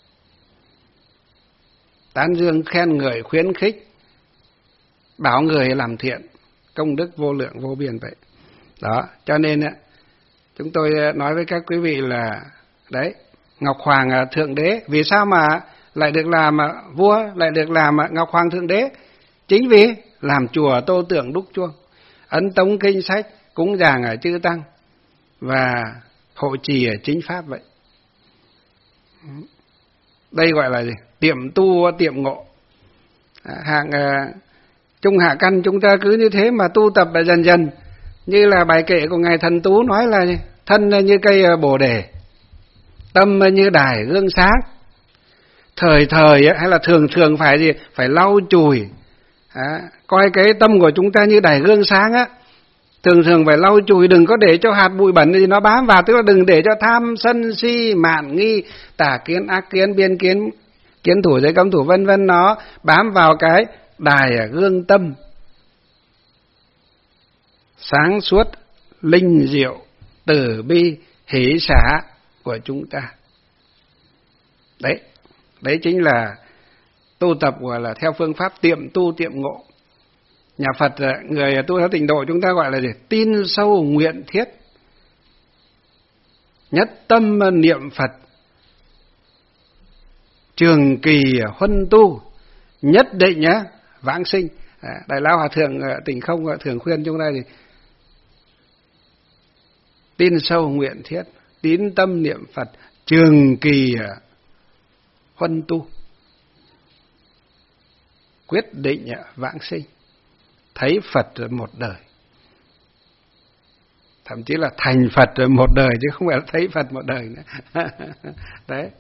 Tán dương khen ngợi khuyến khích bảo người làm thiện, công đức vô lượng vô biên vậy. Đó, cho nên chúng tôi nói với các quý vị là đấy, Ngọc Hoàng Thượng Đế vì sao mà lại được làm vua, lại được làm Ngọc Hoàng Thượng Đế? Chính vì làm chùa tô tượng đúc chuông, ấn tống kinh sách, cúng dường ở chư tăng và hộ trì ở chính pháp vậy. Đây gọi là gì? Tiệm tu tiệm ngộ. Hạng uh, trung hạ căn chúng ta cứ như thế mà tu tập dần dần. Như là bài kệ của Ngài Thần Tú nói là gì? Thân như cây bồ đề, tâm như đài gương sáng. Thời thời hay là thường thường phải gì? Phải lau chùi. À, coi cái tâm của chúng ta như đài gương sáng á. Thường thường phải lau chùi, đừng có để cho hạt bụi bẩn gì nó bám vào, tức là đừng để cho tham sân si mạn nghi tà kiến ác kiến biên kiến kiến thủ giới cấm thủ vân vân nó bám vào cái đài gương tâm sáng suốt linh diệu từ bi hỷ xả của chúng ta. Đấy, đấy chính là tu tập gọi là theo phương pháp tiệm tu tiệm ngộ. Nhà Phật, người tu theo tịnh độ chúng ta gọi là gì? Tin sâu nguyện thiết, nhất tâm niệm Phật, trường kỳ huân tu, nhất định nhá vãng sinh. À, Đại Lão Hòa Thượng Tịnh Không thường khuyên chúng ta gì? Tin sâu nguyện thiết, tín tâm niệm Phật, trường kỳ huân tu, quyết định vãng sinh, thấy Phật một đời, thậm chí là thành Phật một đời chứ không phải là thấy Phật một đời nữa. Đấy.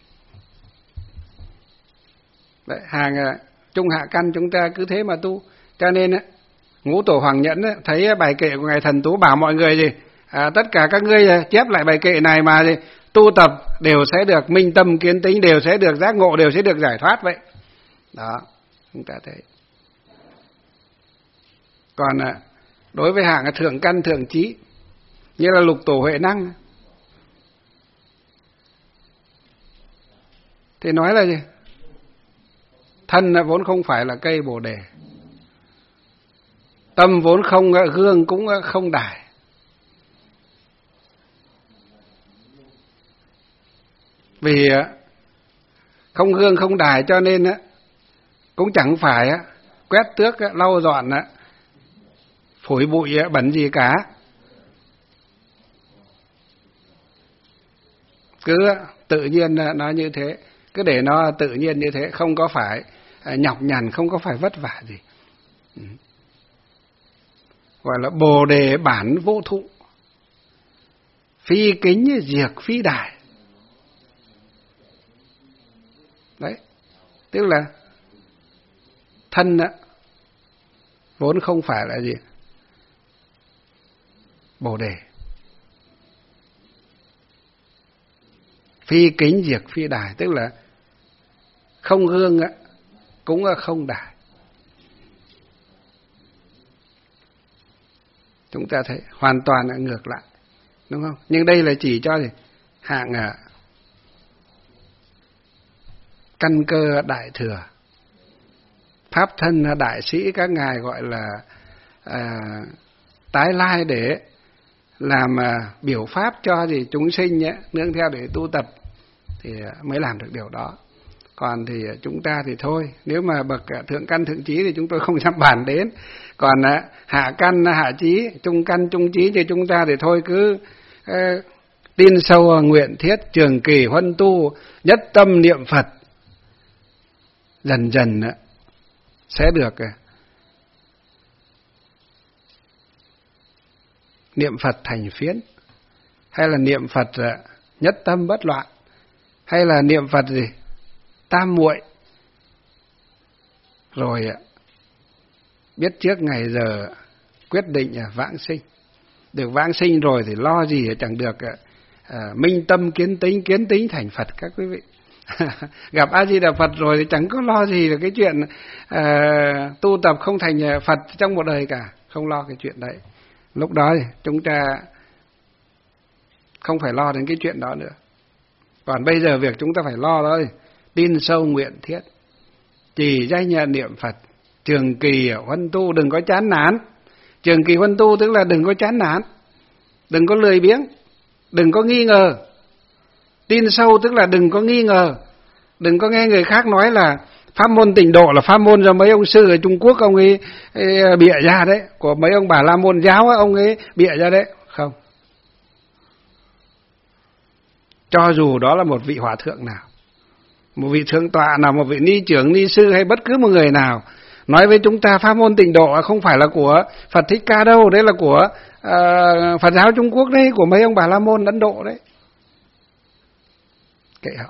Đấy, hàng trung hạ căn chúng ta cứ thế mà tu. Cho nên Ngũ Tổ Hoàng Nhẫn thấy bài kệ của Ngài Thần Tú bảo mọi người gì? À, tất cả các ngươi chép lại bài kệ này mà gì? Tu tập đều sẽ được minh tâm kiến tính, đều sẽ được giác ngộ, đều sẽ được giải thoát vậy. Đó, chúng ta thấy. Còn đối với hạng thượng căn thượng trí như là Lục Tổ Huệ Năng thì nói là gì? Thân vốn không phải là cây bồ đề, tâm vốn không gương cũng không đài. Vì không gương không đài cho nên cũng chẳng phải quét tước lau dọn phủi bụi bẩn gì cả. Cứ tự nhiên nó như thế, cứ để nó tự nhiên như thế, không có phải nhọc nhằn, không có phải vất vả gì. Gọi là bồ đề bản vô thụ, phi kính diệt phi đài. Đấy, tức là thân á, vốn không phải là gì? Bồ đề. Phi kính diệt phi đài, tức là không gương á, cũng không đài. chúng ta thấy hoàn toàn là ngược lại, đúng không? Nhưng đây là chỉ cho gì? Hạng à, căn cơ đại thừa, pháp thân đại sĩ các ngài gọi là à, tái lai để làm à, biểu pháp cho gì chúng sinh nhé, nương theo để tu tập thì mới làm được điều đó. Còn thì chúng ta thì thôi, nếu mà bậc thượng căn thượng trí thì chúng tôi không dám bàn đến. Còn à, hạ căn hạ trí, trung căn trung trí thì chúng ta thì thôi cứ à, tin sâu nguyện thiết, trường kỳ huân tu, nhất tâm niệm Phật, dần dần á, sẽ được à, niệm Phật thành phiến, hay là niệm Phật à, nhất tâm bất loạn, hay là niệm Phật gì tam muội, rồi à, biết trước ngày giờ quyết định à, vãng sinh. Được vãng sinh rồi thì lo gì chẳng được à, à, minh tâm kiến tính, kiến tính thành Phật các quý vị. Gặp A Di Đà Phật rồi thì chẳng có lo gì về cái chuyện à, tu tập không thành Phật trong một đời cả, không lo cái chuyện đấy. Lúc đó thì chúng ta không phải lo đến cái chuyện đó nữa. Còn bây giờ việc chúng ta phải lo đó thì tin sâu nguyện thiết, trì danh nhận niệm Phật, trường kỳ huân tu, đừng có chán nản. Trường kỳ huân tu tức là đừng có chán nản, đừng có lười biếng, đừng có nghi ngờ. Tin sâu tức là đừng có nghi ngờ, đừng có nghe người khác nói là pháp môn Tịnh Độ là pháp môn do mấy ông sư ở Trung Quốc ông ấy, ấy bịa ra đấy, của mấy ông Bà La Môn giáo ấy, ông ấy bịa ra đấy. Không. Cho dù đó là một vị hòa thượng nào, một vị thượng tọa nào, một vị ni trưởng, ni sư hay bất cứ một người nào nói với chúng ta pháp môn Tịnh Độ không phải là của Phật Thích Ca đâu, đấy là của uh, Phật giáo Trung Quốc đấy, của mấy ông Bà La Môn Ấn Độ đấy. Kệ họ.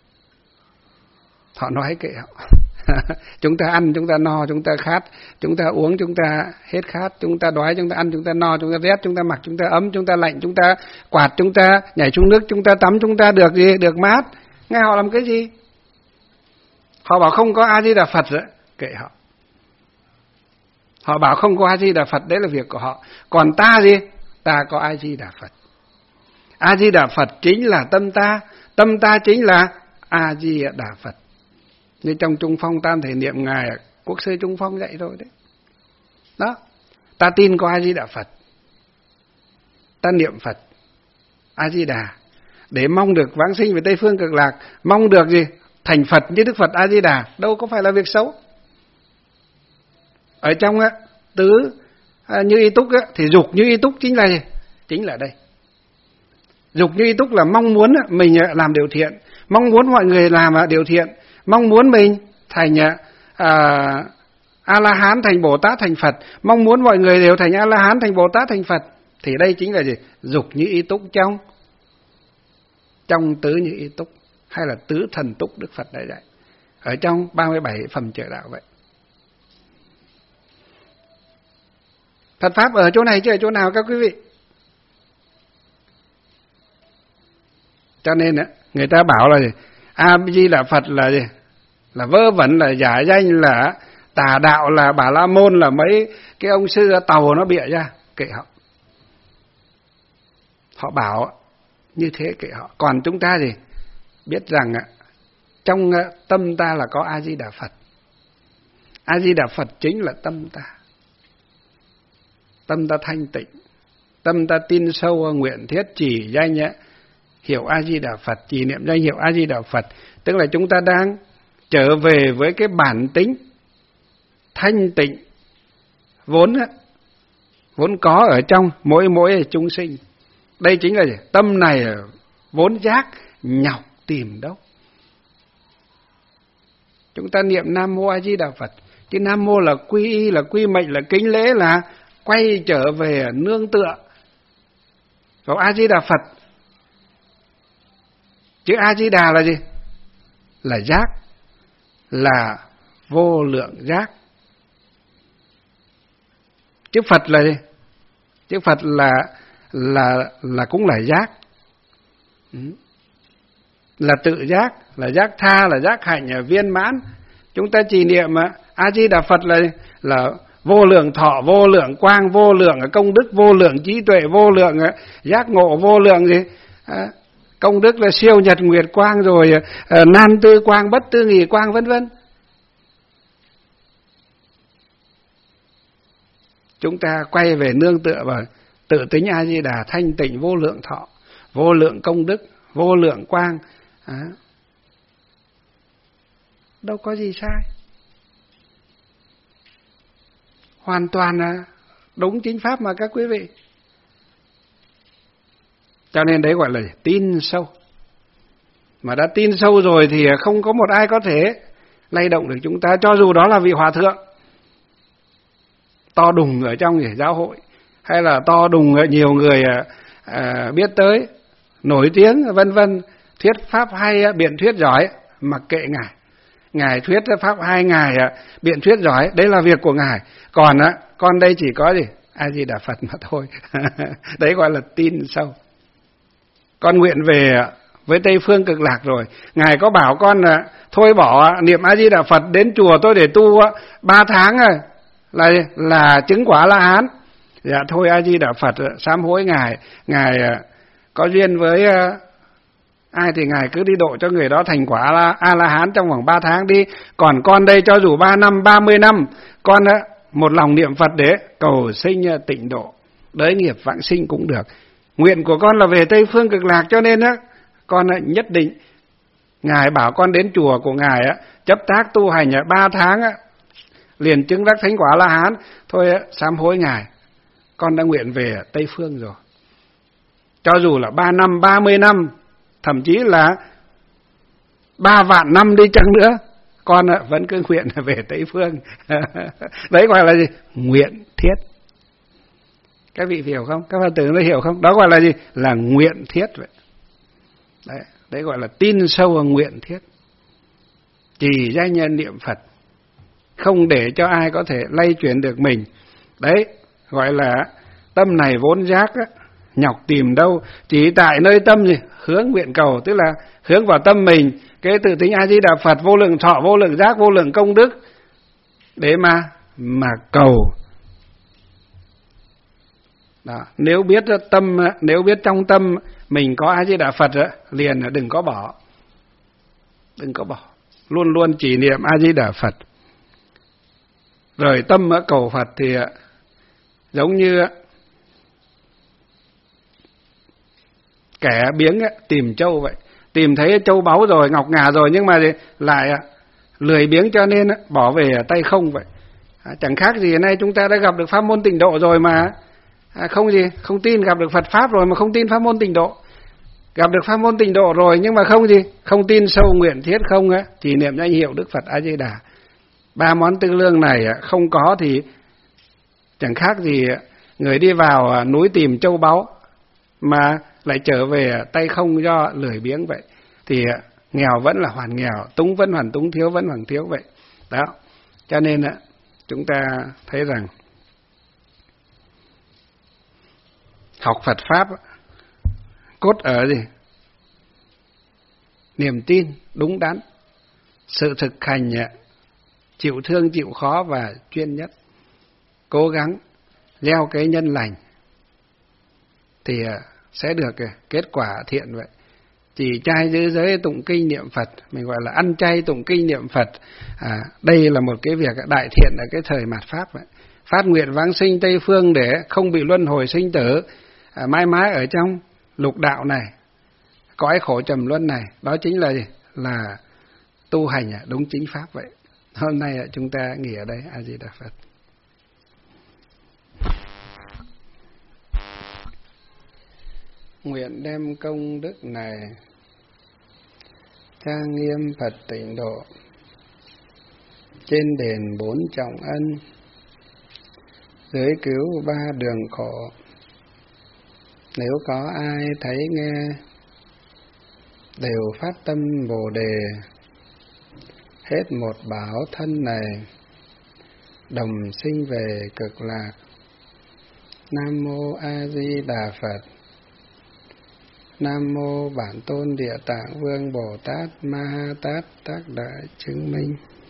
Họ nói kệ họ. Chúng ta ăn, chúng ta no, chúng ta khát, chúng ta uống, chúng ta hết khát, chúng ta đói, chúng ta ăn, chúng ta no, chúng ta rét, chúng ta mặc, chúng ta ấm, chúng ta lạnh, chúng ta quạt, chúng ta nhảy xuống nước, chúng ta tắm, chúng ta được gì? Được mát. Nghe họ làm cái gì? Họ bảo không có A Di Đà Phật rồi, kệ họ. Họ bảo không có A Di Đà Phật, đấy là việc của họ. Còn ta gì? Ta có A Di Đà Phật. A Di Đà Phật chính là tâm ta, tâm ta chính là A Di Đà Phật. Như trong Trung Phong Tam Thể Niệm ngài Quốc sư Trung Phong dạy rồi đấy. Đó, ta tin có A Di Đà Phật, ta niệm Phật A Di Đà để mong được vãng sinh về Tây Phương Cực Lạc, mong được gì? Thành Phật như Đức Phật A Di Đà, đâu có phải là việc xấu. Ở trong á, tứ à, như y túc á, thì dục như y túc chính là gì? Chính là đây. Dục như y túc là mong muốn á, mình làm điều thiện, mong muốn mọi người làm điều thiện, mong muốn mình thành à, A-la-hán, thành Bồ Tát, thành Phật, mong muốn mọi người đều thành A-la-hán, thành Bồ Tát, thành Phật. Thì đây chính là gì? Dục như y túc trong trong tứ như y túc, hay là tứ thần túc Đức Phật đã dạy ở trong ba mươi bảy phẩm trợ đạo vậy. Phật Pháp ở chỗ này chứ ở chỗ nào các quý vị? Cho nên người ta bảo là gì? A Di Đà Phật là gì? Là vơ vẩn, là giả danh, là tà đạo, là Bà La Môn, là mấy cái ông sư Tàu nó bịa ra. Kệ họ. Họ bảo như thế kệ họ. Còn chúng ta gì? Biết rằng trong tâm ta là có A Di Đà Phật. A Di Đà Phật chính là tâm ta. Tâm ta thanh tịnh, tâm ta tin sâu nguyện thiết, chỉ danh hiểu A Di Đà Phật, chỉ niệm danh hiệu A Di Đà Phật, tức là chúng ta đang trở về với cái bản tính thanh tịnh vốn vốn có ở trong mỗi mỗi chúng sinh. Đây chính là gì? Tâm này vốn giác, nhọc tìm đâu. Chúng ta niệm Nam Mô A Di Đà Phật, chứ Nam Mô là quy y, là quy mệnh, là kính lễ, là quay trở về nương tựa vào A Di Đà Phật. Chữ A Di Đà là gì? Là giác, là vô lượng giác. Chữ Phật là gì? Chữ Phật là là là cũng là giác, là tự giác, là giác tha, là giác hạnh, là viên mãn. Chúng ta trì niệm A Di Đà Phật là là vô lượng thọ, vô lượng quang, vô lượng công đức, vô lượng trí tuệ, vô lượng giác ngộ, vô lượng gì à, công đức là siêu nhật nguyệt quang, rồi à, nan tư quang, bất tư nghì quang, vân vân. Chúng ta quay về nương tựa vào tự tính A Di Đà, thanh tịnh vô lượng thọ, vô lượng công đức, vô lượng quang, à, đâu có gì sai, hoàn toàn là đúng chính pháp mà các quý vị. Cho nên đấy gọi là tin sâu. Mà đã tin sâu rồi thì không có một ai có thể lay động được chúng ta, cho dù đó là vị hòa thượng to đùng ở trong giáo hội, hay là to đùng ở nhiều người à, biết tới, nổi tiếng vân vân, thuyết pháp hay, biện thuyết giỏi, mặc kệ ngài. Ngài thuyết pháp hay, ngài biện thuyết giỏi, đấy là việc của ngài. Còn á, con đây chỉ có gì? A Di Đà Phật mà thôi. Đấy gọi là tin sâu. Con nguyện về với Tây Phương Cực Lạc rồi, ngài có bảo con là thôi bỏ niệm A Di Đà Phật, đến chùa tôi để tu ba tháng rồi là là chứng quả La Hán. Dạ thôi A Di Đà Phật, sám hối ngài, ngài có duyên với ai thì ngài cứ đi độ cho người đó thành quả A La Hán trong vòng ba tháng đi. Còn con đây cho dù ba năm, ba mươi năm, con một lòng niệm Phật để cầu sinh tịnh độ, đới nghiệp vãng sinh cũng được. Nguyện của con là về Tây Phương Cực Lạc, cho nên á con nhất định, ngài bảo con đến chùa của ngài á, chấp tác tu hành ba tháng á, liền chứng đắc thánh quả La Hán. Thôi sám hối ngài, con đã nguyện về Tây Phương rồi. Cho dù là ba năm, ba mươi năm, thậm chí là ba vạn năm đi chăng nữa, con vẫn cứ nguyện về Tây Phương. Đấy gọi là gì? Nguyện thiết. Các vị hiểu không? Các Phật tử nó hiểu không? Đó gọi là gì? Là nguyện thiết vậy. Đấy, đấy gọi là tin sâu vào nguyện thiết. Chỉ danh nhân niệm Phật, không để cho ai có thể lay chuyển được mình. Đấy, gọi là tâm này vốn giác á, nhọc tìm đâu, chỉ tại nơi tâm gì? Hướng nguyện cầu, tức là hướng vào tâm mình, cái tự tính A Di Đà Phật, vô lượng thọ, vô lượng giác, vô lượng công đức, để mà mà cầu. Đó, nếu biết tâm, nếu biết trong tâm mình có A Di Đà Phật liền đừng có bỏ, đừng có bỏ, luôn luôn chỉ niệm A Di Đà Phật. Rồi tâm ở cầu Phật thì giống như kẻ biếng tìm châu vậy, tìm thấy châu báu rồi, ngọc ngà rồi, nhưng mà lại lười biếng cho nên bỏ về tay không vậy. Chẳng khác gì nay chúng ta đã gặp được pháp môn tịnh độ rồi mà không gì, không tin, gặp được Phật pháp rồi mà không tin pháp môn tịnh độ, gặp được pháp môn tịnh độ rồi nhưng mà không gì, không tin sâu nguyện thiết, không á, chỉ niệm danh hiệu Đức Phật A Di Đà. Ba món tư lương này không có thì chẳng khác gì người đi vào núi tìm châu báu mà lại trở về tay không do lười biếng vậy. Thì nghèo vẫn là hoàn nghèo, túng vẫn hoàn túng, thiếu vẫn hoàn thiếu vậy. Đó, cho nên chúng ta thấy rằng học Phật pháp cốt ở gì? Niềm tin đúng đắn, sự thực hành chịu thương chịu khó và chuyên nhất, cố gắng gieo cái nhân lành thì sẽ được kết quả thiện vậy. Chỉ trai giữ giới tụng kinh niệm Phật, mình gọi là ăn chay tụng kinh niệm Phật, à, đây là một cái việc đại thiện ở cái thời mạt Pháp vậy. Phát nguyện vãng sinh Tây Phương để không bị luân hồi sinh tử, à, mãi mãi ở trong lục đạo này, cõi khổ trầm luân này. Đó chính là gì? Là tu hành đúng chính pháp vậy. Hôm nay chúng ta nghỉ ở đây. A Di Đà Phật. Nguyện đem công đức này trang nghiêm Phật tịnh độ trên đền bốn trọng ân, dưới cứu ba đường khổ. Nếu có ai thấy nghe đều phát tâm Bồ đề, hết một báo thân này đồng sinh về cực lạc. Nam mô A Di Đà Phật. Nam mô Bản Tôn Địa Tạng Vương Bồ Tát Ma Ha Tát Tác Đại Chứng Minh.